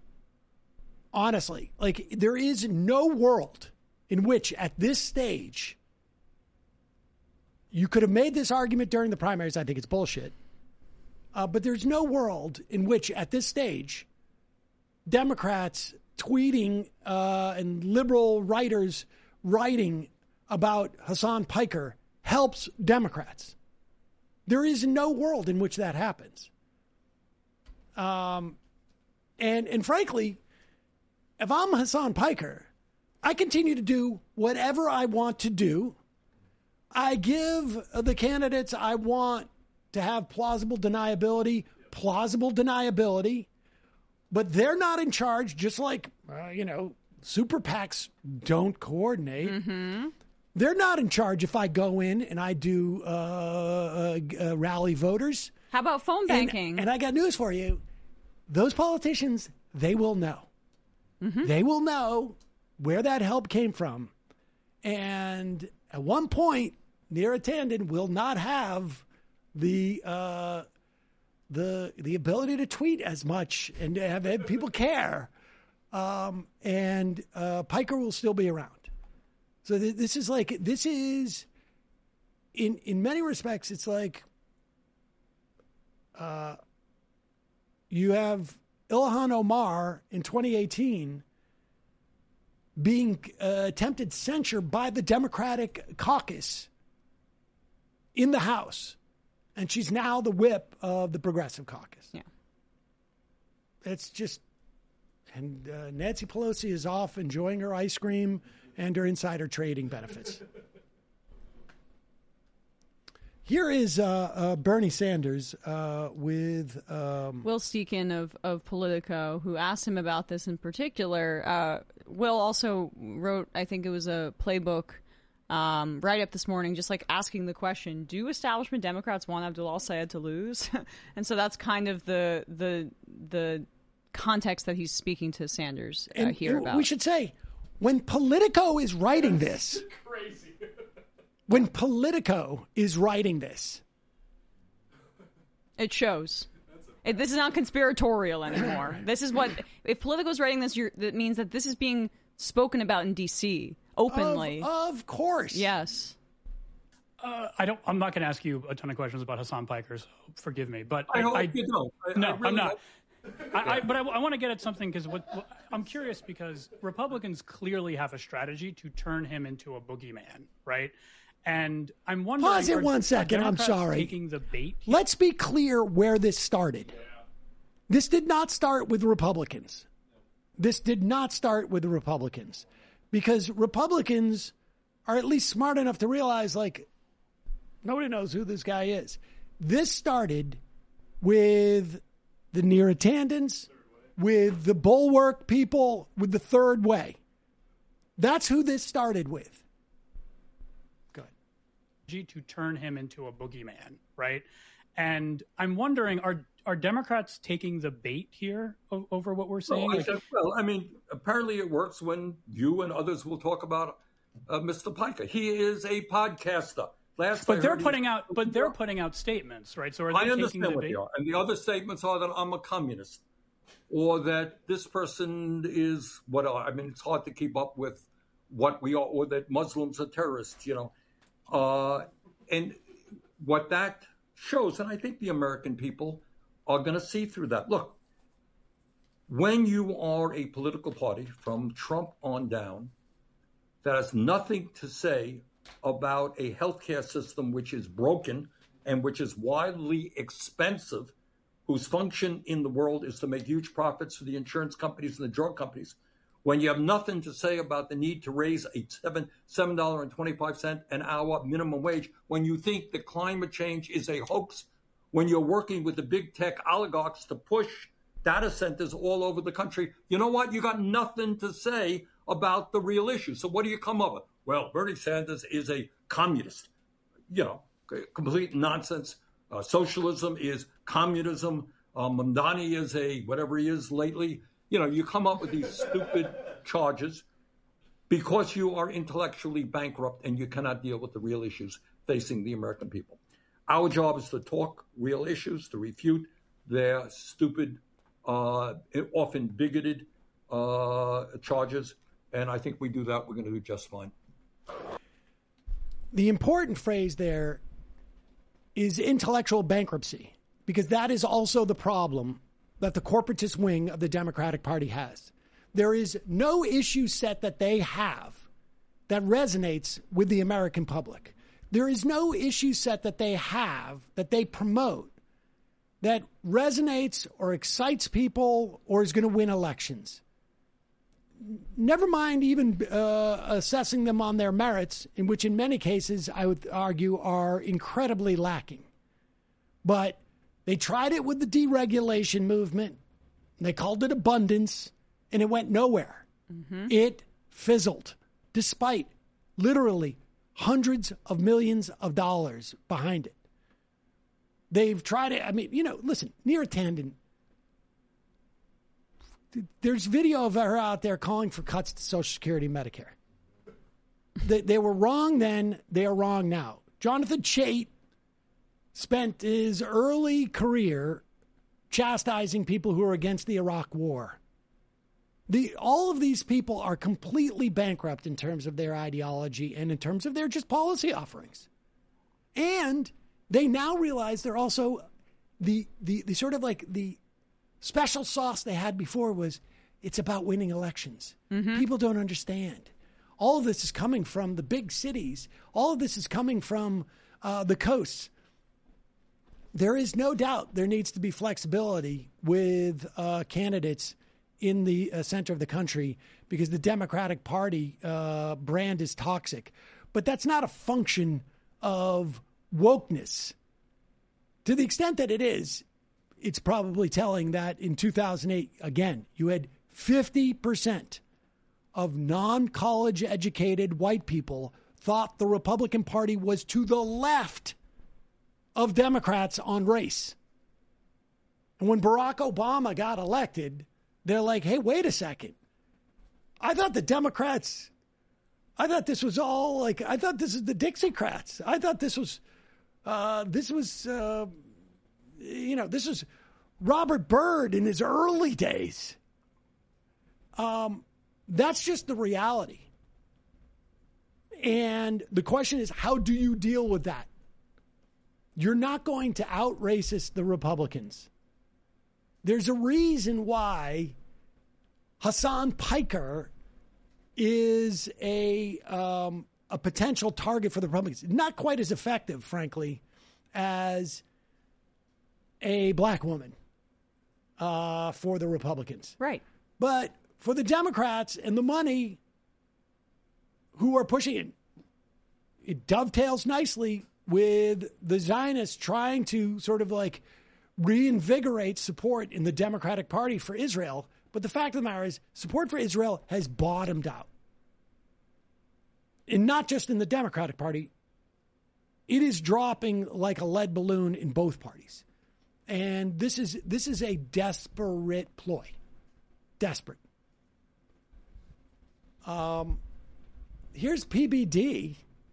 Honestly, like, there is no world in which, at this stage, you could have made this argument during the primaries. I think it's bullshit. But there's no world in which, at this stage, Democrats tweeting and liberal writers writing about Hassan Piker helps Democrats. There is no world in which that happens. And frankly, if I'm Hassan Piker, I continue to do whatever I want to do. I give the candidates I want to have plausible deniability, but they're not in charge, just like, super PACs don't coordinate.
Mm-hmm.
They're not in charge if I go in and I do rally voters.
How about phone banking?
And I got news for you. Those politicians, they will know.
Mm-hmm.
They will know where that help came from. And at one point, Neera Tanden will not have the ability to tweet as much and to have people care. and Piker will still be around. So this is in many respects, it's like you have Ilhan Omar in 2018 being attempted censure by the Democratic caucus in the House, and she's now the whip of the Progressive Caucus.
Yeah.
It's just, and Nancy Pelosi is off enjoying her ice cream and her insider trading benefits. Here is Bernie Sanders with
Will Steeken of Politico, who asked him about this in particular. Will also wrote, I think it was a playbook write-up this morning, just like asking the question, do establishment Democrats want Abdul al-Sayed to lose? And so that's kind of the context that he's speaking to Sanders here about.
We should say, when Politico is writing this...
Crazy.
When Politico is writing this,
it shows. This is not conspiratorial anymore. This is what, if Politico is writing this, that means that this is being spoken about in D.C. openly.
Of course.
Yes.
I'm not going to ask you a ton of questions about Hassan Piker, so forgive me. But
I hope you don't.
I'm not. But I want to get at something because I'm curious because Republicans clearly have a strategy to turn him into a boogeyman, right? And I'm wondering.
Pause it 1 second. I'm sorry.
Taking the bait.
Let's be clear where this started. This did not start with Republicans. This did not start with the Republicans, because Republicans are at least smart enough to realize, like, nobody knows who this guy is. This started with the near attendants, with the Bulwark people, with the Third Way. That's who this started with.
To turn him into a boogeyman, right? And I'm wondering, are Democrats taking the bait here over what we're saying?
I mean, apparently it works when you and others will talk about Mr. Piker. He is a podcaster.
But they're putting out statements, right? So are they taking the bait?
And the other statements are that I'm a communist, or that this person is what? I mean, it's hard to keep up with what we are, or that Muslims are terrorists, you know. And what that shows, and I think the American people are going to see through that. Look, when you are a political party from Trump on down that has nothing to say about a healthcare system which is broken and which is wildly expensive, whose function in the world is to make huge profits for the insurance companies and the drug companies, when you have nothing to say about the need to raise a $7.25 an hour minimum wage, when you think that climate change is a hoax, when you're working with the big tech oligarchs to push data centers all over the country, you know what? You got nothing to say about the real issue. So what do you come up with? Well, Bernie Sanders is a communist. You know, complete nonsense. Socialism is communism. Mamdani is a whatever he is lately. You know, you come up with these stupid charges because you are intellectually bankrupt and you cannot deal with the real issues facing the American people. Our job is to talk real issues, to refute their stupid, often bigoted charges. And I think we do that. We're going to do just fine.
The important phrase there is intellectual bankruptcy, because that is also the problem that the corporatist wing of the Democratic Party has. There is no issue set that they have that resonates with the American public. There is no issue set that they have, that they promote, that resonates or excites people or is going to win elections. Never mind even assessing them on their merits, in which in many cases I would argue are incredibly lacking. But they tried it with the deregulation movement. They called it abundance, and it went nowhere. Mm-hmm. It fizzled, despite literally hundreds of millions of dollars behind it. They've tried it. I mean, you know, listen, Neera Tanden, there's video of her out there calling for cuts to Social Security and Medicare. They were wrong then. They are wrong now. Jonathan Chait spent his early career chastising people who are against the Iraq War. All of these people are completely bankrupt in terms of their ideology and in terms of their just policy offerings. And they now realize they're also the sort of like the special sauce they had before was it's about winning elections. People don't understand. All of this is coming from the big cities. All of this is coming from the coasts. There is no doubt there needs to be flexibility with candidates in the center of the country because the Democratic Party brand is toxic. But that's not a function of wokeness. To the extent that it is, it's probably telling that in 2008, again, you had 50% of non-college educated white people thought the Republican Party was to the left of Democrats on race. And when Barack Obama got elected, they're like, hey, wait a second. I thought the Democrats, I thought this was all like, I thought this is the Dixiecrats. I thought this was Robert Byrd in his early days. That's just the reality. And the question is, how do you deal with that? You're not going to out-racist the Republicans. There's a reason why Hassan Piker is a potential target for the Republicans. Not quite as effective, frankly, as a black woman for the Republicans.
Right.
But for the Democrats and the money who are pushing it, it dovetails nicely with the Zionists trying to sort of like reinvigorate support in the Democratic Party for Israel. But the fact of the matter is, support for Israel has bottomed out. And not just in the Democratic Party. It is dropping like a lead balloon in both parties. And this is a desperate ploy. Desperate. Here's PBD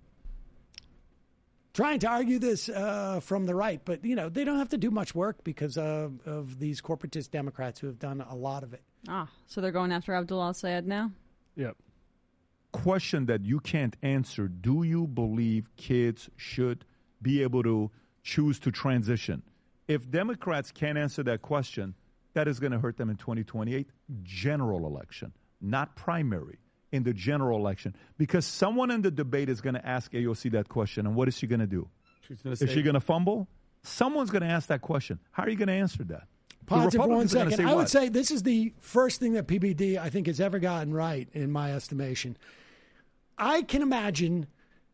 trying to argue this from the right, but they don't have to do much work because of these corporatist Democrats who have done a lot of it.
So they're going after Abdullah Sayed now?
Yep.
Question that you can't answer. Do you believe kids should be able to choose to transition? If Democrats can't answer that question, that is going to hurt them in 2028 general election, not primary, in the general election. Because someone in the debate is going to ask AOC that question, and what is she going to do? Is she going to fumble? Someone's going to ask that question. How are you going to answer that?
Pause it for 1 second. I would say this is the first thing that PBD, I think, has ever gotten right, in my estimation. I can imagine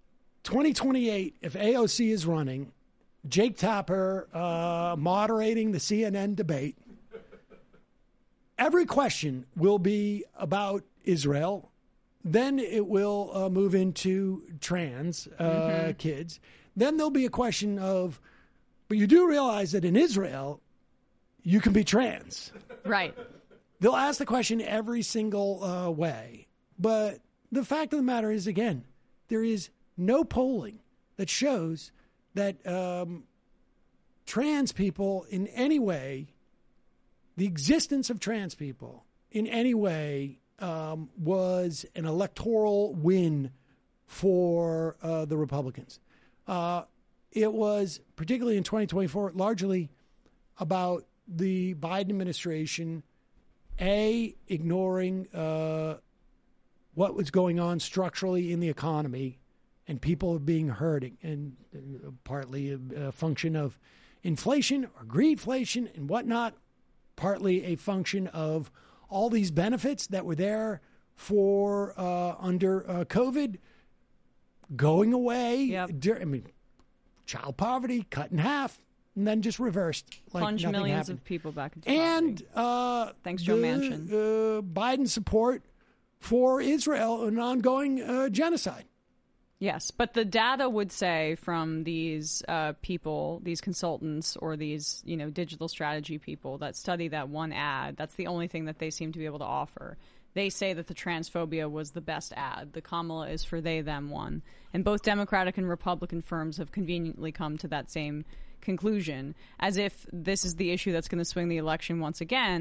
2028, if AOC is running, Jake Tapper moderating the CNN debate. Every question will be about Israel. Then it will move into trans kids. Then there'll be a question of, but you do realize that in Israel, you can be trans.
Right.
They'll ask the question every single way. But the fact of the matter is, again, there is no polling that shows that trans people in any way, the existence of trans people in any way was an electoral win for the Republicans. It was, particularly in 2024, largely about the Biden administration, ignoring what was going on structurally in the economy and people being hurting, and partly a function of inflation or greedflation and whatnot, partly a function of all these benefits that were there for under COVID going away.
Yep.
Child poverty cut in half and then just reversed. Like
Plunge
nothing
millions
happened.
of people back into poverty.
And
thanks, Joe Manchin.
Biden support for Israel, an ongoing genocide.
Yes, but the data would say from these people, these consultants, or these digital strategy people that study that one ad, that's the only thing that they seem to be able to offer. They say that the transphobia was the best ad. The Kamala is for they, them one. And both Democratic and Republican firms have conveniently come to that same conclusion, as if this is the issue that's going to swing the election once again.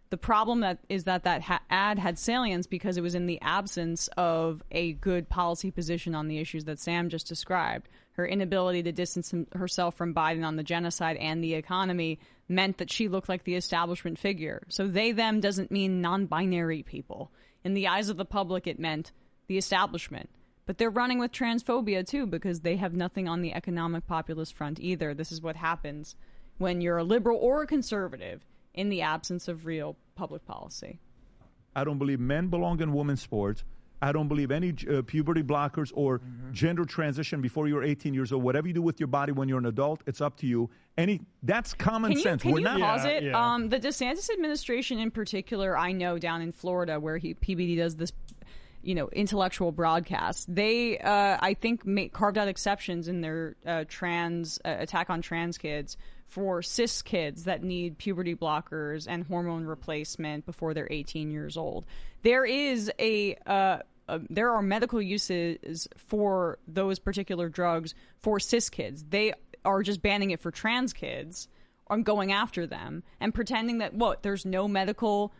The problem that ad had salience because it was in the absence of a good policy position on the issues that Sam just described. Her inability to distance herself from Biden on the genocide and the economy meant that she looked like the establishment figure. So they, them doesn't mean non-binary people. In the eyes of the public, it meant the establishment. But they're running with transphobia, too, because they have nothing on the economic populist front either. This is what happens when you're a liberal or a conservative in the absence of real public policy.
I don't believe men belong in women's sports. I don't believe any puberty blockers or gender transition before you're 18 years old. Whatever you do with your body when you're an adult, it's up to you. That's common sense.
Can you pause it? The DeSantis administration in particular, I know down in Florida where PBD does this, intellectual broadcast. They, I think, carved out exceptions in their attack on trans kids for cis kids that need puberty blockers and hormone replacement before they're 18 years old. There is there are medical uses for those particular drugs for cis kids. They are just banning it for trans kids and going after them and pretending that there's no medical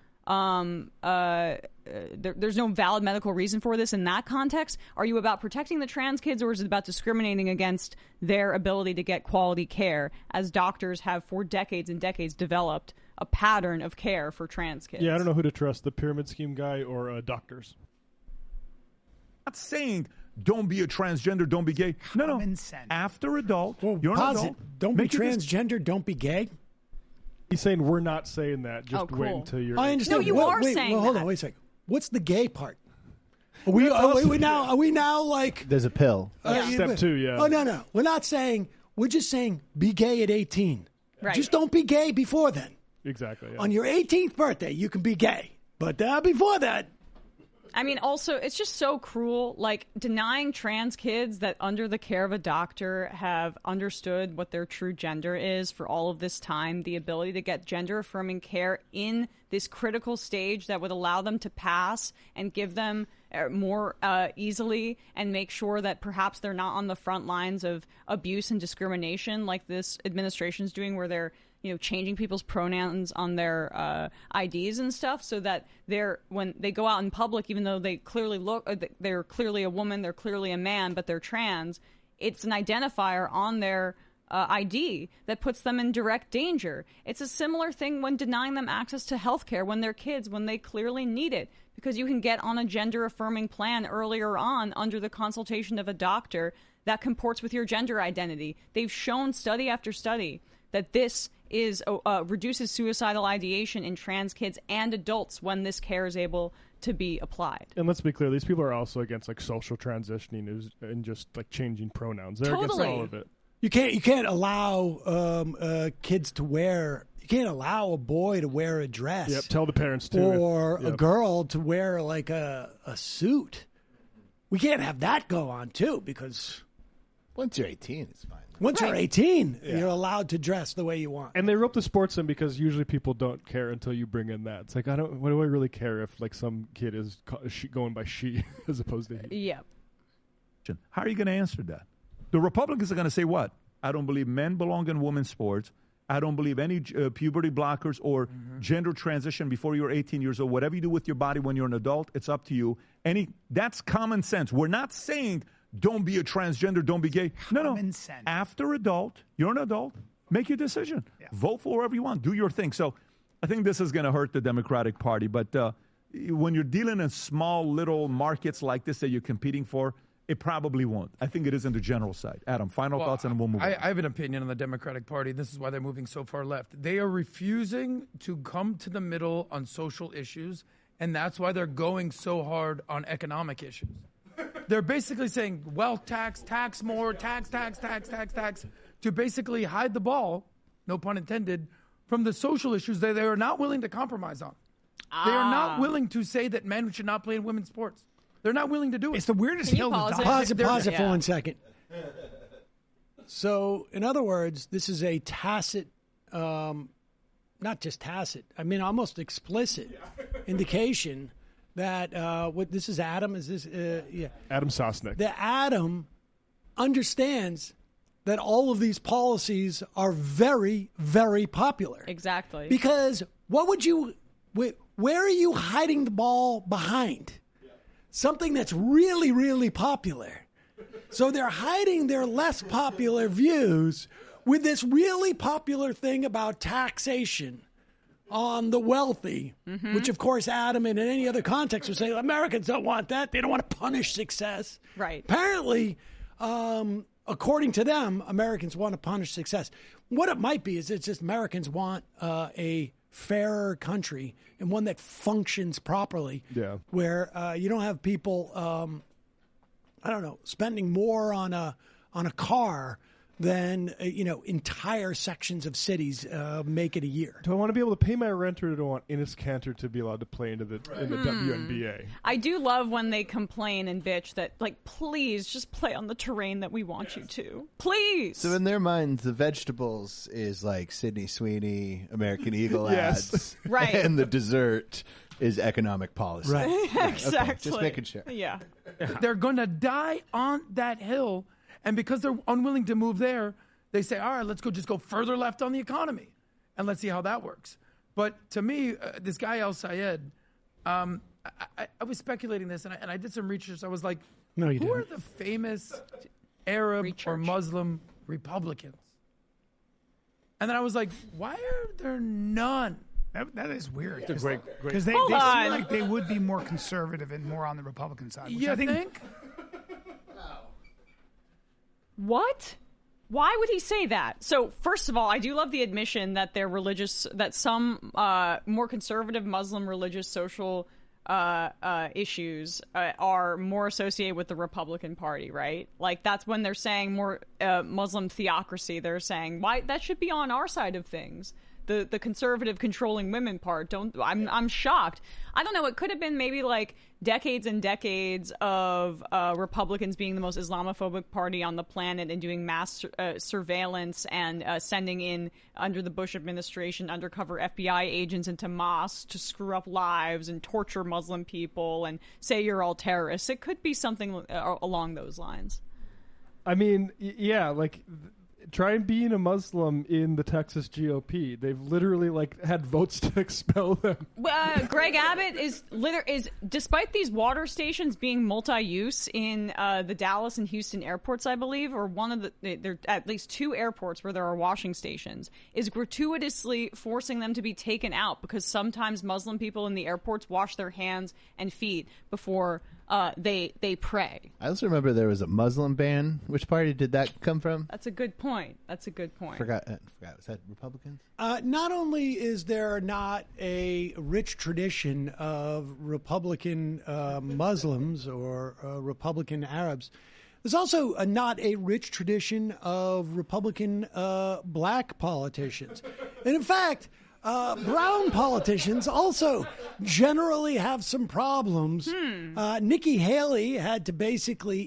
there's no valid medical reason for this in that context. Are you about protecting the trans kids, or is it about discriminating against their ability to get quality care, as doctors have for decades and decades developed a pattern of care for trans kids?
Yeah, I don't know who to trust, the pyramid scheme guy or doctors.
I'm not saying don't be a transgender, don't be gay. No. After adult, you're an adult.
Don't be transgender, don't be gay.
He's saying we're not saying that. Just wait until you're.
I understand.
No, you are saying that.
Hold on, wait a second. What's the gay part? Are we now like?
There's a pill.
Step 2, yeah.
Oh no, we're not saying. We're just saying be gay at 18.
Right.
Just don't be gay before then.
Exactly. Yeah.
On your 18th birthday, you can be gay, but before that.
I mean, also, it's just so cruel, like denying trans kids that under the care of a doctor have understood what their true gender is for all of this time, the ability to get gender-affirming care in this critical stage that would allow them to pass and give them more easily and make sure that perhaps they're not on the front lines of abuse and discrimination like this administration is doing, where they're changing people's pronouns on their IDs and stuff, so that when they go out in public, even though they're clearly a woman, they're clearly a man, but they're trans, it's an identifier on their ID that puts them in direct danger. It's a similar thing when denying them access to health care when they're kids, when they clearly need it, because you can get on a gender-affirming plan earlier on under the consultation of a doctor that comports with your gender identity. They've shown study after study that this reduces suicidal ideation in trans kids and adults when this care is able to be applied.
And let's be clear, these people are also against social transitioning and just changing pronouns. They're against all of it.
You can't allow kids to wear. You can't allow a boy to wear a dress.
Yep. Tell the parents too.
Or a girl to wear a suit. We can't have that go on too, because
once you're 18, it's fine.
Once you're 18, you're allowed to dress the way you want.
And they rope the sports in because usually people don't care until you bring in that. It's like, what do I really care if some kid is going by she as opposed to he?
Yeah.
How are you going to answer that? The Republicans are going to say what? I don't believe men belong in women's sports. I don't believe any puberty blockers or gender transition before you're 18 years old. Whatever you do with your body when you're an adult, it's up to you. That's common sense. We're not saying don't be a transgender, don't be gay. No.
Sense.
After adult, you're an adult. Make your decision. Yeah. Vote for whoever you want. Do your thing. So I think this is going to hurt the Democratic Party. But when you're dealing in small little markets like this that you're competing for, it probably won't. I think it is in the general side. Adam, final thoughts, and we'll move on.
I have an opinion on the Democratic Party. This is why they're moving so far left. They are refusing to come to the middle on social issues, and that's why they're going so hard on economic issues. They're basically saying wealth tax, tax more, tax, to basically hide the ball, no pun intended, from the social issues that they are not willing to compromise on. They are not willing to say that men should not play in women's sports. They're not willing to do it.
It's the weirdest hill to die.
Pause it for 1 second. So, in other words, this is a tacit, not just tacit, I mean almost explicit indication that this is Adam. Is this
Adam Sosnick?
That Adam understands that all of these policies are very, very popular.
Exactly.
Because what would you where are you hiding the ball behind? Something that's really, really popular. So they're hiding their less popular views with this really popular thing about taxation on the wealthy, which, of course, Adam, in any other context, would say Americans don't want that. They don't want to punish success.
Right.
Apparently, according to them, Americans want to punish success. What it might be is it's just Americans want a fairer country and one that functions properly.
Yeah.
Where you don't have people, I don't know, spending more on a car than entire sections of cities make it a year.
Do I want to be able to pay my rent, or do I want Enes Kanter to be allowed to play in the WNBA?
I do love when they complain and bitch that, like, please just play on the terrain that we want you to. Please.
So in their minds, the vegetables is like Sydney Sweeney, American Eagle
Yes.
ads.
Right.
And the dessert is economic policy.
Right.
Exactly.
Okay, just making sure.
Yeah.
They're going to die on that hill. And because they're unwilling to move there, they say, all right, let's just go further left on the economy. And let's see how that works. But to me, this guy El Sayed, I was speculating this, and I did some research. I was like,
No, you
who are
didn't.
the famous Arab or Muslim Republicans? And then I was like, why are there none?
That is weird.
It's a great-
Because they
Hold
seem
on.
like they would be more conservative and more on the Republican side. Which
You
I
think?
What? Why would he say that? So, first of all, I do love the admission that they're religious, that some more conservative Muslim religious social issues are more associated with the Republican Party, right? Like, that's when they're saying more Muslim theocracy. They're saying, why that should be on our side of things. The conservative controlling women part. I'm shocked. I don't know. It could have been maybe like decades and decades of Republicans being the most Islamophobic party on the planet and doing mass surveillance and sending in, under the Bush administration, undercover FBI agents into mosques to screw up lives and torture Muslim people and say you're all terrorists. It could be something along those lines.
I mean, yeah, like try being a Muslim in the Texas GOP. They've literally had votes to expel them.
Greg Abbott is despite these water stations being multi-use in the Dallas and Houston airports, I believe, or one of there are at least two airports where there are washing stations, is gratuitously forcing them to be taken out because sometimes Muslim people in the airports wash their hands and feet before they pray.
I also remember there was a Muslim ban. Which party did that come from?
That's a good point.
Forgot. Was that Republicans?
Not only is there not a rich tradition of Republican Muslims or Republican Arabs, there's also not a rich tradition of Republican black politicians. And in fact, brown politicians also generally have some problems. Nikki Haley had to basically,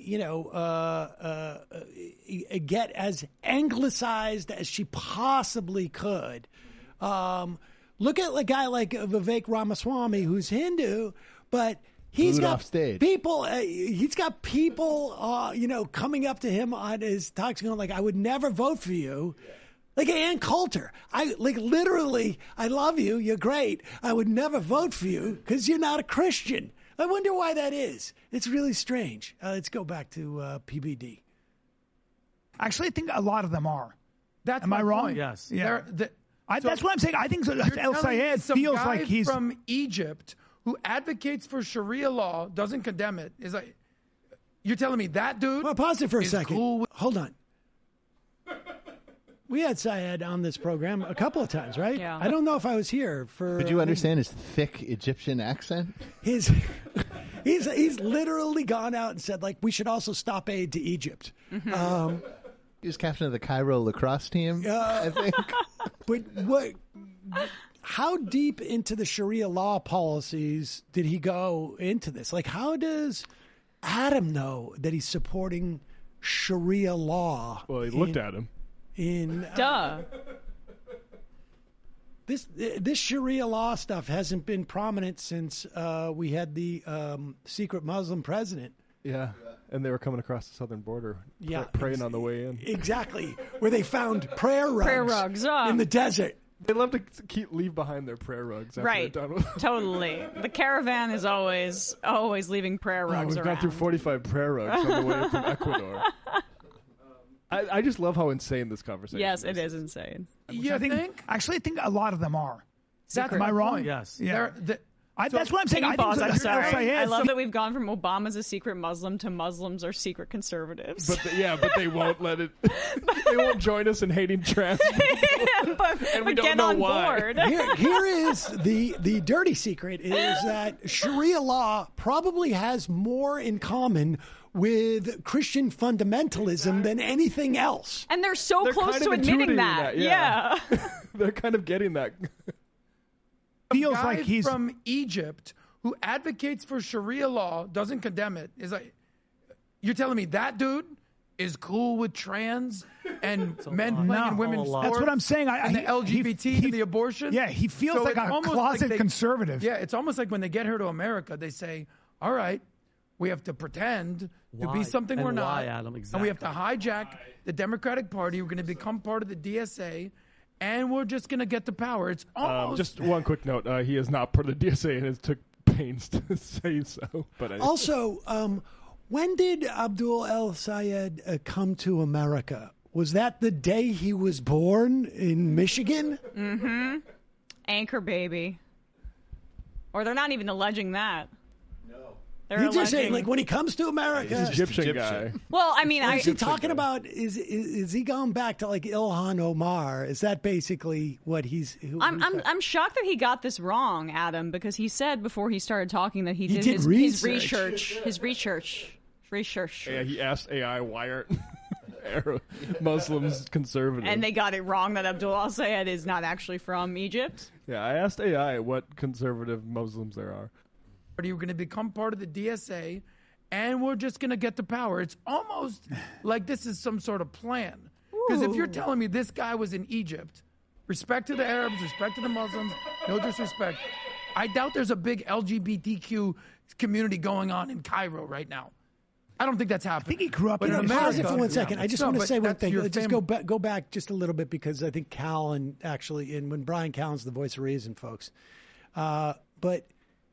get as anglicized as she possibly could. Look at a guy like Vivek Ramaswamy, who's Hindu, but he's
Booed
got
off stage.
people. He's got people, coming up to him on his talks, going like, "I would never vote for you." Like Ann Coulter, literally, I love you. You're great. I would never vote for you because you're not a Christian. I wonder why that is. It's really strange. Let's go back to PBD.
Actually, I think a lot of them are.
That's
Am I
my
wrong?
point.
Yes.
Yeah.
That's what I'm saying. I think
You're
El
telling me
Sayed
some
feels
guy
like he's
from Egypt who advocates for Sharia law, doesn't condemn it. Is like, you're telling me that dude?
Well, pause it for a
is
second.
cool with-
Hold on. We had Syed on this program a couple of times, right?
Yeah.
I don't know if I was here for.
Did you understand his thick Egyptian accent?
He's literally gone out and said we should also stop aid to Egypt.
He was captain of the Cairo lacrosse team, I think.
But how deep into the Sharia law policies did he go into this? How does Adam know that he's supporting Sharia law?
Well, he looked at him.
This Sharia law stuff hasn't been prominent since we had the secret Muslim president.
Yeah, and they were coming across the southern border, praying on the way in.
Exactly, where they found prayer rugs
in
the desert.
They love to leave behind their prayer rugs. After
Right.
they're done with
Totally. The caravan is always leaving prayer rugs
we've
around.
gone through 45 prayer rugs on the way from Ecuador. I just love how insane this conversation
Yes,
is.
it is insane.
You think?
Actually, I think a lot of them are.
That's
Am I
my
wrong?
point.
Yeah.
That's
what I'm saying.
Can you
I
pause?
think
I'm sorry. I love
that
that we've gone from Obama's a secret Muslim to Muslims are secret conservatives.
But they won't let it. They won't join us in hating trans people. And we
but
don't
get
know
on
why.
board.
Here is the dirty secret is that Sharia law probably has more in common with Christian fundamentalism than anything else.
And they're so
They're
close
kind
to
of
admitting
intuiting
that.
Yeah. They're kind of getting that.
Feels
like he's
from Egypt who advocates for Sharia law, doesn't condemn it. Is like, you're telling me that dude is cool with trans and men playing in women's sports?
That's what I'm saying.
And the LGBT and the abortion?
Yeah, he feels
So
like
it's
a
almost
closet conservative.
Yeah, it's almost like when they get here to America, they say, all right, we have to pretend to
Why?
be something
And
we're not.
why, Adam?
And we have to hijack the Democratic Party. We're going to become part of the DSA. And we're just going to get the power. It's almost...
Just one quick note. He is not part of the DSA and it took pains to say so. But
Also, when did Abdul El Sayed come to America? Was that the day he was born in Michigan?
Mm-hmm. Anchor baby. Or they're not even alleging that. They're
You're just saying,
alleging-
like, when he comes to America,
He's Egyptian guy.
Well, I mean,
Or is he talking about? Is he going back to like Ilhan Omar? Is that basically what he's?
I'm shocked that he got this wrong, Adam, because he said before he started talking that he
He
did
did
his
research.
research.
Yeah, he asked AI why aren't Arab Muslims conservative.
And they got it wrong that Abdul Al-Sayed is not actually from Egypt.
Yeah, I asked AI what conservative Muslims there are.
We're going to become part of the DSA, and we're just going to get the power. It's almost like this is some sort of plan. Because if you're telling me this guy was in Egypt, respect to the Arabs, respect to the Muslims, no disrespect, I doubt there's a big LGBTQ community going on in Cairo right now. I don't think that's happening. I think
he grew up
in
Pause
America.
it for 1 second. I just want to say one thing. Let's just
go
go back just a little bit because I think Callan actually, and when Brian Callan's the voice of reason, folks. But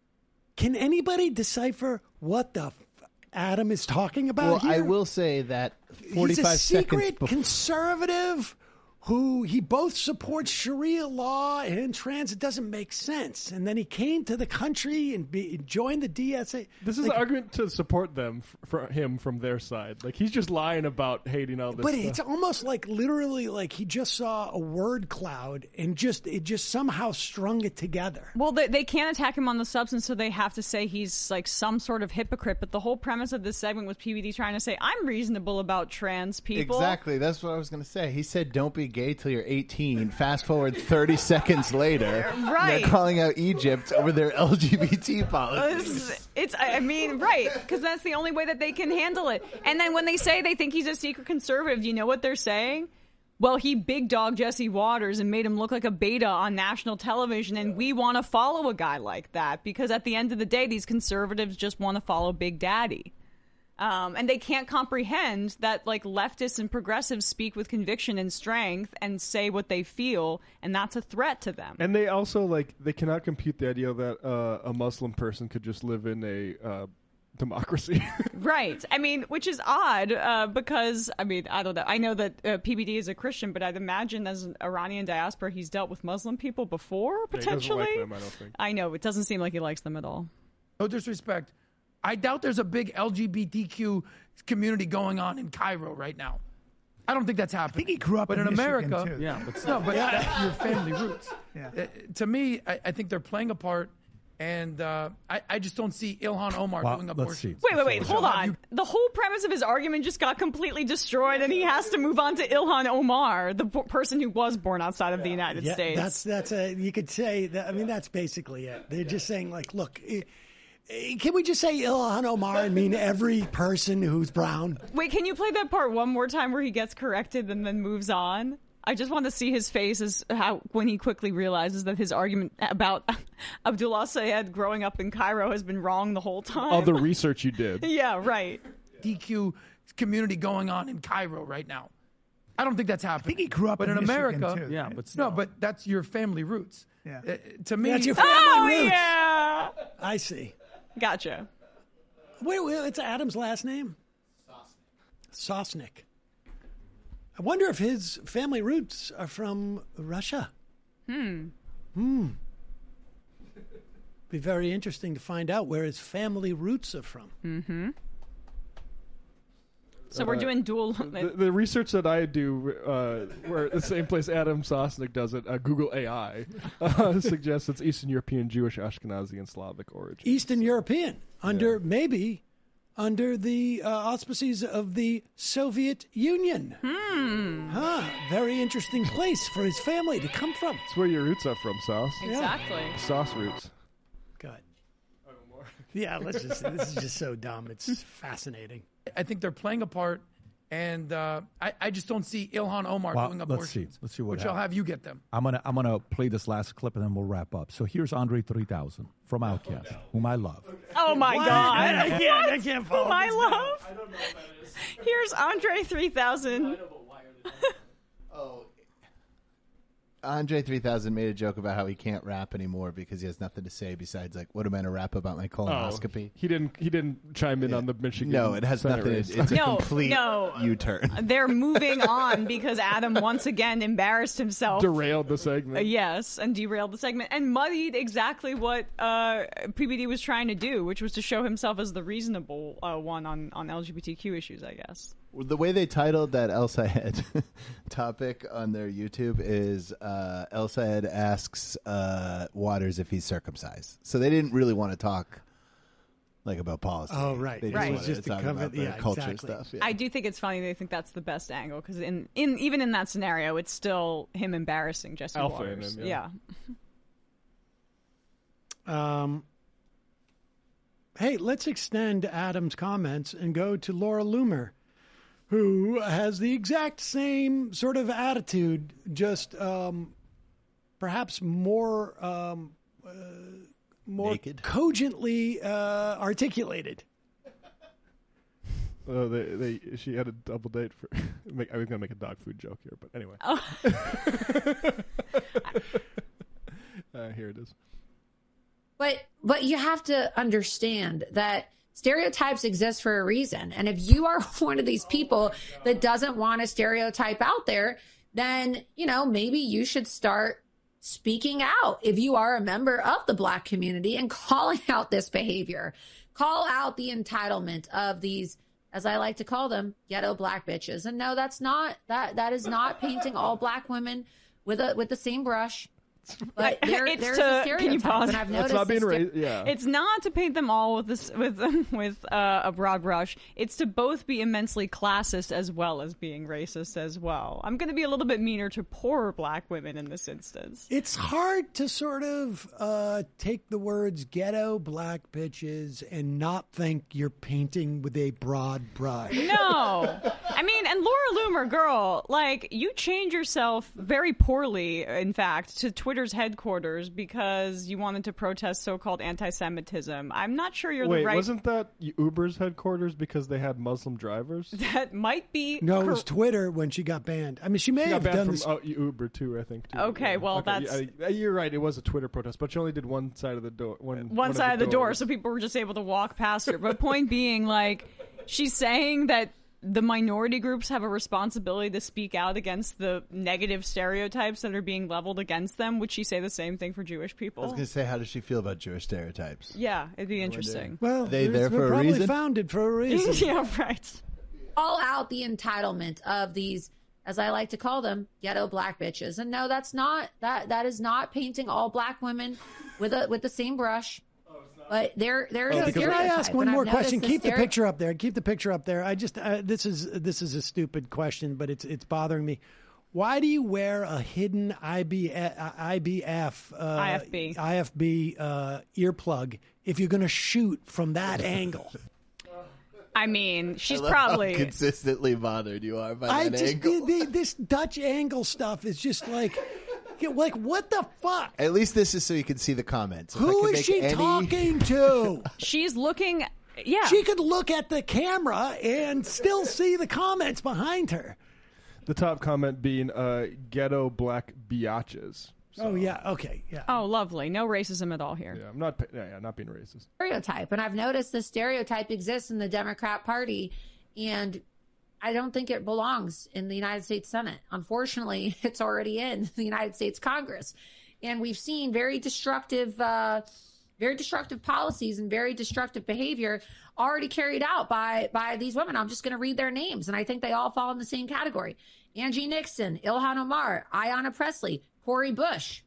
can anybody decipher what the Adam is talking about
Well,
here?
I will say that 45
He's a
seconds
secret
before.
conservative who he both supports Sharia law and trans. It doesn't make sense. And then he came to the country and joined the DSA.
This is
Like,
an argument to support them for him from their side. Like he's just lying about hating all this
But
stuff.
it's almost like literally like he just saw a word cloud and it just somehow strung it together.
Well, they can't attack him on the substance, so they have to say he's like some sort of hypocrite. But the whole premise of this segment was PBD trying to say, I'm reasonable about trans people.
Exactly. That's what I was going to say. He said, don't be gay till you're 18. Fast forward 30 seconds later.
Right.
They're calling out Egypt over their LGBT policies.
I mean, right, because that's the only way that they can handle it. And then when they say they think he's a secret conservative, you know what they're saying? Well, he big dogged Jesse Waters and made him look like a beta on national television, and we want to follow a guy like that because at the end of the day, these conservatives just want to follow Big Daddy. And they can't comprehend that like leftists and progressives speak with conviction and strength and say what they feel, and that's a threat to them.
And they also they cannot compute the idea that a Muslim person could just live in a democracy.
Right. I mean, which is odd because, I mean, I don't know. I know that PBD is a Christian, but I'd imagine as an Iranian diaspora, he's dealt with Muslim people before, potentially.
Yeah, he doesn't like them, I don't think.
I know. It doesn't seem like he likes them at all.
No disrespect. I doubt there's a big LGBTQ community going on in Cairo right now. I don't think that's happening. I think
he grew up
but in
Michigan,
America,
too.
yeah, that's your family roots.
Yeah.
To me, I think they're playing a part, and I just don't see Ilhan Omar doing abortion.
Wait, hold on. The whole premise of his argument just got completely destroyed, and he has to move on to Ilhan Omar, the person who was born outside of the United States.
That's you could say that. I mean, that's basically it. They're just saying like, look. Can we just say Ilhan Omar and mean every person who's brown?
Wait, can you play that part one more time where he gets corrected and then moves on? I just want to see his face as when he quickly realizes that his argument about Abdullah Sayed growing up in Cairo has been wrong the whole time.
All the research you did.
Yeah, right.
DQ community going on in Cairo right now. I don't think that's happening. I think
he grew up
but
in Michigan,
America,
too.
Yeah, but
no, but that's your family roots.
Yeah.
To me,
That's your family roots.
Yeah.
I see.
Gotcha.
Wait, it's Adam's last name? Sosnick. I wonder if his family roots are from Russia. Be very interesting to find out where his family roots are from.
Mm-hmm. So we're doing dual.
The research that I do, where the same place Adam Sosnick does it, Google AI, suggests it's Eastern European, Jewish, Ashkenazi, and Slavic origin.
Eastern European, maybe under the auspices of the Soviet Union. Very interesting place for his family to come from.
That's where your roots are from, Sauce.
Exactly.
Sauce roots.
Good. Yeah, let's just. This is just so dumb. It's fascinating.
I think they're playing a part, and I just don't see Ilhan Omar doing abortions.
Let's see what
which
happens.
I'll have you get them.
I'm gonna play this last clip and then we'll wrap up. So here's Andre 3000 from Outkast, whom I love.
Oh my
What?
God!
I can't follow
Whom I
this
love.
guy.
I don't know what that is. Here's Andre 3000.
Andre 3000 made a joke about how he can't rap anymore because he has nothing to say besides like, "What am I to rap about my colonoscopy?"
He didn't chime in on the Michigan.
No, it has
Senate
nothing.
race.
It's a complete U-turn.
They're moving on because Adam once again embarrassed himself.
Derailed the segment.
Yes, and derailed the segment and muddied exactly what PBD was trying to do, which was to show himself as the reasonable one on LGBTQ issues, I guess.
The way they titled that El Sayed topic on their YouTube is El Sayed asks Waters if he's circumcised. So they didn't really want to talk like about policy.
Oh, right.
They
Right.
wanted
Just
to
to
talk
cover-
about the
yeah,
culture
exactly.
stuff. Yeah.
I do think it's funny they think that's the best angle because even in that scenario, it's still him embarrassing Jesse
Alpha in
Waters.
him, yeah.
Hey, let's extend Adam's comments and go to Laura Loomer, who has the exact same sort of attitude, just perhaps more
Naked.
cogently articulated.
She had a double date for. I was gonna make a dog food joke here, but anyway. Here it is.
But you have to understand that stereotypes exist for a reason. And if you are one of these people that doesn't want a stereotype out there, then, maybe you should start speaking out if you are a member of the Black community and calling out this behavior. Call out the entitlement of these, as I like to call them, ghetto Black bitches. And no, that is not painting all Black women with the same brush. But there's a stereotype,
can you pause?
and I've noticed
That's not being
this
yeah.
It's not to paint them all with a broad brush. It's to both be immensely classist as well as being racist as well. I'm going to be a little bit meaner to poorer Black women in this instance.
It's hard to sort of take the words ghetto Black bitches and not think you're painting with a broad brush.
No. I mean, and Laura Loomer, girl, like, you change yourself very poorly, in fact, to Twitter's headquarters because you wanted to protest so-called anti-Semitism. I'm not sure you're
Wait,
the right...
wasn't that Uber's headquarters because they had Muslim drivers?
That might be...
No, it was Twitter when she got banned. I mean, she may
She got
have
banned
done
from
this.
Uber too, I think. Too.
Okay, well, that's...
You're right. It was a Twitter protest, but she only did one side of the door.
One side of the door, so people were just able to walk past her. But point being, like, she's saying that the minority groups have a responsibility to speak out against the negative stereotypes that are being leveled against them. Would she say the same thing for Jewish people?
I was going to say, how does she feel about Jewish stereotypes?
Yeah, it'd be interesting.
Well,
Are they there for a
probably
reason?
founded for a reason.
Yeah, right.
Call out the entitlement of these, as I like to call them, ghetto Black bitches. And no, that's not that is not painting all Black women with the same brush. But there's a
Can I ask one
and I've
more
noticed
question?
this
Keep the picture up there. Keep the picture up there. I just this is a stupid question, but it's bothering me. Why do you wear a hidden IFB earplug if you're going to shoot from that angle?
I mean, she's
I love
probably
how consistently bothered you are by that angle.
This Dutch angle stuff is just like what the fuck?
At least this is so you can see the comments. If I
Who
could
is
make
she
any-
talking to?
She's looking. Yeah,
she could look at the camera and still see the comments behind her.
The top comment being ghetto black biatches.
Oh, yeah. Okay. Yeah.
Oh, lovely. No racism at all here.
Yeah, I'm not. Not being racist.
Stereotype, and I've noticed the stereotype exists in the Democrat Party, and I don't think it belongs in the United States Senate. Unfortunately, it's already in the United States Congress, and we've seen very destructive policies and very destructive behavior already carried out by these women. I'm just going to read their names, and I think they all fall in the same category: Angie Nixon, Ilhan Omar, Ayanna Pressley, Cori Bush,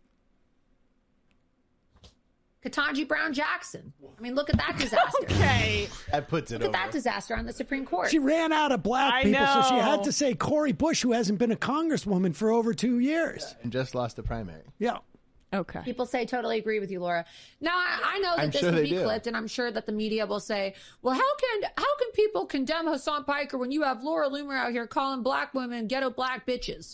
Ketanji Brown Jackson. I mean, look at that disaster.
Okay.
That puts it
Look
over.
at that disaster on the Supreme Court.
She ran out of black
I
people, so she
know.
had to say Cori Bush, who hasn't been a congresswoman for over 2 years.
And just lost the primary.
Yeah.
Okay.
People say, totally agree with you, Laura. Now, I know that
I'm
this
sure
will
they
be
do.
clipped, and I'm sure that the media will say, well, how can people condemn Hassan Piker when you have Laura Loomer out here calling black women ghetto black bitches?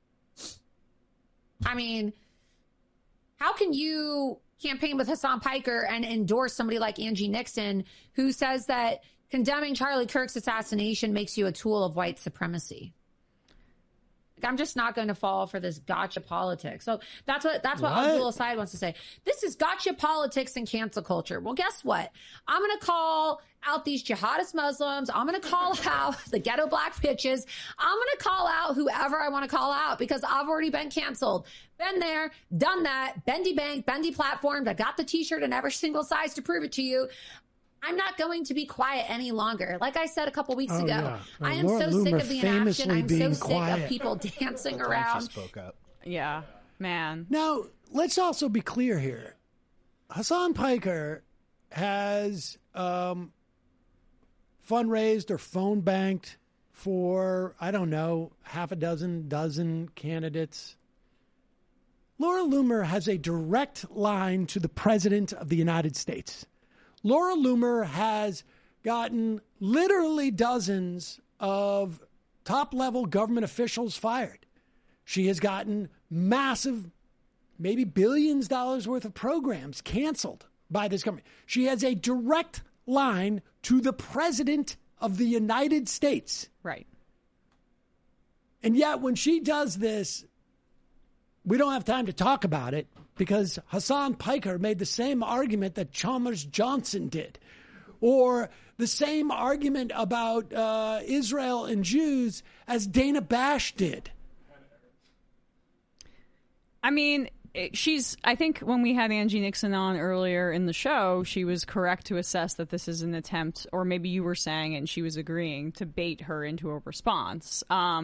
I mean, how can you campaign with Hassan Piker and endorse somebody like Angie Nixon, who says that condemning Charlie Kirk's assassination makes you a tool of white supremacy? I'm just not going to fall for this gotcha politics. So that's what Abdul Aside wants to say. This is gotcha politics and cancel culture. Well, guess what? I'm going to call out these jihadist Muslims. I'm going to call out the ghetto black bitches. I'm going to call out whoever I want to call out because I've already been canceled. Been there, done that. Bendy bank, bendy platformed. I got the t-shirt in every single size to prove it to you. I'm not going to be quiet any longer. Like I said a couple weeks ago,
yeah.
I am
Laura
so sick
Loomer
of the inaction.
famously
I'm so
being
sick
quiet.
of people dancing
She
around.
spoke up.
Yeah, man.
Now, let's also be clear here. Hassan Piker has fundraised or phone banked for, I don't know, half a dozen candidates. Laura Loomer has a direct line to the President of the United States. Laura Loomer has gotten literally dozens of top-level government officials fired. She has gotten massive, maybe billions of dollars worth of programs canceled by this government. She has a direct line to the President of the United States.
Right.
And yet when she does this, we don't have time to talk about it because Hassan Piker made the same argument that Chalmers Johnson did, or the same argument about Israel and Jews as Dana Bash did.
I mean, I think when we had Angie Nixon on earlier in the show, she was correct to assess that this is an attempt, or maybe you were saying it and she was agreeing, to bait her into a response.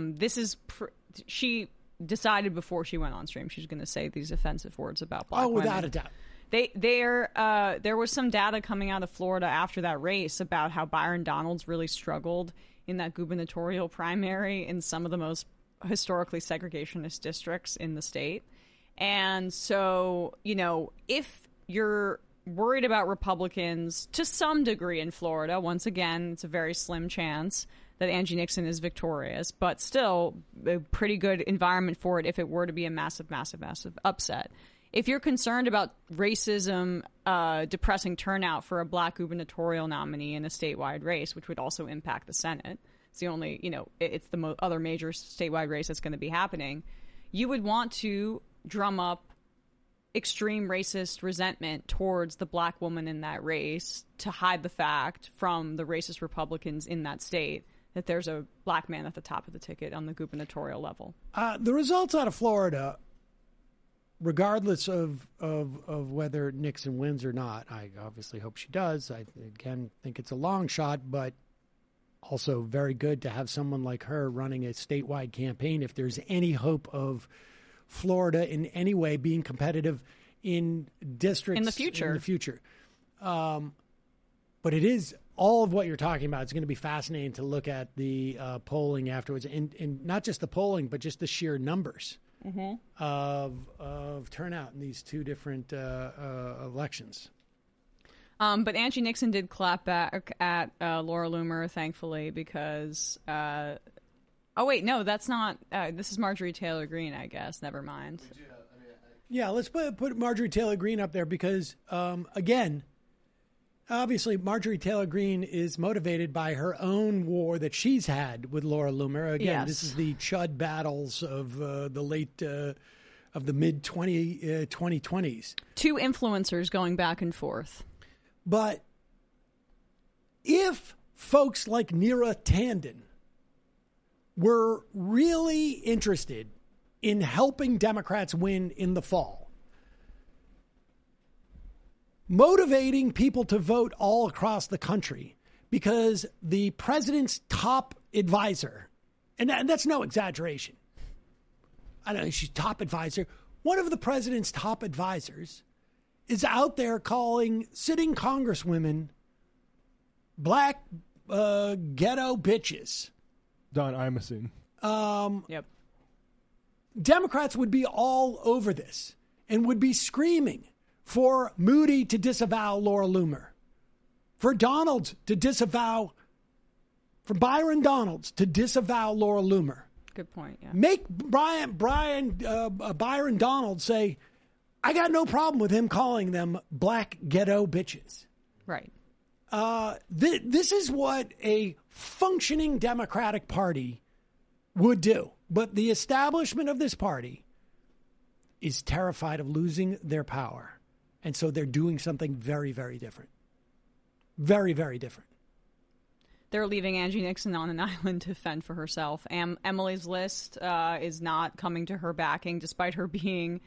She decided before she went on stream she was going to say these offensive words about black women.
Without a doubt.
There was some data coming out of Florida after that race about how Byron Donalds really struggled in that gubernatorial primary in some of the most historically segregationist districts in the state. And so, if you're worried about Republicans to some degree in Florida, once again, it's a very slim chance that Angie Nixon is victorious, but still a pretty good environment for it if it were to be a massive, massive, massive upset. If you're concerned about racism depressing turnout for a black gubernatorial nominee in a statewide race, which would also impact the Senate, it's the only, it's the other major statewide race that's going to be happening, you would want to drum up extreme racist resentment towards the black woman in that race to hide the fact from the racist Republicans in that state that there's a black man at the top of the ticket on the gubernatorial level.
The results out of Florida, regardless of whether Nixon wins or not, I obviously hope she does. I, again, think it's a long shot, but also very good to have someone like her running a statewide campaign if there's any hope of Florida in any way being competitive in districts
in the future.
But it is all of what you're talking about. It's going to be fascinating to look at the polling afterwards, and not just the polling, but just the sheer numbers of turnout in these two different elections.
But Angie Nixon did clap back at Laura Loomer, thankfully, because oh wait, no, that's not. This is Marjorie Taylor Greene, I guess. Never mind.
Yeah, let's put Marjorie Taylor Greene up there because again, Obviously, Marjorie Taylor Greene is motivated by her own war that she's had with Laura Loomer. Again,
Yes.
This is the chud battles of the mid 2020s.
Two influencers going back and forth.
But if folks like Neera Tanden were really interested in helping Democrats win in the fall, motivating people to vote all across the country, because the president's top advisor, and that's no exaggeration, I don't know, she's top advisor, one of the president's top advisors is out there calling sitting congresswomen black ghetto bitches.
Don Imus.
Yep.
Democrats would be all over this and would be screaming for Moody to disavow Laura Loomer, for Donalds to disavow, for Byron Donalds to disavow Laura Loomer.
Good point. Yeah.
Make Byron Donalds say, I got no problem with him calling them black ghetto bitches.
Right.
This is what a functioning Democratic Party would do. But the establishment of this party is terrified of losing their power. And so they're doing something very, very different. Very, very different.
They're leaving Angie Nixon on an island to fend for herself. Emily's List is not coming to her backing, despite her being,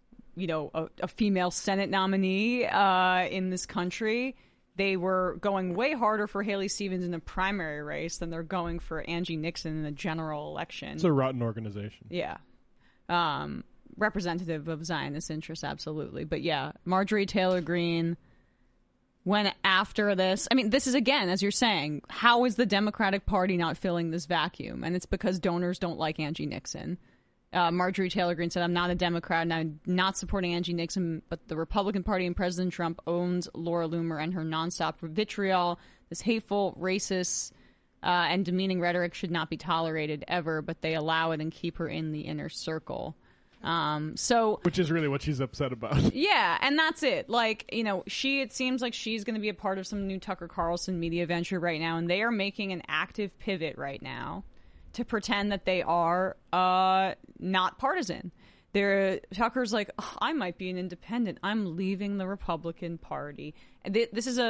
a female Senate nominee in this country. They were going way harder for Haley Stevens in the primary race than they're going for Angie Nixon in the general election.
It's a rotten organization.
Yeah. Representative of Zionist interests, absolutely. But yeah, Marjorie Taylor Greene went after this. I mean, this is, again, as you're saying, how is the Democratic Party not filling this vacuum? And it's because donors don't like Angie Nixon. Marjorie Taylor Greene said, I'm not a Democrat and I'm not supporting Angie Nixon, but the Republican Party and President Trump owns Laura Loomer and her nonstop vitriol. This hateful, racist, and demeaning rhetoric should not be tolerated ever, but they allow it and keep her in the inner circle.
Which is really what she's upset about.
Yeah, and that's it. Like, it seems like she's going to be a part of some new Tucker Carlson media venture right now, and they are making an active pivot right now to pretend that they are not partisan. Tucker's like, I might be an independent. I'm leaving the Republican Party. This is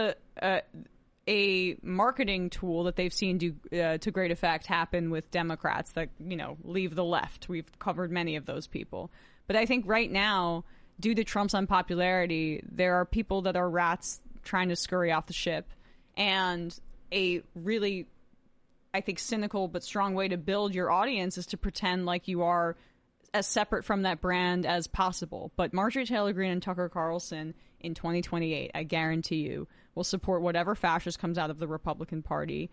a marketing tool that they've seen do to great effect happen with Democrats that, leave the left. We've covered many of those people. But I think right now, due to Trump's unpopularity, there are people that are rats trying to scurry off the ship. And a really, I think, cynical but strong way to build your audience is to pretend like you are as separate from that brand as possible. But Marjorie Taylor Greene and Tucker Carlson in 2028, I guarantee you, will support whatever fascist comes out of the Republican Party.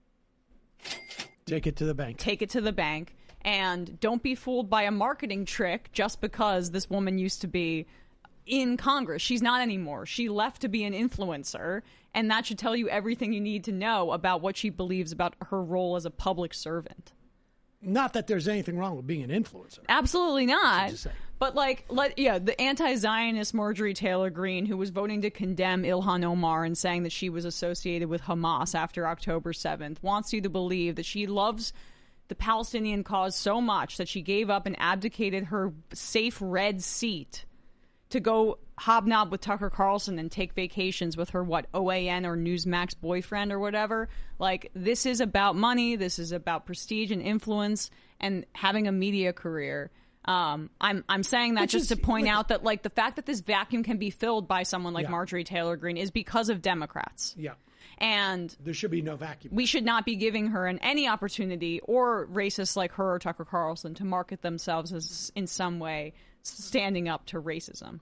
Take it to the bank.
Take it to the bank. And don't be fooled by a marketing trick just because this woman used to be in Congress. She's not anymore. She left to be an influencer, and that should tell you everything you need to know about what she believes about her role as a public servant.
Not that there's anything wrong with being an influencer.
Absolutely not. But the anti-Zionist Marjorie Taylor Greene, who was voting to condemn Ilhan Omar and saying that she was associated with Hamas after October 7th, wants you to believe that she loves the Palestinian cause so much that she gave up and abdicated her safe red seat to go hobnob with Tucker Carlson and take vacations with her, OAN or Newsmax boyfriend or whatever. Like, this is about money. This is about prestige and influence and having a media career. I'm saying that just to point out that, the fact that this vacuum can be filled by someone like Marjorie Taylor Greene is because of Democrats.
Yeah.
And
there should be no vacuum.
We should not be giving her any opportunity, or racists like her or Tucker Carlson, to market themselves as in some way standing up to racism.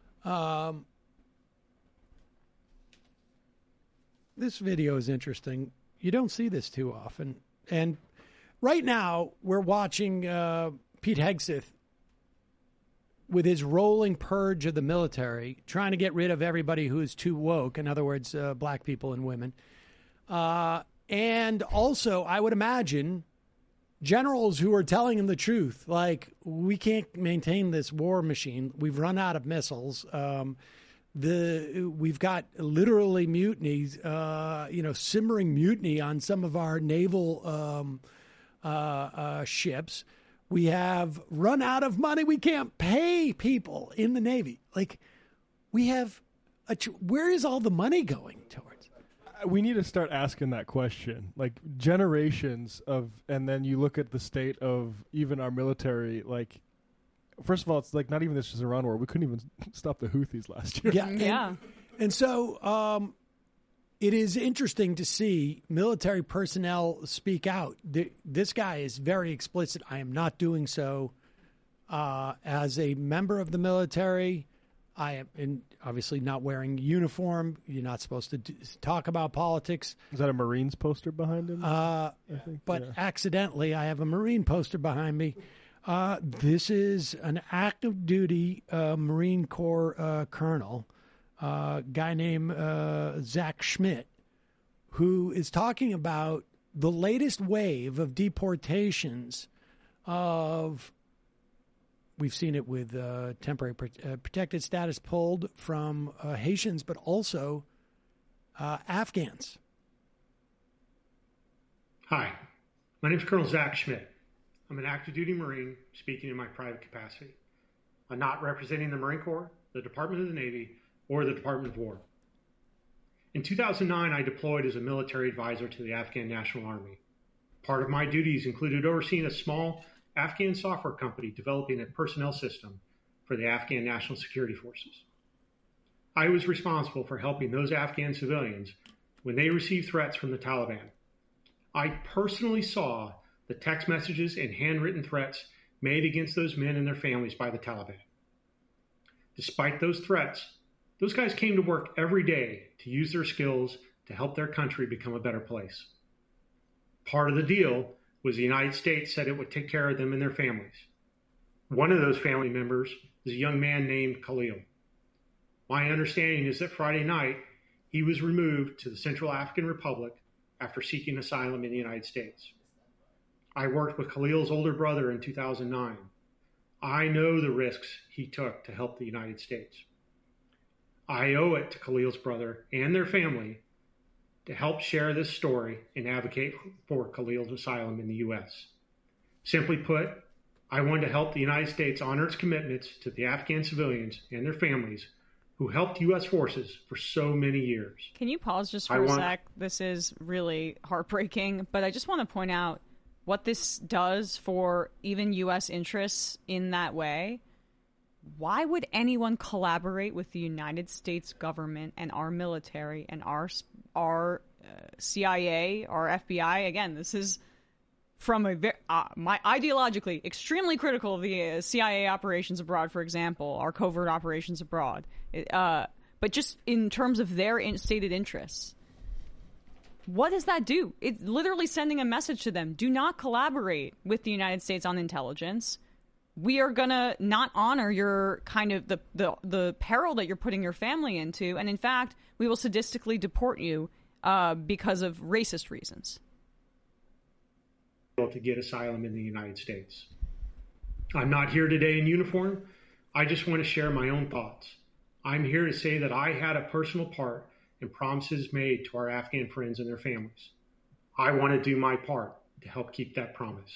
This video is interesting. You don't see this too often. And right now, we're watching Pete Hegseth with his rolling purge of the military, trying to get rid of everybody who is too woke, in other words, black people and women. And also, I would imagine, generals who are telling him the truth, like, we can't maintain this war machine. We've run out of missiles. we've got literally mutinies, simmering mutiny on some of our naval ships. We have run out of money. We can't pay people in the Navy. Like, we have where is all the money going towards?
We need to start asking that question. Like, generations of, and then you look at the state of even our military. Like, first of all, it's like not even this is Iran war. We couldn't even stop the Houthis last year.
Yeah. And so it is interesting to see military personnel speak out. This guy is very explicit. I am not doing so as a member of the military. I am obviously not wearing uniform. You're not supposed to talk about politics.
Is that a Marines poster behind him?
Accidentally, I have a Marine poster behind me. This is an active duty Marine Corps colonel, guy named Zach Schmidt, who is talking about the latest wave of deportations of, we've seen it with temporary protected status pulled from Haitians, but also Afghans.
Hi, my name is Colonel Zach Schmidt. I'm an active duty Marine speaking in my private capacity. I'm not representing the Marine Corps, the Department of the Navy, or the Department of War. In 2009, I deployed as a military advisor to the Afghan National Army. Part of my duties included overseeing a small Afghan software company developing a personnel system for the Afghan National Security Forces. I was responsible for helping those Afghan civilians when they received threats from the Taliban. I personally saw the text messages and handwritten threats made against those men and their families by the Taliban. Despite those threats, those guys came to work every day to use their skills to help their country become a better place. Part of the deal was the United States said it would take care of them and their families. One of those family members is a young man named Khalil. My understanding is that Friday night, he was removed to the Central African Republic after seeking asylum in the United States. I worked with Khalil's older brother in 2009. I know the risks he took to help the United States. I owe it to Khalil's brother and their family to help share this story and advocate for Khalil's asylum in the U.S. Simply put, I want to help the United States honor its commitments to the Afghan civilians and their families who helped U.S. forces for so many years.
Can you pause just for a sec? This is really heartbreaking, but I just want to point out what this does for even U.S. interests in that way. Why would anyone collaborate with the United States government and our military and our CIA, our FBI? Again, this is from a my ideologically extremely critical of the CIA operations abroad, for example, our covert operations abroad. But just in terms of their stated interests. What does that do? It's literally sending a message to them. Do not collaborate with the United States on intelligence. We are going to not honor your kind of the peril that you're putting your family into. And in fact, we will sadistically deport you because of racist reasons.
To get asylum in the United States. I'm not here today in uniform. I just want to share my own thoughts. I'm here to say that I had a personal part in promises made to our Afghan friends and their families. I want to do my part to help keep that promise.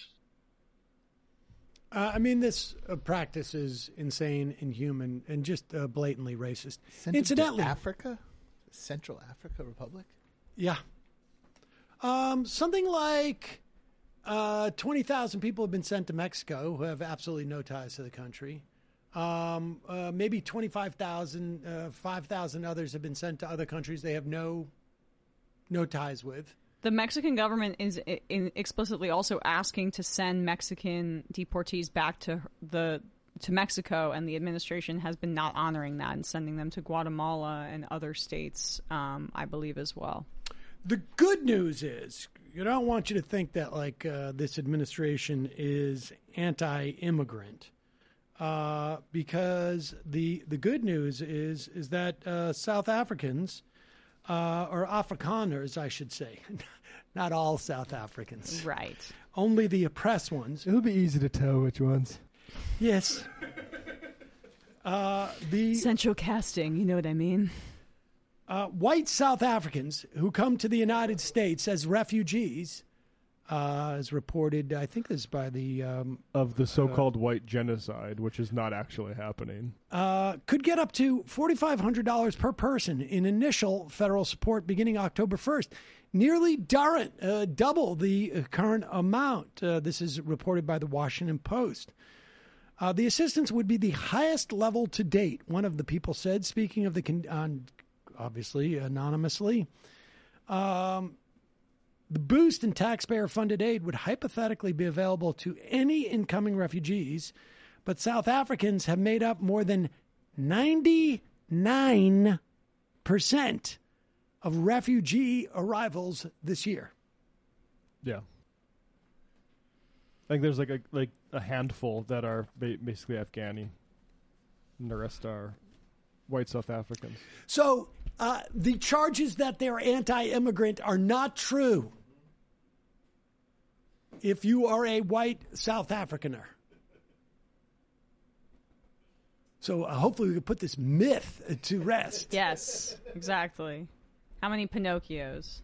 This practice is insane, inhuman, and just blatantly racist.
Sent
Incidentally,
to Africa? Central Africa Republic?
Yeah. Something like 20,000 people have been sent to Mexico who have absolutely no ties to the country. Maybe 25,000, 5,000 others have been sent to other countries they have no ties with.
The Mexican government is explicitly also asking to send Mexican deportees back to Mexico, and the administration has been not honoring that and sending them to Guatemala and other states, I believe, as well.
The good news is, I don't want you to think that this administration is anti-immigrant, because the good news is that South Africans. Or Afrikaners, I should say. Not all South Africans.
Right.
Only the oppressed ones.
It'll be easy to tell which ones.
Yes.
The central casting, you know what I mean?
White South Africans who come to the United States as refugees, as reported, I think this is by the...
of the so-called white genocide, which is not actually happening.
Could get up to $4,500 per person in initial federal support beginning October 1st. Nearly double the current amount. This is reported by the Washington Post. The assistance would be the highest level to date, one of the people said, speaking of obviously anonymously. The boost in taxpayer-funded aid would hypothetically be available to any incoming refugees, but South Africans have made up more than 99% of refugee arrivals this year.
Yeah. I think there's like a handful that are basically Afghani, and the rest are white South Africans.
So the charges that they're anti-immigrant are not true if you are a white South Africaner. So hopefully we can put this myth to rest.
Yes, exactly. How many Pinocchios?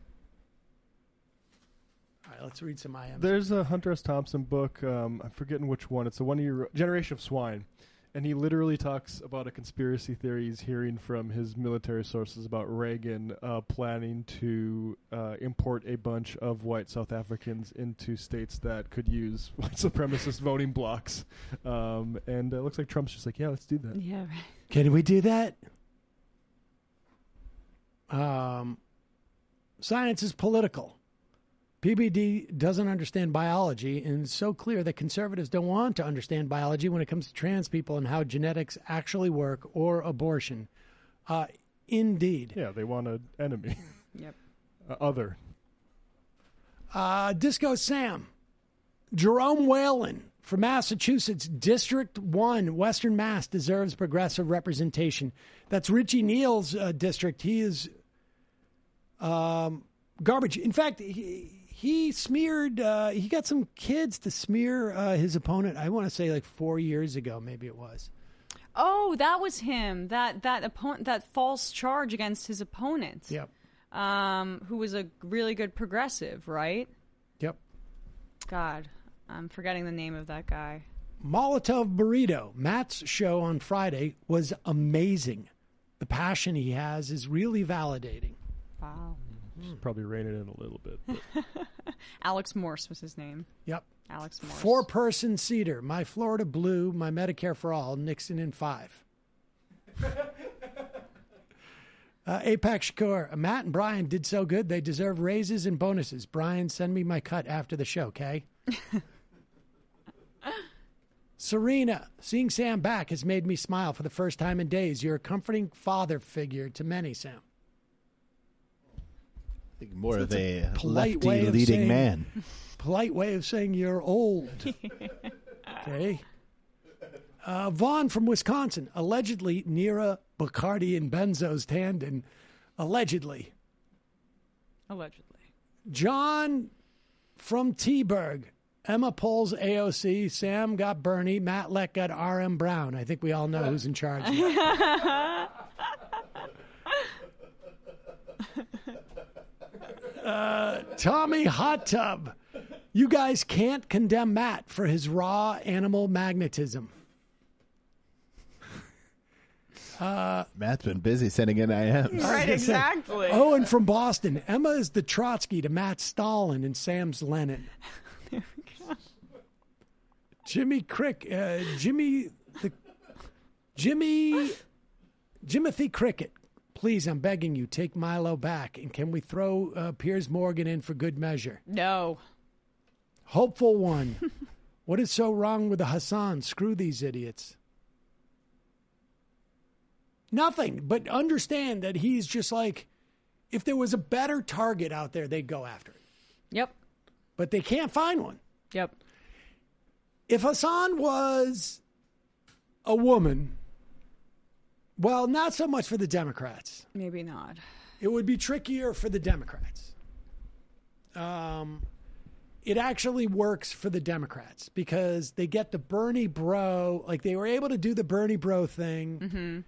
All right, let's read some IMs.
There's a Hunter S. Thompson book. I'm forgetting which one. It's the one he wrote, Generation of Swine. And he literally talks about a conspiracy theory he's hearing from his military sources about Reagan planning to import a bunch of white South Africans into states that could use white supremacist voting blocks. And it looks like Trump's just like, yeah, let's do that.
Yeah, right.
Can we do that? Science is political. PBD doesn't understand biology, and it's so clear that conservatives don't want to understand biology when it comes to trans people and how genetics actually work or abortion. Indeed.
Yeah, they want an enemy.
Yep.
Other.
Disco Sam. Jerome Whalen from Massachusetts, District 1, Western Mass, deserves progressive representation. That's Richie Neal's district. He is garbage. In fact, he smeared, he got some kids to smear his opponent, I want to say like 4 years ago, maybe it was.
Oh, that was him. That false charge against his opponent.
Yep.
Who was a really good progressive, right?
Yep.
God, I'm forgetting the name of that guy.
Molotov Burrito, Matt's show on Friday was amazing. The passion he has is really validating.
Wow.
Should probably rein it in a little bit.
Alex Morse was his name.
Yep.
Alex Morse.
4-person Cedar, my Florida Blue, my Medicare for All, Nixon in 5. Apex Shakur, Matt and Brian did so good. They deserve raises and bonuses. Brian, send me my cut after the show, okay? Serena, seeing Sam back has made me smile for the first time in days. You're a comforting father figure to many, Sam.
I think more of a
polite way
lefty
of
leading
saying,
man.
Polite way of saying you're old. Okay. Vaughn from Wisconsin, allegedly Nira, Bacardi, and Benzo's tandem. Allegedly. John from T-Burg. Emma polls AOC. Sam got Bernie. Matt Leck got R.M. Brown. I think we all know who's in charge. Tommy Hot Tub. You guys can't condemn Matt for his raw animal magnetism.
Matt's been busy sending in IMs.
Right, exactly.
Owen from Boston. Emma is the Trotsky to Matt's Stalin and Sam's Lenin. Jimothy Cricket. Please, I'm begging you, take Milo back. And can we throw Piers Morgan in for good measure?
No.
Hopeful one. What is so wrong with the Hassan? Screw these idiots. Nothing, but understand that he's just like, if there was a better target out there, they'd go after it.
Yep.
But they can't find one.
Yep.
If Hassan was a woman, well, not so much for the Democrats.
Maybe not.
It would be trickier for the Democrats. it actually works for the Democrats because they get the Bernie bro, like they were able to do the Bernie bro thing.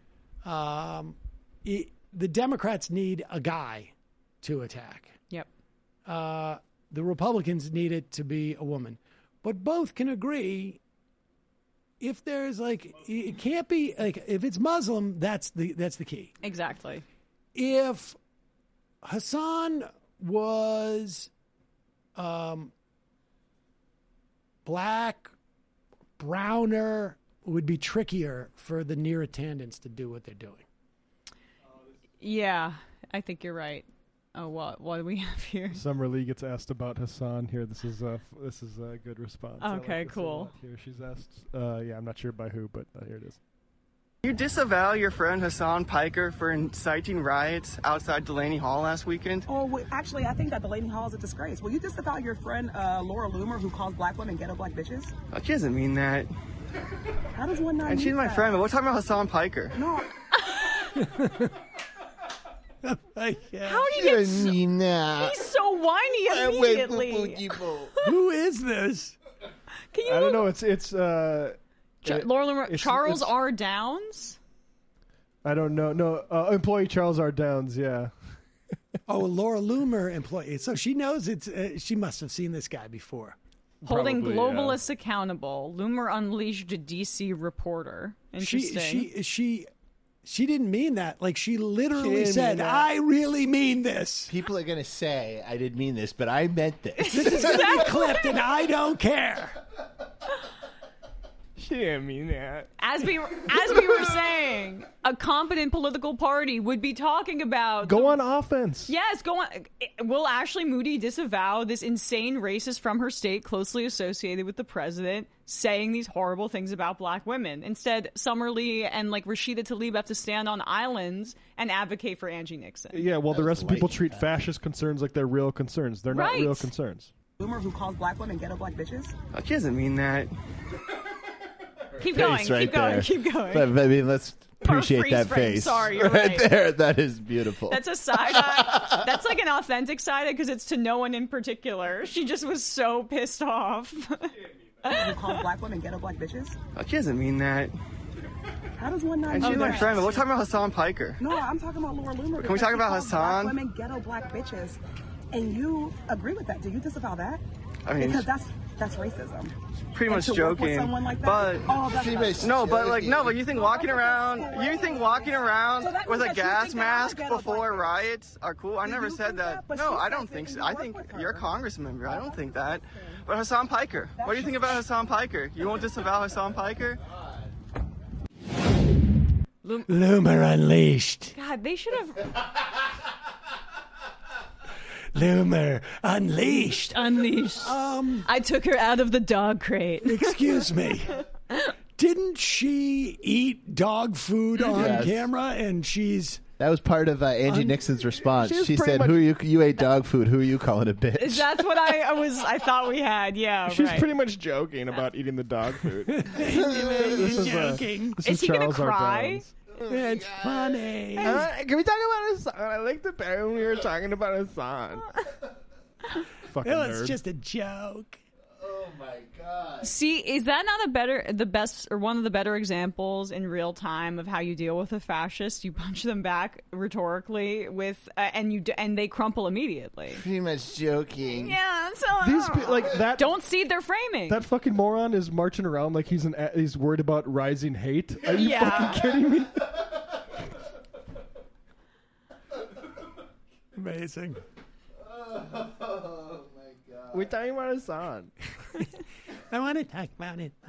The Democrats need a guy to attack.
Yep.
The Republicans need it to be a woman. But both can agree if there's like, it can't be like, if it's Muslim, that's the key.
Exactly.
If Hassan was black, browner, it would be trickier for the near attendants to do what they're doing.
Yeah, I think you're right. Oh, what do we have here?
Summer Lee gets asked about Hassan here. This is a good response. I
Okay,
like this a
cool.
lot Here she's asked. I'm not sure by who, but here it is.
You disavow your friend Hassan Piker for inciting riots outside Delaney Hall last weekend?
Oh, well, actually, I think that Delaney Hall is a disgrace. Will you disavow your friend Laura Loomer, who calls black women ghetto black bitches?
Oh, she doesn't mean that.
How does one not
And she's
mean
my
that?
friend, but we're talking about Hassan Piker.
No.
How do you get He's so whiny immediately.
Who is this?
Can you
I don't
look-
know. It's
Laura Loomer,
it's-
Charles
it's-
R. Downs?
I don't know. No, employee Charles R. Downs. Yeah.
Oh, Laura Loomer employee. So she knows it's. She must have seen this guy before.
Holding
Probably,
globalists accountable. Loomer unleashed a DC reporter. Interesting.
She didn't mean that. Like she literally
didn't
said,
mean that.
"I really mean this."
People are going to say I didn't mean this, but I meant this.
This is going to be clipped, and I don't care.
She didn't mean that.
As we were saying, a competent political party would be talking about
Go on offense.
Yes, go on. Will Ashley Moody disavow this insane racist from her state closely associated with the president saying these horrible things about black women? Instead, Summer Lee and like Rashida Tlaib have to stand on islands and advocate for Angie Nixon.
Yeah. Well, the rest of people treat fascist concerns like they're real concerns. They're not
Right.
real concerns.
Loomer, who calls black women ghetto black bitches?
Oh, she doesn't mean that.
Keep going,
Face right
keep going,
there.
keep going.
But, I mean, let's appreciate
freeze
that
frame.
face.
Sorry, you're
right
right.
there. That is beautiful.
That's a side-eye. That's like an authentic side-eye because it's to no one in particular. She just was so pissed off.
Who calls black women ghetto black bitches?
Oh, she doesn't mean that.
How does one not
And
know
she's my
that?
friend, but we're talking about Hassan Piker.
No, I'm talking about Laura Loomer.
Can we talk
because
about
she calls black
Hassan?
women ghetto black bitches, and you agree with that? Do you disavow that?
I mean,
because that's racism.
Pretty
And
much
to work with
joking,
someone like that?
but
Oh, that's not-
but you think walking around
So that
with
means
a
that you
gas
think that
mask
ghetto
before riots are cool? I never said that.
But
No,
she
I
says
don't
it
think
and
so.
you
I
work
think
with her.
you're a congress member. I don't think that. But Hassan Piker, what do you think about Hassan Piker? You won't disavow Hassan Piker?
Loomer unleashed.
God, they should have
Loomer unleashed.
I took her out of the dog crate.
Excuse me. Didn't she eat dog food on
Yes.
camera? And she's
That was part of Angie Nixon's response.
She was
She
pretty
said,
much-
"Who you ate dog food? Who are you calling a bitch?"
That's what I thought we had. Yeah,
She's
right.
pretty much joking about eating the dog food.
This
is
joking.
Is he gonna
Charles R.
cry?
Downs.
It's funny.
Can we talk about Hassan? I like the part when we were talking about Hassan. Fucking
It was
nerd.
just a joke.
Oh my god.
See, is that not the best, or one of the better examples in real time of how you deal with a fascist? You punch them back rhetorically with, and they crumple immediately.
Pretty much joking.
Yeah, so
These like that.
Don't cede their framing.
That fucking moron is marching around like he's worried about rising hate. Are you
Yeah.
fucking kidding me?
Amazing.
Oh my god.
We're talking about Hassan.
I want to talk about it.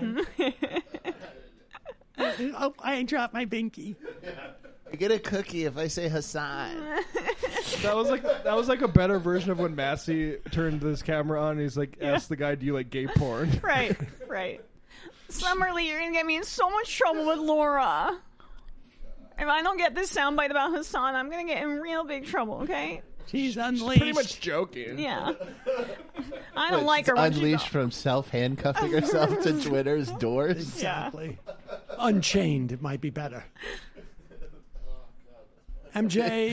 Oh, I dropped my binky.
I get a cookie if I say Hassan.
That was like a better version of when Massey turned this camera on. And he's like, asked the guy, "Do you like gay porn?"
Right, right. Summerlee, you're gonna get me in so much trouble with Laura. If I don't get this soundbite about Hassan, I'm gonna get in real big trouble. Okay?
She's unleashed.
Pretty much joking.
Yeah. I don't like her. when she's
Unleashed from self-handcuffing herself to Twitter's doors.
Exactly. Unchained might be better. MJ,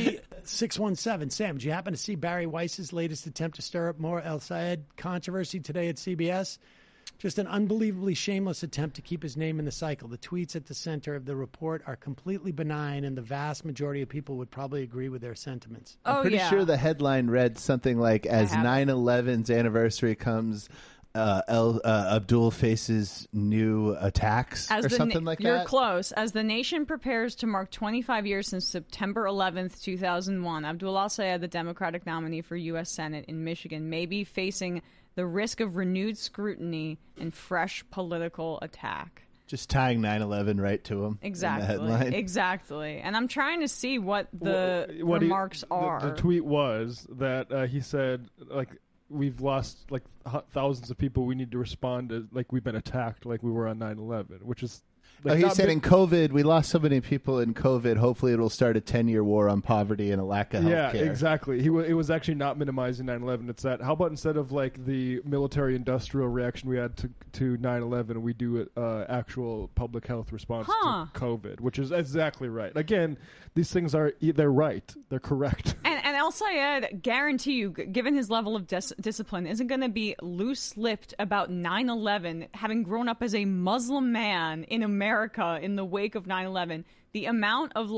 617. Sam, did you happen to see Barry Weiss's latest attempt to stir up more El Sayed controversy today at CBS? Just an unbelievably shameless attempt to keep his name in the cycle. The tweets at the center of the report are completely benign, and the vast majority of people would probably agree with their sentiments.
I'm pretty sure the headline read something like, as 9/11's anniversary comes, Abdul faces new attacks or something like that.
You're close. As the nation prepares to mark 25 years since September 11th, 2001, Abdul al-Sayed, the Democratic nominee for U.S. Senate in Michigan, may be facing the risk of renewed scrutiny and fresh political attack.
Just tying 9/11 right to him.
Exactly.
In the headline.
Exactly. And I'm trying to see what the remarks are.
The tweet was that he said, like, we've lost like thousands of people. We need to respond as like we've been attacked, like we were on 9/11, which is. Like,
he said in COVID, we lost so many people in COVID. Hopefully, it will start a 10-year war on poverty and a lack of health care.
Yeah, exactly. It was actually not minimizing 9/11. It's that. How about instead of like the military-industrial reaction we had to 9/11, we do actual public health response to COVID, which is exactly right. Again, these things they're right. They're correct.
And El Sayed, guarantee you, given his level of discipline, isn't going to be loose-lipped about 9/11, having grown up as a Muslim man in America in the wake of 9/11. The amount of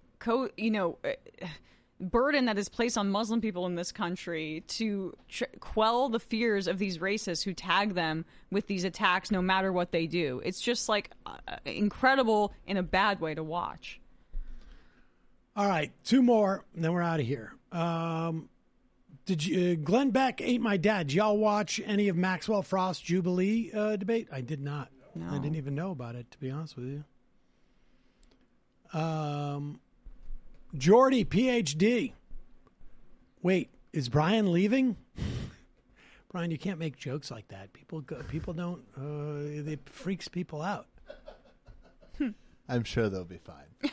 burden that is placed on Muslim people in this country to quell the fears of these racists who tag them with these attacks no matter what they do. It's just like incredible in a bad way to watch.
All right, two more, and then we're out of here. Did you, Glenn Beck ate my dad. Did y'all watch any of Maxwell Frost's Jubilee debate? I did not.
No.
I didn't even know about it, to be honest with you. Jordy, PhD. Wait, is Brian leaving? Brian, you can't make jokes like that. People don't. It freaks people out.
I'm sure they'll be fine.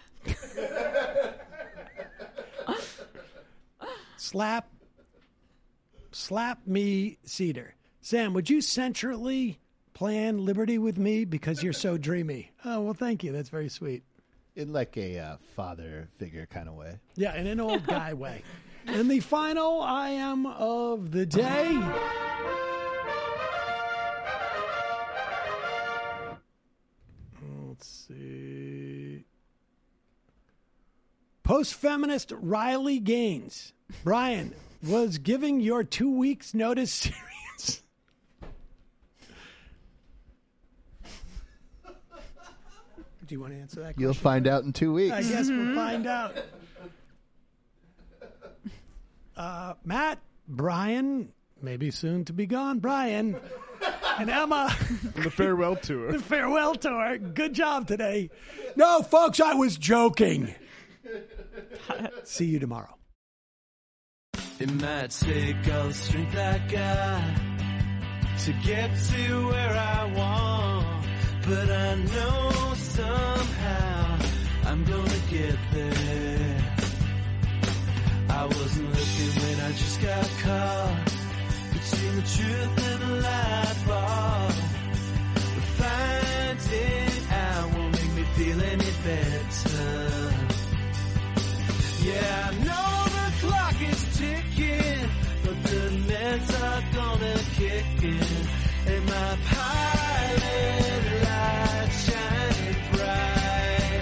Slap me, Cedar. Sam, would you centrally plan Liberty with me because you're so dreamy? Oh, well, thank you. That's very sweet. In like a father figure kind of way.
Yeah, in an old guy way. And the final I am of the day. Let's see. Post-feminist Riley Gaines. Brian, was giving your 2 weeks notice serious? Do you want to answer that question?
You'll find out in 2 weeks.
I guess we'll find out. Matt, Brian, maybe soon to be gone, Brian, and Emma.
The farewell tour.
The farewell tour. Good job today. No, folks, I was joking. See you tomorrow.
It might take all the strength I got to get to where I want, but I know somehow I'm gonna get there. I wasn't looking when I just got caught between the truth and the lie bar, but finding out won't make me feel any better. Yeah, I know the clock is ticking, but the meds are gonna kick in, and my pilot light shining bright.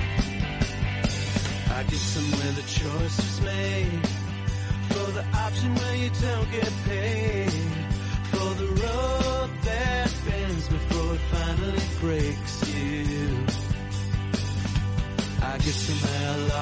I get somewhere the choice is made, for the option where you don't get paid, for the road that bends before it finally breaks you. I guess somehow